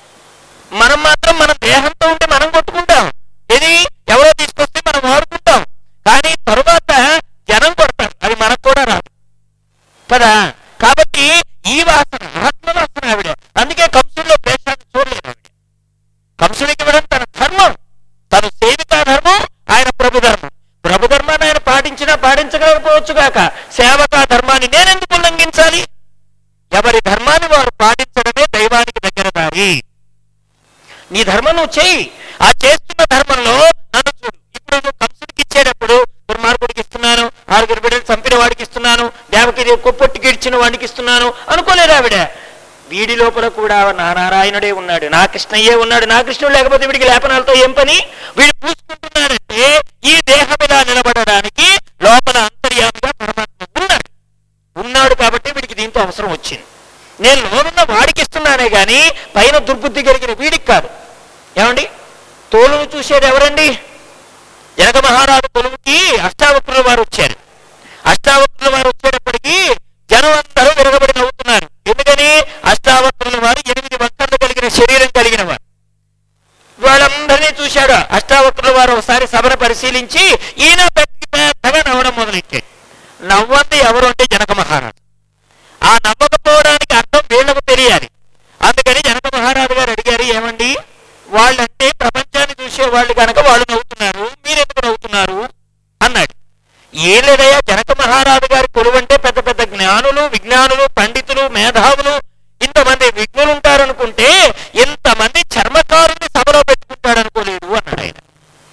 మనం మాత్రం మన దేహంతో ఉంటే మనం కొట్టుకుంటాం. ఇది ఎవరో తీసుకొస్తే మనం వాడుకుంటాం. కానీ తరువాత జనం కొడతారు, అది మనకు కూడా రాదు కదా. కాబట్టి ఈ వాసన ఆత్మవాసన ఆవిడ. అందుకే కంసుడిలో ద్వేషాన్ని చూడలేదు ఆవిడ. కంసుడికి ఇవ్వడం తన ధర్మం, తను సేవికా ధర్మం, ఆయన ప్రభు ధర్మం. ప్రభు ధర్మాన్ని ఆయన పాటించినా పాటించకపోవచ్చు కాక సేవకా ధర్మాన్ని నేనెందుకు నీ ధర్మం నువ్వు చెయ్యి. ఆ చేస్తున్న ధర్మంలో నన్ను చూడు. ఇప్పుడు నువ్వు కంసుడికి ఇచ్చేటప్పుడు దుర్మార్గుడికి ఇస్తున్నాను, ఆరుగురు బిడ్డలు చంపిన వాడికి ఇస్తున్నాను, దేవకి కొప్పొట్టుకి ఇచ్చిన వాడికి ఇస్తున్నాను అనుకోలేదు ఆవిడ. వీడి లోపల కూడా నా నారాయణుడే ఉన్నాడు, నా కృష్ణయ్యే ఉన్నాడు. నా కృష్ణుడు లేకపోతే వీడికి లేపనాలతో ఏం పని? వీడు పూసుకుంటున్నాడంటే ఈ దేహం ఇలా నిలబడడానికి లోపల అంతర్యామిగా పరమాత్మ ఉన్నాడు ఉన్నాడు కాబట్టి వీడికి దీంతో అవసరం వచ్చింది. నేను లోనున్న వాడికి ఇస్తున్నానే గాని పైన దుర్బుద్ధి కలిగిన వీడికి కాదు. ఏమండి, తోలును చూసేది ఎవరండి? జనక మహారాజు కొలువుకి అష్టావక్రుల వారు వచ్చారు. అష్టావక్రుల వారు వచ్చేటప్పటికి జనం అందరూ విరగబడి నవ్వుతున్నారు. ఎందుకని? అష్టావక్రుల వారు ఎనిమిది వంకర్లు కలిగిన శరీరం కలిగిన వారు. వాళ్ళందరినీ చూశాడు అష్టావక్రుల వారు. ఒకసారి సభను పరిశీలించి ఈయన పెద్దగా నవ్వడం మొదలెట్టాడు. నవ్వంది ఎవరు అంటే జనక మహారాజు. ఆ నవ్వకపోవడానికి అర్థం వీళ్లకు తెలియాలి. అందుకని జనక మహారాజు గారు అడిగారు, ఏమండి వాళ్ళంటే ప్రపంచాన్ని చూసే వాళ్ళు కనుక వాళ్ళు నవ్వుతున్నారు, మీరెందుకు నవ్వుతున్నారు అన్నాడు. ఏ లేదయ్యా, జనక మహారాజు గారి కొలువంటే పెద్ద పెద్ద జ్ఞానులు, విజ్ఞానులు, పండితులు, మేధావులు, ఇంతమంది విఘ్నులు ఉంటారనుకుంటే ఇంతమంది చర్మకారుని సభలో పెట్టుకుంటాడు అనుకోలేదు అన్నాడు ఆయన.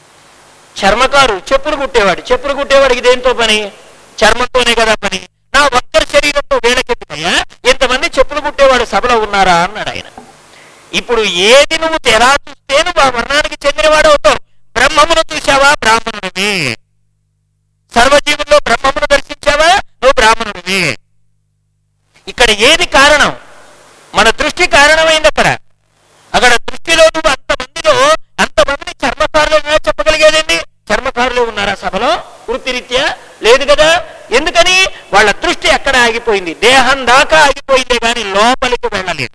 చర్మకారు చెప్పులు కుట్టేవాడు. చెప్పులు కుట్టేవాడికి దేంతో పని? చర్మంతోనే కదా పని. నా వంకర శరీరంతో వేళకెత్తుకయ్యా ఇంతమంది చెప్పులు కుట్టేవాడు సభలో ఉన్నారా అన్నాడు ఆయన. ఇప్పుడు ఏది నువ్వు తెరా చూస్తే నువ్వు ఆ వర్ణానికి చెందినవాడు అవుతావు. బ్రహ్మమును చూసావా? బ్రాహ్మణుడివి. సర్వజీవుల్లో బ్రహ్మమును దర్శించావా? నువ్వు బ్రాహ్మణుడివి. ఇక్కడ ఏది కారణం? మన దృష్టి కారణమైంది. అక్కడ అక్కడ దృష్టిలో నువ్వు అంతమందిలో అంతమందిని చర్మకారులు చెప్పగలిగేదండి. చర్మకారులు ఉన్నారా సభలో వృత్తిరీత్యా? లేదు కదా. ఎందుకని? వాళ్ళ దృష్టి ఎక్కడ ఆగిపోయింది? దేహం దాకా ఆగిపోయిందే కానీ లోపలికి వెళ్ళలేదు.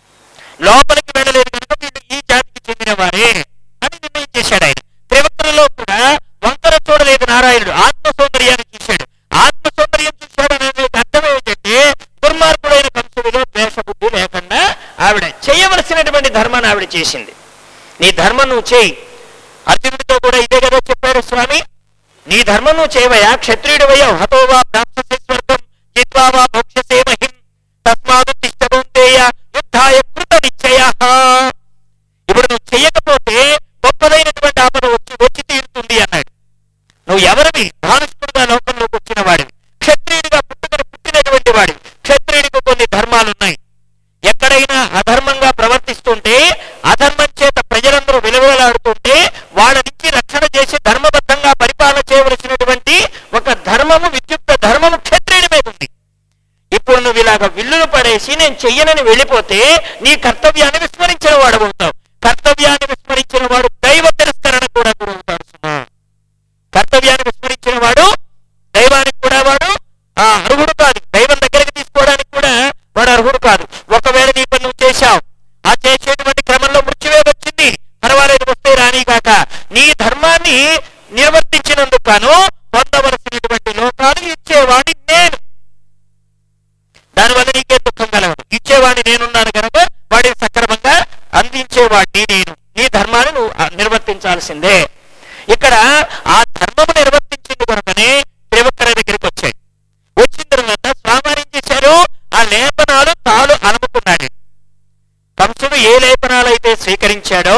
లోపలికి వెళ్ళలేదు కనుక వీళ్ళు ఈ జాతికి చెందిన వారే అని నిర్ణయం చేశాడు ఆయన. త్రివక్రులలో కూడా వంకర చూడలేదు నారాయణుడు. ఆత్మ సౌందర్యాన్ని చూశాడు. ఆత్మ సౌందర్యం చూశాడు అనేది అర్థం ఏమిటంటే దుర్మార్గుడైన కంసుడిలో ద్వేషబుద్ధి లేకుండా ఆవిడ చేయవలసినటువంటి ధర్మాన్ని ఆవిడ చేసింది. నీ ధర్మం నువ్వు చేయి. అర్జునుడితో కూడా ఇదే కదా చెప్పారు స్వామి. నీ ధర్మం నువ్వు చేయవయా, క్షత్రియుడు వయ్యావు. హతోవా ప్రాప్స్యసే స్వర్గం జిత్వా వా భోక్ష్యసే మహిం తస్మాదు తిష్టభూంతేయ యుద్ధాయ కృత నిశ్చయః. ఇప్పుడు నువ్వు చెయ్యకపోతే గొప్పదైనటువంటి ఆపద వచ్చి వచ్చి తీరుతుంది అన్నాడు. నువ్వు ఎవరివి? భానుష్కుడుగా లోకంలోకి వచ్చిన వాడివి, క్షత్రియుడిగా పుట్టుకొని పుట్టినటువంటి వాడివి. క్షత్రియుడికి కొన్ని ధర్మాలున్నాయి. ఎక్కడైనా అధర్మంగా ప్రవర్తిస్తుంటే, అధర్మం చేత ప్రజలందరూ విలువలాడుతుంటే వాళ్ళ నుంచి రక్షణ చేసి ధర్మబద్ధంగా పరిపాలన చేయవలసినటువంటి ఒక ధర్మము, విద్యుక్త ధర్మము క్షత్రియుడి మీద ఉంది. ఇప్పుడు నువ్వు ఇలాగ విల్లులు పడేసి నేను చెయ్యనని వెళ్ళిపోతే నీ కర్తవ్యాన్ని విస్మరించిన వాడు అవుతావు. కర్తవ్యాన్ని విస్మరించిన వాడు దైవ తిరస్కరణ కూడా గురవుతాడు సుమా. కర్తవ్యాన్ని విస్మరించిన వాడు దైవానికి కూడా వాడు ఆ అర్హుడు కాదు. దైవం దగ్గరికి తీసుకోవడానికి కూడా వాడు అర్హుడు కాదు. ఒకవేళ నీ పని నువ్వు చేశావు, ఆ చేసేటువంటి క్రమంలో మృత్యువే వచ్చింది, పర్వాలేదు వస్తే రాని కాక. నీ ధర్మాన్ని నిర్వర్తించినందుకు గాను పొందవలసినటువంటి లోకాలు ఇచ్చేవాడిని నేను. దానివల్ల నీకేం దుఃఖం కలగదు. ఇచ్చేవాడిని నేనున్నాను కనుక వాడిని సక్రమంగా అందించేవాడిని నేను. నీ ధర్మాన్ని నువ్వు నిర్వర్తించాల్సిందే. ఇక్కడ ఆ ధర్మము నిర్వర్తించింది కనుకనే త్రివక్ర దగ్గరికి వచ్చాయి. వచ్చిన తర్వాత స్వామి చేశారు, ఆ లేపనాలు తాను అనుకున్నాడు. కంసుడు ఏ లేపనాలు అయితే స్వీకరించాడో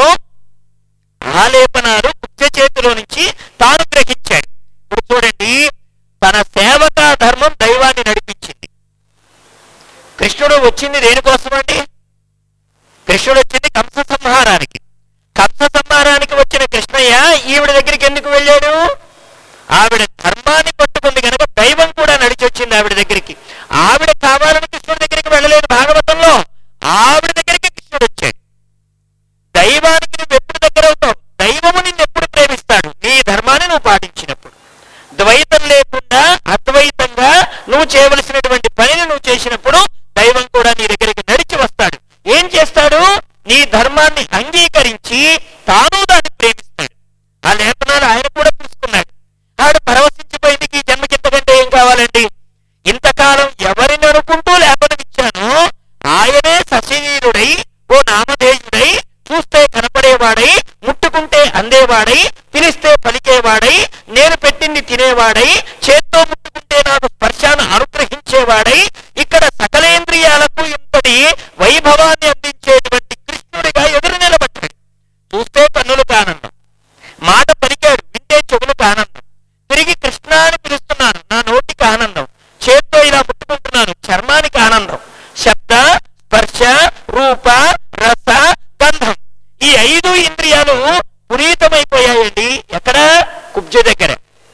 ఆ లేపనాలు కుత్య చేతిలో నుంచి తాను గ్రహించాడు. ఇప్పుడు చూడండి, తన సేవకా ధర్మం దైవాన్ని నడిపించింది. కృష్ణుడు వచ్చింది దేనికోసం అండి? కృష్ణుడు వచ్చింది కంస సంహారానికి. కంస సంహారానికి వచ్చిన కృష్ణయ్య ఈవిడ దగ్గరికి ఎందుకు వెళ్ళాడు? ఆవిడ ధర్మాన్ని పట్టుకుంది కనుక దైవం కూడా నడిచి వచ్చింది ఆవిడ దగ్గరికి. ఆవిడ కావాలని కృష్ణుడి దగ్గరికి వెళ్ళలేదు. భాగవతంలో ఆవిడ దగ్గరికి కృష్ణుడు వచ్చాడు. దైవానికి నువ్వు ఎప్పుడు దగ్గర అవుతావు? దైవము నిన్ను ఎప్పుడు ప్రేమిస్తాడు? నీ ధర్మాన్ని నువ్వు పాటించినప్పుడు. ద్వైతం లేకుండా అద్వైతంగా నువ్వు చేయవలసినటువంటి పనిని నువ్వు చేసినప్పుడు దైవం కూడా నీ దగ్గరికి నడిచి వస్తాడు. ఏం చేస్తాడు? నీ ధర్మాన్ని అంగీకరించి తాను దాన్ని ప్రేమిస్తాడు. ఆ లేపనాలు ఆయన కూడా చూసుకున్నాడు. ఆవిడ పరవశించిపోయింది. ఈ జన్మకింతకంటే ఏం కావాలండి? ఇంతకాలం ఎవరిని అనుకుంటూ లేపనమిచ్చానో ఆయనే సశరీరుడై, ఓ నామధేయుడై, చూస్తే కనపడేవాడై, ముట్టుకుంటే అందేవాడై, పిలిస్తే పలికేవాడై, నేను పెట్టింది తినేవాడై, చేత్తో ముట్టుకుంటే నాకు స్పర్శాన్ని అనుగ్రహించేవాడై, ఇక్కడ సకలేంద్రియాలకు ఇంతటి వైభవాన్ని అందించేటువంటి కృష్ణుడిగా ఎదురు నిలబడ్డాడు. చూస్తే కన్నులకు ఆనందం, మాట పలికాడు వింటే చెవులకు ఆనందం, తిరిగి కృష్ణ అని పిలుస్తున్నాను నా నోటికి ఆనందం, చేత్తో ఇలా ముట్టుకుంటున్నాను చర్మానికి ఆనందం, శబ్ద స్పర్శ రూప రస గంధం ఈ ఐదు ఇంద్రియాలు పునీతమైపోయాయండి. ఎక్కడ? కుబ్జ దగ్గర.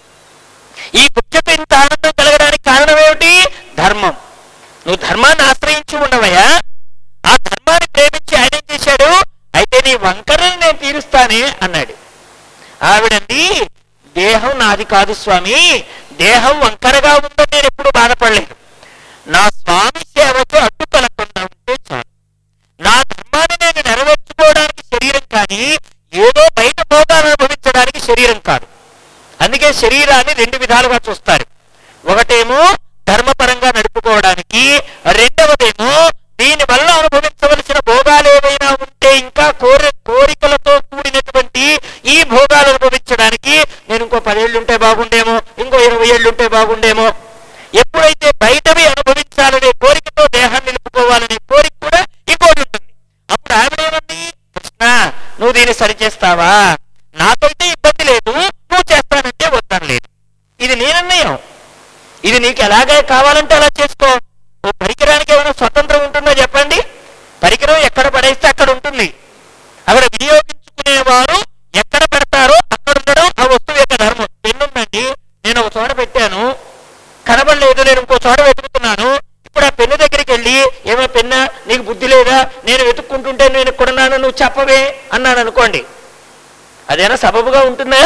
ఈ కుబ్జకు ఇంత ఆనందం కలగడానికి కారణం ఏమిటి? ధర్మం. నువ్వు ధర్మాన్ని ఆశ్రయించి ఉండవయ్యా. ఆ ధర్మాన్ని ప్రేమించి ఆయన ఏం చేశాడు? అయితే నీ వంకరని నేను తీరుస్తానే అన్నాడు. ఆవిడండి, దేహం నాది కాదు స్వామి, దేహం వంకరగా ఉందని నేను ఎప్పుడు బాధపడలేదు. నా స్వామి సేవకు అడ్డు కలగకుండా ఉంటే చాలు. నా ధర్మాన్ని నేను నెరవేర్చుకోవడానికి శరీరం కానీ ఏదో బయట భోగాలు అనుభవించడానికి శరీరం కాదు. అందుకే శరీరాన్ని రెండు విధాలుగా చూస్తారు. ఒకటేమో ధర్మపరంగా నడుపుకోవడానికి, రెండవదేమో దీని వల్ల అనుభవించవలసిన భోగాలు ఏవైనా ఉంటే ఇంకా కోరి కోరికలతో కూడినటువంటి ఈ భోగాలు అనుభవించడానికి నేను ఇంకో పదేళ్ళు ఉంటే బాగుండేమో, ఇంకో ఇరవై ఏళ్ళు ఉంటే బాగుండేమో. ఎప్పుడైతే బయటవి అనుభవించాలనే కోరికతో దేహాన్ని నిలుపుకోవాలనే కోరిక కూడా ఇంకోటి ఉంటుంది. అప్పుడు ఆవిడేమంది? కృష్ణ నువ్వు దీన్ని సరిచేస్తావా? నాకైతే ఇబ్బంది లేదు, నువ్వు చేస్తానంటే వద్దాను లేదు. ఇది నీ నిర్ణయం, ఇది నీకు ఎలాగే కావాలంటే అలా చేసుకో. ఓ పరికరానికి ఏమైనా స్వతంత్రం ఉంటుందో చెప్పండి? పరికరం ఎక్కడ పడేస్తే అక్కడ ఉంటుంది. అక్కడ వినియోగించుకునేవారు ఎక్కడ పెడతారో అక్కడ ఉండడం ఆ వస్తువు యొక్క ధర్మం. పెన్నుందండి, నేను ఒక చోట పెట్టాను, కనబడలేదు, నేను ఇంకో చోట వెతుకుతున్నాను. ఇప్పుడు ఆ పెన్ను దగ్గరికి వెళ్ళి ఏమో పెన్న నీకు బుద్ధి లేదా, నేను వెతుక్కుంటుంటే నేను ఇక్కడున్నాను నువ్వు చెప్పవే అన్నాను అనుకోండి, అదేనా సబబుగా ఉంటుందా?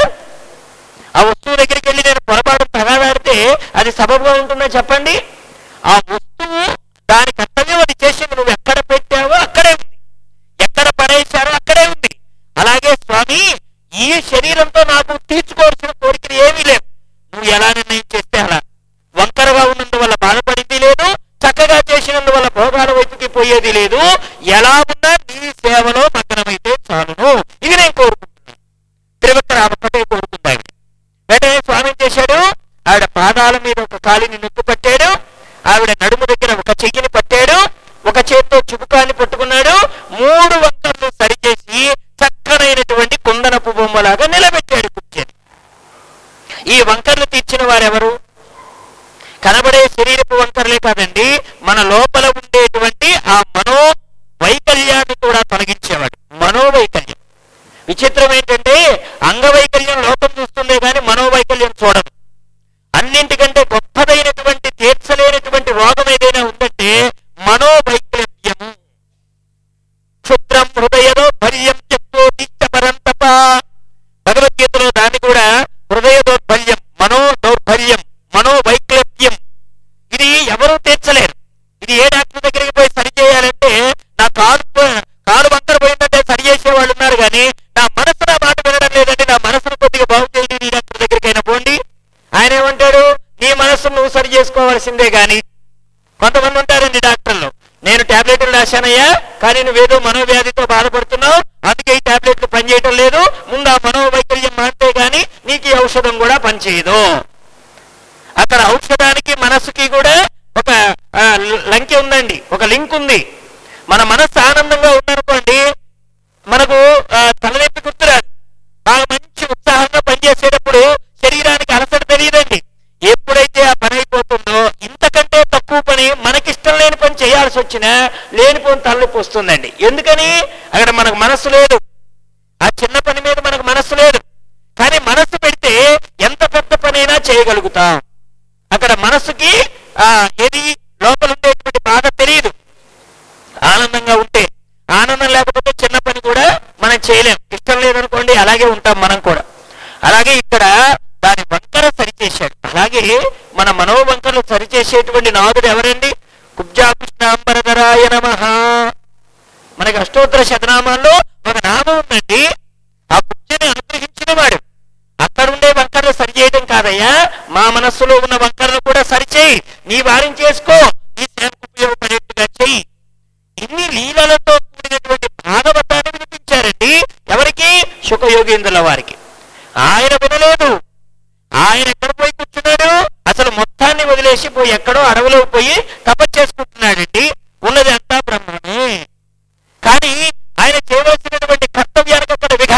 ఆ వస్తువు దగ్గరికి వెళ్ళి నేను పొరపాటు తగాదాడితే అది సబబుగా ఉంటుందా చెప్పండి? ఆ వస్తువు దాని కర్తవ్యం అది చేసింది, నువ్వు ఎక్కడ పెట్టావో అక్కడే ఉంది, ఎక్కడ పడేశారో అక్కడే ఉంది. అలాగే స్వామి ఈ శరీరంతో నాకు తీర్చుకోవాల్సిన కోరికలు ఏమీ లేవు, నువ్వు ఎలా నిర్ణయం చేస్తే అలా. వంకరగా ఉన్నందువల్ల బాధపడింది లేదు, చక్కగా చేసినందువల్ల భోగాల వైపుకి పోయేది లేదు. ఎలా ఉన్నా నీ సేవలో మగ్నమైతే చాలును, ఇది నేను కోరుకుంటున్నాను. త్రివిక్ర ఒక్కటే కోరుకుంది ఆవిడ. వెంటనే స్వామి ఏం చేశాడు? ఆవిడ పాదాల మీద ఒక కాలిని నొక్కి పట్టాడు, ఆవిడ నడుము దగ్గర ఒక చెయ్యిని పట్టాడు, ఒక చేత్తో చుబుకాన్ని పట్టుకున్నాడు, మూడు వంకర్లు సరిచేసి చక్కనైనటువంటి కుందనపు బొమ్మలాగా నిలబెట్టాడు కూర్చొని. ఈ వంకర్లు తీర్చిన వారెవరు? కనబడే శరీరపు వంకర్లే కాదండి, మన లోపల ఉండేటువంటి ఆ మనో వైకల్యాన్ని కూడా తొలగించేవాడు. మనోవైకల్యం విచిత్రం ఏంటంటే అంగవైకల్యం లోకం చూస్తుందే కానీ మనోవైకల్యం చూడదు. అన్నింటికంటే గొప్పదైనటువంటి తీర్చలేనటువంటి రోగం ఏదైనా ఉందంటే మనోవైకల్యము. క్షుద్రం హృదయలో భర్యం చెప్తోపరంతప. భగవద్గీతలో దాన్ని కూడా హృదయ దౌర్బల్యం, మనో దౌర్బల్యం, మనోవైకల్యం ఇది ఎవరూ తీర్చలేరు. ఇది ఏ డాక్టర్ దగ్గరికి పోయి సరి చేయాలంటే నా కాలు కాలు వంకర పోయిందంటే సరి చేసే వాళ్ళు ఉన్నారు కానీ నా మనసు నా మాట వినడం లేదండి, నా మనసును కొద్దిగా బాగు చేయండి నీ డాక్టర్ దగ్గరికైనా పోండి. ఆయన ఏమంటాడు? నీ మనస్సును నువ్వు సరి చేసుకోవాల్సిందే. కానీ కొంతమంది ఉంటారండి డాక్టర్లు, నేను టాబ్లెట్లు రాశానయ్యా కానీ నువ్వేదో మనోవ్యాధితో బాధపడుతున్నావు, అందుకే ఈ టాబ్లెట్లు పనిచేయటం లేదు, ముందు ఆ మనోవైకల్యం మారితే గానీ నీకు ఈ ఔషధం కూడా పనిచేయదు. అక్కడ ఔషధానికి మనస్సుకి కూడా ఒక లంకె ఉందండి, ఒక లింక్ ఉంది. మన మనస్సు ఆనందంగా ఉందనుకోండి, మనకు తలనొప్పి గుర్తురాదు, బాగా మంచి ఉత్సాహంగా పనిచేసేటప్పుడు శరీరానికి అలసట తెలియదండి. ఎప్పుడైతే ఆ పని అయిపోతుందో ఇంతకంటే తక్కువ పని మనకిష్టం లేని పని చేయాల్సి వచ్చినా లేనిపోని తలనొప్పి వస్తుందండి. ఎందుకని? అక్కడ మనకు మనస్సు లేదు, ఆ చిన్న పని మీద మనకు మనస్సు లేదు. కానీ మనస్సు పెడితే ఎంత పెద్ద పనైనా చేయగలుగుతాం. అక్కడ మనస్సుకి ఆ ఏది లోపల ఉండేటువంటి బాధ తెలియదు. ఆనందంగా ఉంటే, ఆనందం లేకపోతే చిన్న పని కూడా మనం చేయలేం. ఇష్టం లేదనుకోండి అలాగే ఉంటాం మనం కూడా. అలాగే ఇక్కడ దాని వంకర సరిచేశాడు. అలాగే మన మనోవంకరలు సరిచేసేటువంటి నాదుడు ఎవరండి? కుబ్జాకృష్ణాంబరధరాయ నమః. మనకి అష్టోత్తర శతనామాల్లో ఒక నామం ఉందండి, ఆ కుబ్జని అనుగ్రహించిన వాడు. అక్కడుండే వంకరలు సరిచేయడం కాదయ్యా, మా మనస్సులో ఉన్న వంకరలు కూడా సరిచేయి, నీ వారిని చేసుకో, నీ సేవకు ఉపయోగపడేట్టుగా చెయ్యి. ఇన్ని లీలలతో కూడినటువంటి భాగవతాన్ని వినిపించారండి. ఎవరికి? శుకయోగేంద్రుల వారికి. ఆయన వినలేదు. ఆయన ఎక్కడ పోయి కూర్చున్నాడు? అసలు మొత్తాన్ని వదిలేసి పోయి ఎక్కడో అడవిలో పోయి తపస్సు చేసుకుంటున్నాడండి. ఉన్నది అంతా బ్రహ్మమే. కానీ ఆయన చేయవలసినటువంటి కర్తవ్యానికి అక్కడ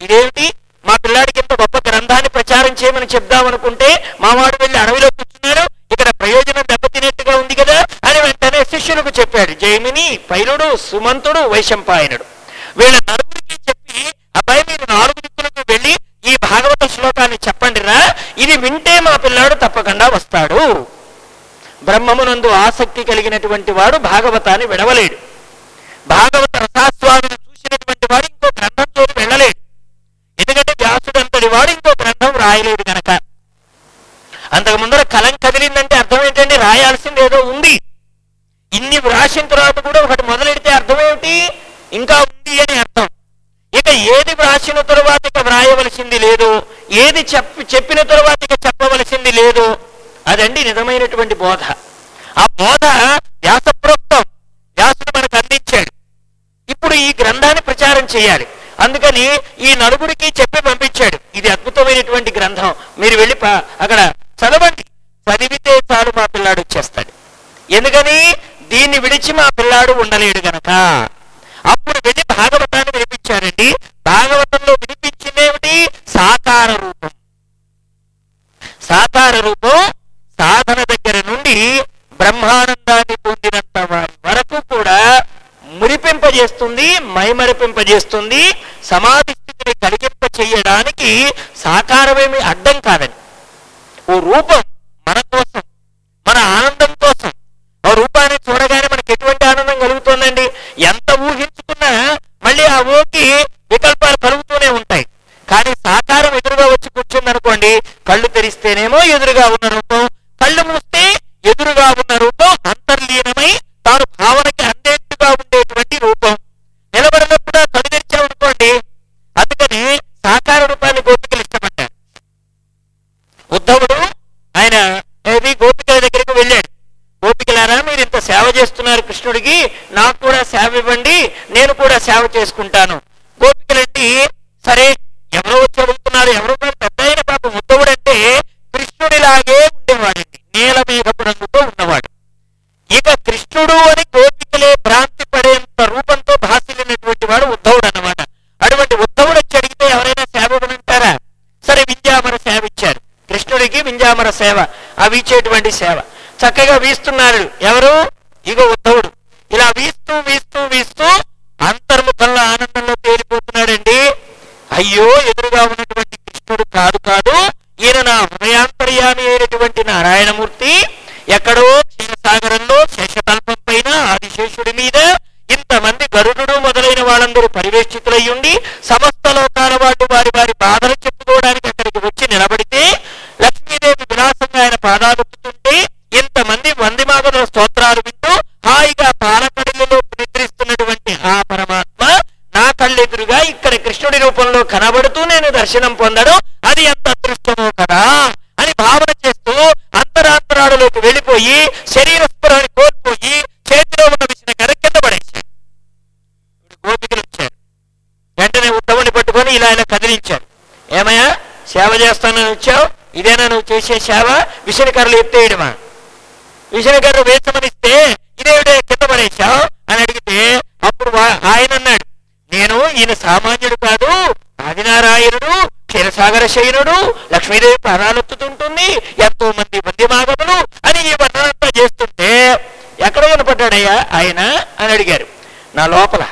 ఇదేమిటి, మా పిల్లాడికి ఇంత గొప్ప గ్రంథాన్ని ప్రచారం చేయమని చెప్దామనుకుంటే మావాడు వెళ్ళి అడవిలో కూర్చున్నారు, ఇక్కడ ప్రయోజనం దెబ్బతినేట్టుగా ఉంది కదా అని వెంటనే శిష్యులకు చెప్పాడు. జైమిని, పైలుడు, సుమంతుడు, వైశంపాయనుడు వీళ్ళ నలుగురికి చెప్పి, అబ్బాయి మీరు నాలుగు దిక్కులకు వెళ్ళి ఈ భాగవత శ్లోకాన్ని చెప్పండిరా, ఇది వింటే మా పిల్లాడు తప్పకుండా వస్తాడు. బ్రహ్మమునందు ఆసక్తి కలిగినటువంటి వాడు భాగవతాన్ని విడవలేడు. భాగవత రసాస్వామిని చూసినటువంటి వాడు ఇంకో గ్రంథంతో వెళ్ళలేడు. ఎందుకంటే వ్యాసుడంతటి వాడు ఇంకో గ్రంథం రాయలేడు గనక. అంతకు ముందర కలం కదిలిందంటే అర్థం ఏంటండి, రాయాల్సింది ఏదో ఉంది. ఇన్ని వ్రాసిన తర్వాత కూడా ఒకటి మొదలెడితే అర్థం ఏమిటి, ఇంకా ఉంది అని అర్థం. ఇక ఏది వ్రాసిన తరువాత ఇక వ్రాయవలసింది లేదు, ఏది చెప్పి చెప్పిన తరువాత ఇక చెప్పవలసింది లేదు, అదండి నిజమైనటువంటి బోధ. ఆ బోధ వ్యాసప్రోక్తం, వ్యాసుడు మనకు అందించాడు. ఇప్పుడు ఈ గ్రంథాన్ని ప్రచారం చేయాలి, అందుకని ఈ నలుగురికి చెప్పి పంపించాడు. ఇది అద్భుతమైనటువంటి గ్రంథం, మీరు వెళ్ళి అక్కడ చదవండి, చదివితే చాలు మా పిల్లాడు వచ్చేస్తాడు. ఎందుకని, దీన్ని విడిచి మా పిల్లాడు ఉండలేడు గనక. అప్పుడు వెళ్ళి భాగవతాన్ని వినిపించారండి. భాగవతంలో వినిపించిందేమిటి, సాకార రూపం. సాకార రూపం సాధన దగ్గర నుండి బ్రహ్మానందాన్ని పొందినంత వారి వరకు కూడా మురిపింపజేస్తుంది, మైమరిపింపజేస్తుంది. సమాధి స్థితిని కలిగింప చెయ్యడానికి సాకారమేమి అడ్డం కాదని. ఓ రూపం మన కోసం, మన ఆనందం కోసం. ఓ రూపాన్ని చూడగానే మనకి ఎటువంటి ఆనందం కలుగుతుందండి, ఎంత ఊహించుకున్నా మళ్ళీ ఆ ఊకి వికల్పాలు కలుగుతూనే ఉంటాయి. కానీ సాకారం ఎదురుగా వచ్చి కూర్చుందనుకోండి, కళ్ళు తెరిస్తేనేమో ఎదురుగా ఉన్న రూపం, కళ్ళు మూస్తే ఎదురుగా ఉన్న రూపం అంతర్లీనమై తాను భావనకి అందేట్టుగా ఉండేటువంటి రూపం. నిలబడినప్పుడు కళ్ళు తెరిచామనుకోండి. అందుకని సాకార రూపాన్ని గోపికలు ఇష్టపడ్డారు. ఉద్ధవుడు ఆయన ఏది గోపికల దగ్గరికి వెళ్ళాడు. గోపికలారా, మీరు ఇంత సేవ చేస్తున్నారు కృష్ణుడికి, నాకు కూడా సేవ ఇవ్వండి, నేను కూడా సేవ చేసుకుంటాను. గోపికలండి, సరే ఎవరో వచ్చి అడుగుతున్నారు, ఎవరో పెద్ద అయిన పాపం ఉద్ధవుడు అంటే కృష్ణుడిలాగే ఉండేవాడండి, నీలమేఘపు రంగుతో ఉన్నవాడు. ఇక కృష్ణుడు అని గోపికలే భ్రాంతి పడేంత రూపంతో భాసిల్లినటువంటి వాడు ఉద్ధవుడు అన్నమాట. అటువంటి ఉద్ధవుడు వచ్చి అడిగితే ఎవరైనా సేవ ఇవ్వనంటారా? సరే, వింజామర సేవ ఇచ్చారు కృష్ణుడికి. వింజామర సేవ, ఆ వీచేటువంటి సేవ చక్కగా వీస్తున్నారు. ఎవరు? ఇగో ఉద్ధవుడు. ఇలా వీస్తూ వీస్తూ వీస్తూ అంతర్ముఖంలో ఆనందంలో తేలిపోతున్నాడండి. అయ్యో, ఎదురుగా ఉన్నటువంటి కృష్ణుడు కాదు కాదు ఈయన నా హృదయాంతర్యామి అయినటువంటి నారాయణమూర్తి. ఎక్కడో క్షీరసాగరంలో శేషతల్పం పైన ఆదిశేషుడి మీద ఇంతమంది గరుడు మొదలైన వాళ్ళందరూ పరివేష్టితులయ్యుండి సమస్త లోకాల వాళ్ళు వారి వారి బాధలు చెప్పుకోవడానికి అక్కడికి వచ్చి నిలబడితే లక్ష్మీదేవి విలాసంగా ఆయన పాదాలుతుంటే ఇంతమంది వంది మాగదుల స్తోత్రాలు వింటూ హాయిగా పాలకడిలో నిద్రిస్తున్నటువంటి ఆ పరమాత్మ నా కళ్ళెదురుగా ఇక్కడ కృష్ణుడి రూపంలో కనబడుతూ నేను దర్శనం పొందడం అది ఎంత అదృష్టమో కదా అని భావన చేస్తూ అంతరాంతరాడులోకి వెళ్ళిపోయి శరీర స్ఫురణని కోల్పోయి చేతిలో ఉన్న విషయ కర కింద పడేశారు. గోపికలు వచ్చారు, వెంటనే ఉద్ధవుని పట్టుకొని ఇలా ఇలా కదిలించారు. ఏమయ్యా, సేవ చేస్తానని వచ్చావు, ఇదేనా నువ్వు చేసే సేవ? విషయకర్రలు ఎత్తేయడమా? విషయకర్ర వేసమనిస్తే ఇదేవిడే కింద పడేశావు అని అడిగితే అప్పుడు ఆయన అన్నాడు, నేను ఈయన సామాన్యుడు కాదు, ఆదినారాయణుడు, క్షీరసాగర శయనుడు, లక్ష్మీదేవి ప్రాణాలొత్తుతుంటుంది, ఎంతో మంది వంద్యమాగములు అని ఈ వర్ణనంతా చేస్తుంటే ఎక్కడ కనపడ్డాడయ్యా ఆయన అని అడిగారు. నా లోపల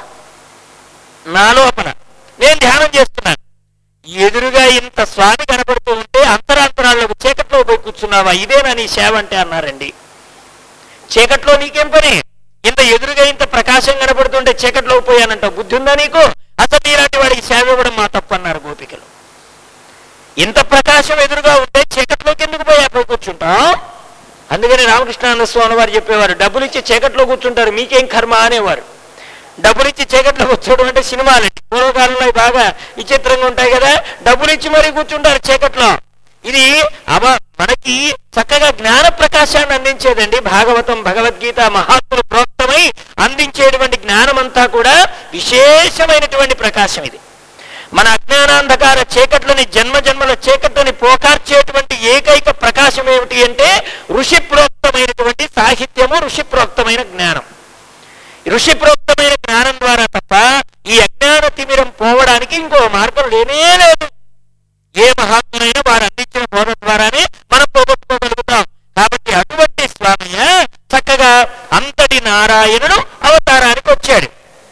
నా లోపల నేను ధ్యానం చేస్తున్నాను. ఎదురుగా ఇంత స్వామి కనపడుతూ ఉంటే అంతరాంతరాలకు చీకట్లో పోయి కూర్చున్నావా, ఇదేనా నీ సేవ అంటే అన్నారండి. చీకట్లో నీకేం పని? ఇంత ఎదురుగా ఇంత ప్రకాశం కనపడుతుంటే చీకట్లో పోయానంటావు, బుద్ధి ఉందా నీకు? అసలు నీలాంటి వాడికి సేవ ఇవ్వడం మా తప్పు అన్నారు గోపికలు. ఇంత ప్రకాశం ఎదురుగా ఉంటే చీకట్లోకి ఎందుకు పోయా పోయి కూర్చుంటాం? అందుకని రామకృష్ణానంద స్వామి వారు చెప్పేవారు, డబ్బులు ఇచ్చి చీకట్లో కూర్చుంటారు, మీకేం కర్మ అనేవారు. డబ్బులు ఇచ్చి చీకట్లో కూర్చోవడం అంటే సినిమాలండి. పూర్వకాలంలో బాగా విచిత్రంగా ఉంటాయి కదా, డబ్బులు ఇచ్చి మరీ కూర్చుంటారు చీకట్లో. ఇది అవ మనకి చక్కగా జ్ఞాన ప్రకాశాన్ని అందించేదండి భాగవతం. భగవద్గీత మహాత్ములు ప్రోక్తమై అందించేటువంటి జ్ఞానం అంతా కూడా విశేషమైనటువంటి ప్రకాశం. ఇది మన అజ్ఞానాంధకార చీకట్లని, జన్మ జన్మల చీకట్లని పోకార్చేటువంటి ఏకైక ప్రకాశం ఏమిటి అంటే ఋషి ప్రోక్తమైనటువంటి సాహిత్యము, ఋషి ప్రోక్తమైన జ్ఞానం. ఋషి ప్రోక్తమైన జ్ఞానం ద్వారా తప్ప ఈ అజ్ఞాన తిమిరం పోవడానికి ఇంకో మార్గం లేనే లేదు. ఏ మహాత్మునైనా వారు అందించిన బోధ ద్వారానే మనం పోగొట్టుకోగలుగుతాం. కాబట్టి అటువంటి స్వామయ్య చక్కగా అంతటి నారాయణుడు అవతారానికి వచ్చాడు.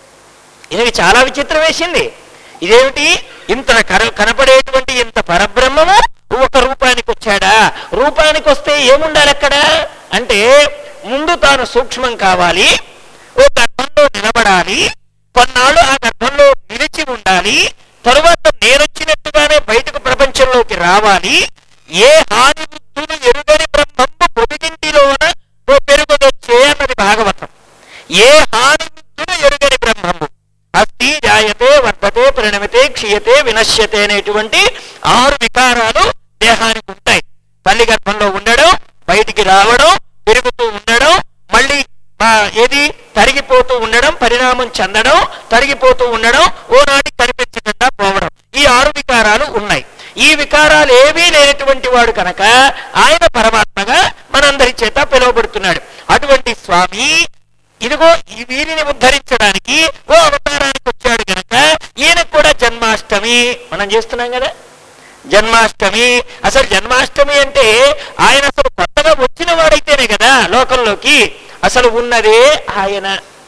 ఇది చాలా విచిత్రం వేసింది. ఇదేమిటి, ఇంత కనపడేటువంటి ఇంత పరబ్రహ్మము ఒక రూపానికి వచ్చాడా? రూపానికి వస్తే ఏముండాలి అక్కడ అంటే, ముందు తాను సూక్ష్మం కావాలి, ఓ గర్భంలో నిలబడాలి, కొన్నాళ్ళు ఆ గర్భంలో నిలిచి ఉండాలి, తరువాత నేనొచ్చినట్టుగానే బయటకు ప్రపంచంలోకి రావాలి. ఏ హాని బుద్ధులు ఎరుగని బ్రహ్మంబు పొదిగింటిలోన పెరుగుదొచ్చే అన్నది భాగవతం. ఏ హాని బుద్ధులు ఎరుగని బ్రహ్మంబు అస్తి జాయతే వర్ధతే పరిణమితే క్షీయతే వినశ్యతే అనేటువంటి ఆరు వికారాలు దేహానికి ఉంటాయి. తల్లి గర్భంలో ఉండడం, బయటికి రావడం, పెరుగుతూ ఉండడం, మళ్ళీ ఏది తరిగిపోతూ ఉండడం, పరిణామం చెందడం, తరిగిపోతూ ఉండడం, ఓనాటి కనిపించకుండా పోవడం, ఈ ఆరు వికారాలు ఉన్నాయి. ఈ వికారాలు ఏవీ లేనటువంటి వాడు కనుక ఆయన పరమాత్మగా మనందరి చేత పిలువబడుతున్నాడు. అటువంటి స్వామి ఇదిగో ఈ వీరిని ఉద్ధరించడానికి ఓ అవతారానికి వచ్చాడు కనుక ఈయనకు కూడా జన్మాష్టమి మనం చేస్తున్నాం కదా. జన్మాష్టమి, అసలు జన్మాష్టమి అంటే ఆయన అసలు కొత్తగా వచ్చిన వాడైతేనే కదా లోకంలోకి. అసలు ఉన్నదే ఆయన,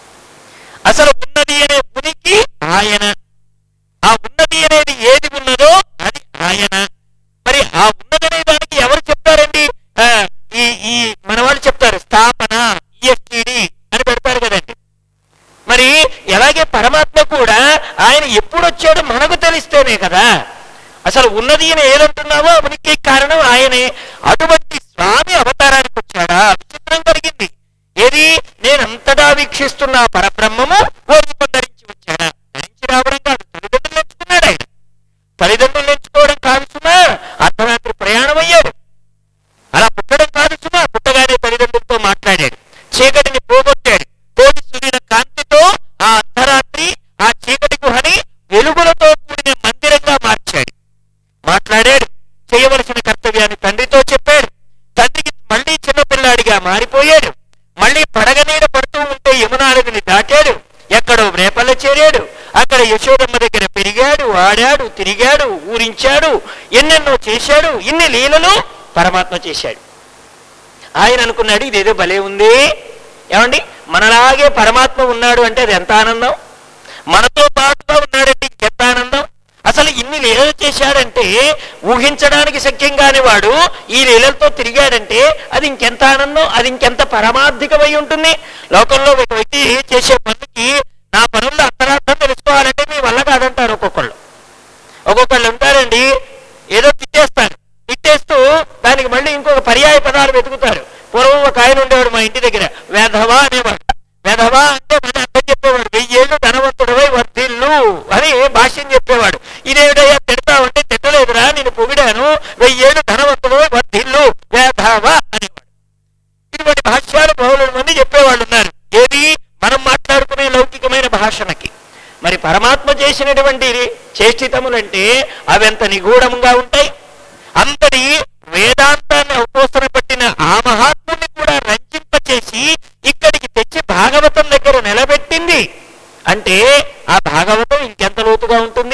అసలు ఉన్నది అనే ఉనికి ఆయన, ఆ ఉన్నది అనేది ఏది ఉన్నదో అది ఆయన. మరి ఆ ఉన్నదనే దానికి ఎవరు చెప్తారండి? ఈ ఈ మన వాళ్ళు చెప్తారు, స్థాపన ఈఎస్టిడి అని పెడతారు కదండి. మరి ఎలాగే పరమాత్మ కూడా ఆయన ఎప్పుడు వచ్చాడో మనకు తెలిస్తేనే కదా. అసలు ఉన్నది అని ఏదంటున్నావో ఉనికి కారణం ఆయనే. అటువంటి స్వామి అవతారానికి వచ్చాడా? విచిత్రం కలిగింది. ఏది, నేనంతటా వీక్షిస్తున్న పరబ్రహ్మము ఓ రూపం ధరించి వచ్చాడా? ధరించి రావడం కాదు, తల్లిదండ్రులు ఎంచుకున్నాడు ఆయన. తల్లిదండ్రులు ఎంచుకోవడం కాదు సుమా, అర్ధరాత్రి ప్రయాణం అయ్యాడు. అలా పుట్టడం కాదు సుమా, పుట్టగానే తల్లిదండ్రులతో మాట్లాడాడు, చీకటిని పోగొట్టాడు, కోటి సూర్యుల కాంతితో ఆ అర్ధరాత్రి ఆ చీకటి గుహని వెలుగులతో కూడిన మందిరంగా మార్చాడు. మాట్లాడాడు, చేయవలసిన కర్తవ్యాన్ని తండ్రితో చెప్పాడు. తండ్రికి మళ్ళీ చిన్నపిల్లాడిగా మారిపోయాడు. మళ్ళీ పడగనీడ పడుతూ ఉంటే యమునానదిని దాటాడు, ఎక్కడో రేపల్ల చేరాడు, అక్కడ యశోదమ్మ దగ్గర పెరిగాడు, ఆడాడు, తిరిగాడు, ఊరించాడు, ఎన్నెన్నో చేశాడు. ఇన్ని లీలలు పరమాత్మ చేశాడు. ఆయన అనుకున్నాడు ఇదేదో భలే ఉంది. ఏమండి, మనలాగే పరమాత్మ ఉన్నాడు అంటే అది ఎంత ఆనందం, మనతో పాటుగా ఉన్నాడంటే ఇంకెంత ఆనందం. అసలు ఇన్ని లీలలు చేశాడంటే ఊహించడానికి శక్యం కాని వాడు ఈ లీలలతో తిరిగాడంటే అది ఇంకెంత ఆనందం, అది ఇంకెంత పరమార్థికమై ఉంటుంది. లోకంలో ఒక వ్యక్తి చేసే పనులకి నా పనుల్లో అంతరార్థం తెలుసుకోవాలంటే మీ వల్ల కాదంటారు ఒక్కొక్కళ్ళు. ఒక్కొక్కళ్ళు ఉంటారండి, ఏదో తిట్టేస్తారు, తిట్టేస్తూ దానికి మళ్ళీ ఇంకొక పర్యాయ పదాలు వెతుకుతారు. పూర్వం ఒక ఆయన ఉండేవాడు మా ఇంటి దగ్గర, వేధవా అనేవాడు. వేధవా అంటే మన అర్థం చెప్పేవాడు, వెయ్యేళ్ళు ధనవంతుడవై వర్ధిల్లు అని భాష్యం చెప్పేవాడు. ఇదేవిడయ్యా తిడతావంటే తిట్టలేదురా, నేను పొగిడాను, వెయ్యేళ్ళు ధనవంతుడవై వర్ధిల్లు వేధవా అనేవాడు. ఇటువంటి భాష్యాలు బహుళ మంది చెప్పేవాళ్ళు ఉన్నారు. ఏది, మనం మాట్లాడుకునే లౌకికమైన భాషణకి. మరి పరమాత్మ చేసినటువంటి చేష్టితములంటే అవి ఎంత నిగూఢంగా ఉంటాయి. అంతటి వేదాంతాన్ని అవపోసన పట్టిన ఆ మహాత్ముని కూడా రంజింపచేసి ఇక్కడికి తెచ్చి భాగవతం దగ్గర నిలబెట్టింది అంటే ఆ భాగవతం ఇంకెంత లోతుగా ఉంటుంది,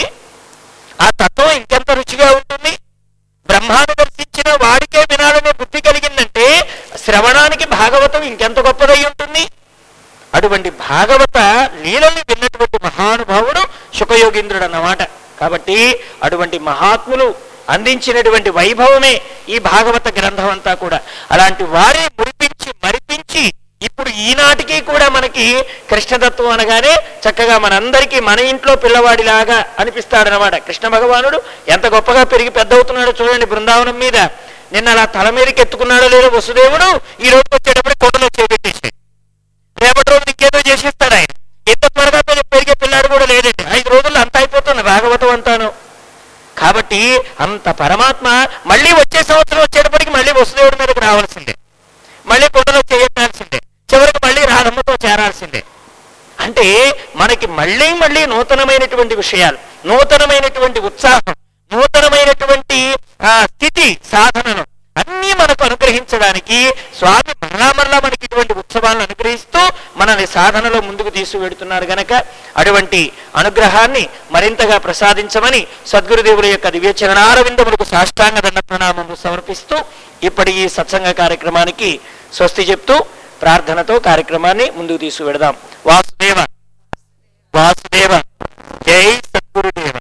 ఆ తత్వం ఇంకెంత రుచిగా ఉంటుంది. బ్రహ్మాను దర్శించిన వాడికే వినాలనే బుద్ధి కలిగిందంటే శ్రవణానికి భాగవతం ఇంకెంత గొప్పదై ఉంటుంది. అటువంటి భాగవత లీలల్ని విన్నటువంటి మహానుభావుడు శుకయోగీంద్రుడు అన్నమాట. కాబట్టి అటువంటి మహాత్ములు అందించినటువంటి వైభవమే ఈ భాగవత గ్రంథం అంతా కూడా. అలాంటి వారిని మురిపించి మరిపించి ఇప్పుడు ఈనాటికి కూడా మనకి కృష్ణతత్వం అనగానే చక్కగా మనందరికీ మన ఇంట్లో పిల్లవాడిలాగా అనిపిస్తాడనమాట. కృష్ణ భగవానుడు ఎంత గొప్పగా పెరిగి పెద్ద అవుతున్నాడో చూడండి. బృందావనం మీద నిన్న అలా తల మీదకి ఎత్తుకున్నాడో లేదో వసుదేవుడు, ఈ రోజుకి వచ్చేటప్పుడు కొండలో చేపెట్టేసాడు. రేపటి రోజు ఇంకేదో చేసేస్తాడు ఆయన. ఎంత త్వరగా పెరిగే పిల్లాడు కూడా లేదండి. ఐదు రోజుల్లో అంత అయిపోతుంది భాగవతం అంతాను. కాబట్టి అంత పరమాత్మ మళ్ళీ వచ్చే సంవత్సరం వచ్చేటప్పటికి మళ్ళీ వసుదేవుడి మీదకి రావాల్సిందే, మళ్ళీ కొండలో చేయటాల్సిందే, చివరికి మళ్ళీ రాధమ్మతో చేరాల్సిందే. అంటే మనకి మళ్ళీ మళ్ళీ నూతనమైనటువంటి విషయాలు, నూతనమైనటువంటి ఉత్సాహం, నూతనమైనటువంటి స్థితి సాధనను అన్నీ మనకు అనుగ్రహించడానికి స్వామి మరలా మరలా మనకి ఇటువంటి ఉత్సవాలను అనుగ్రహిస్తూ మనల్ని సాధనలో ముందుకు తీసుకువెడుతున్నారు గనక అటువంటి అనుగ్రహాన్ని మరింతగా ప్రసాదించమని సద్గురుదేవుల యొక్క దివ్య చరణారవిందములకు సాష్టాంగ దండ ప్రణామములు సమర్పిస్తూ ఇప్పటి ఈ సత్సంగ కార్యక్రమానికి స్వస్తి చెప్తూ ప్రార్థనతో కార్యక్రమాన్ని ముందుకు తీసుకువెడదాం. వాసు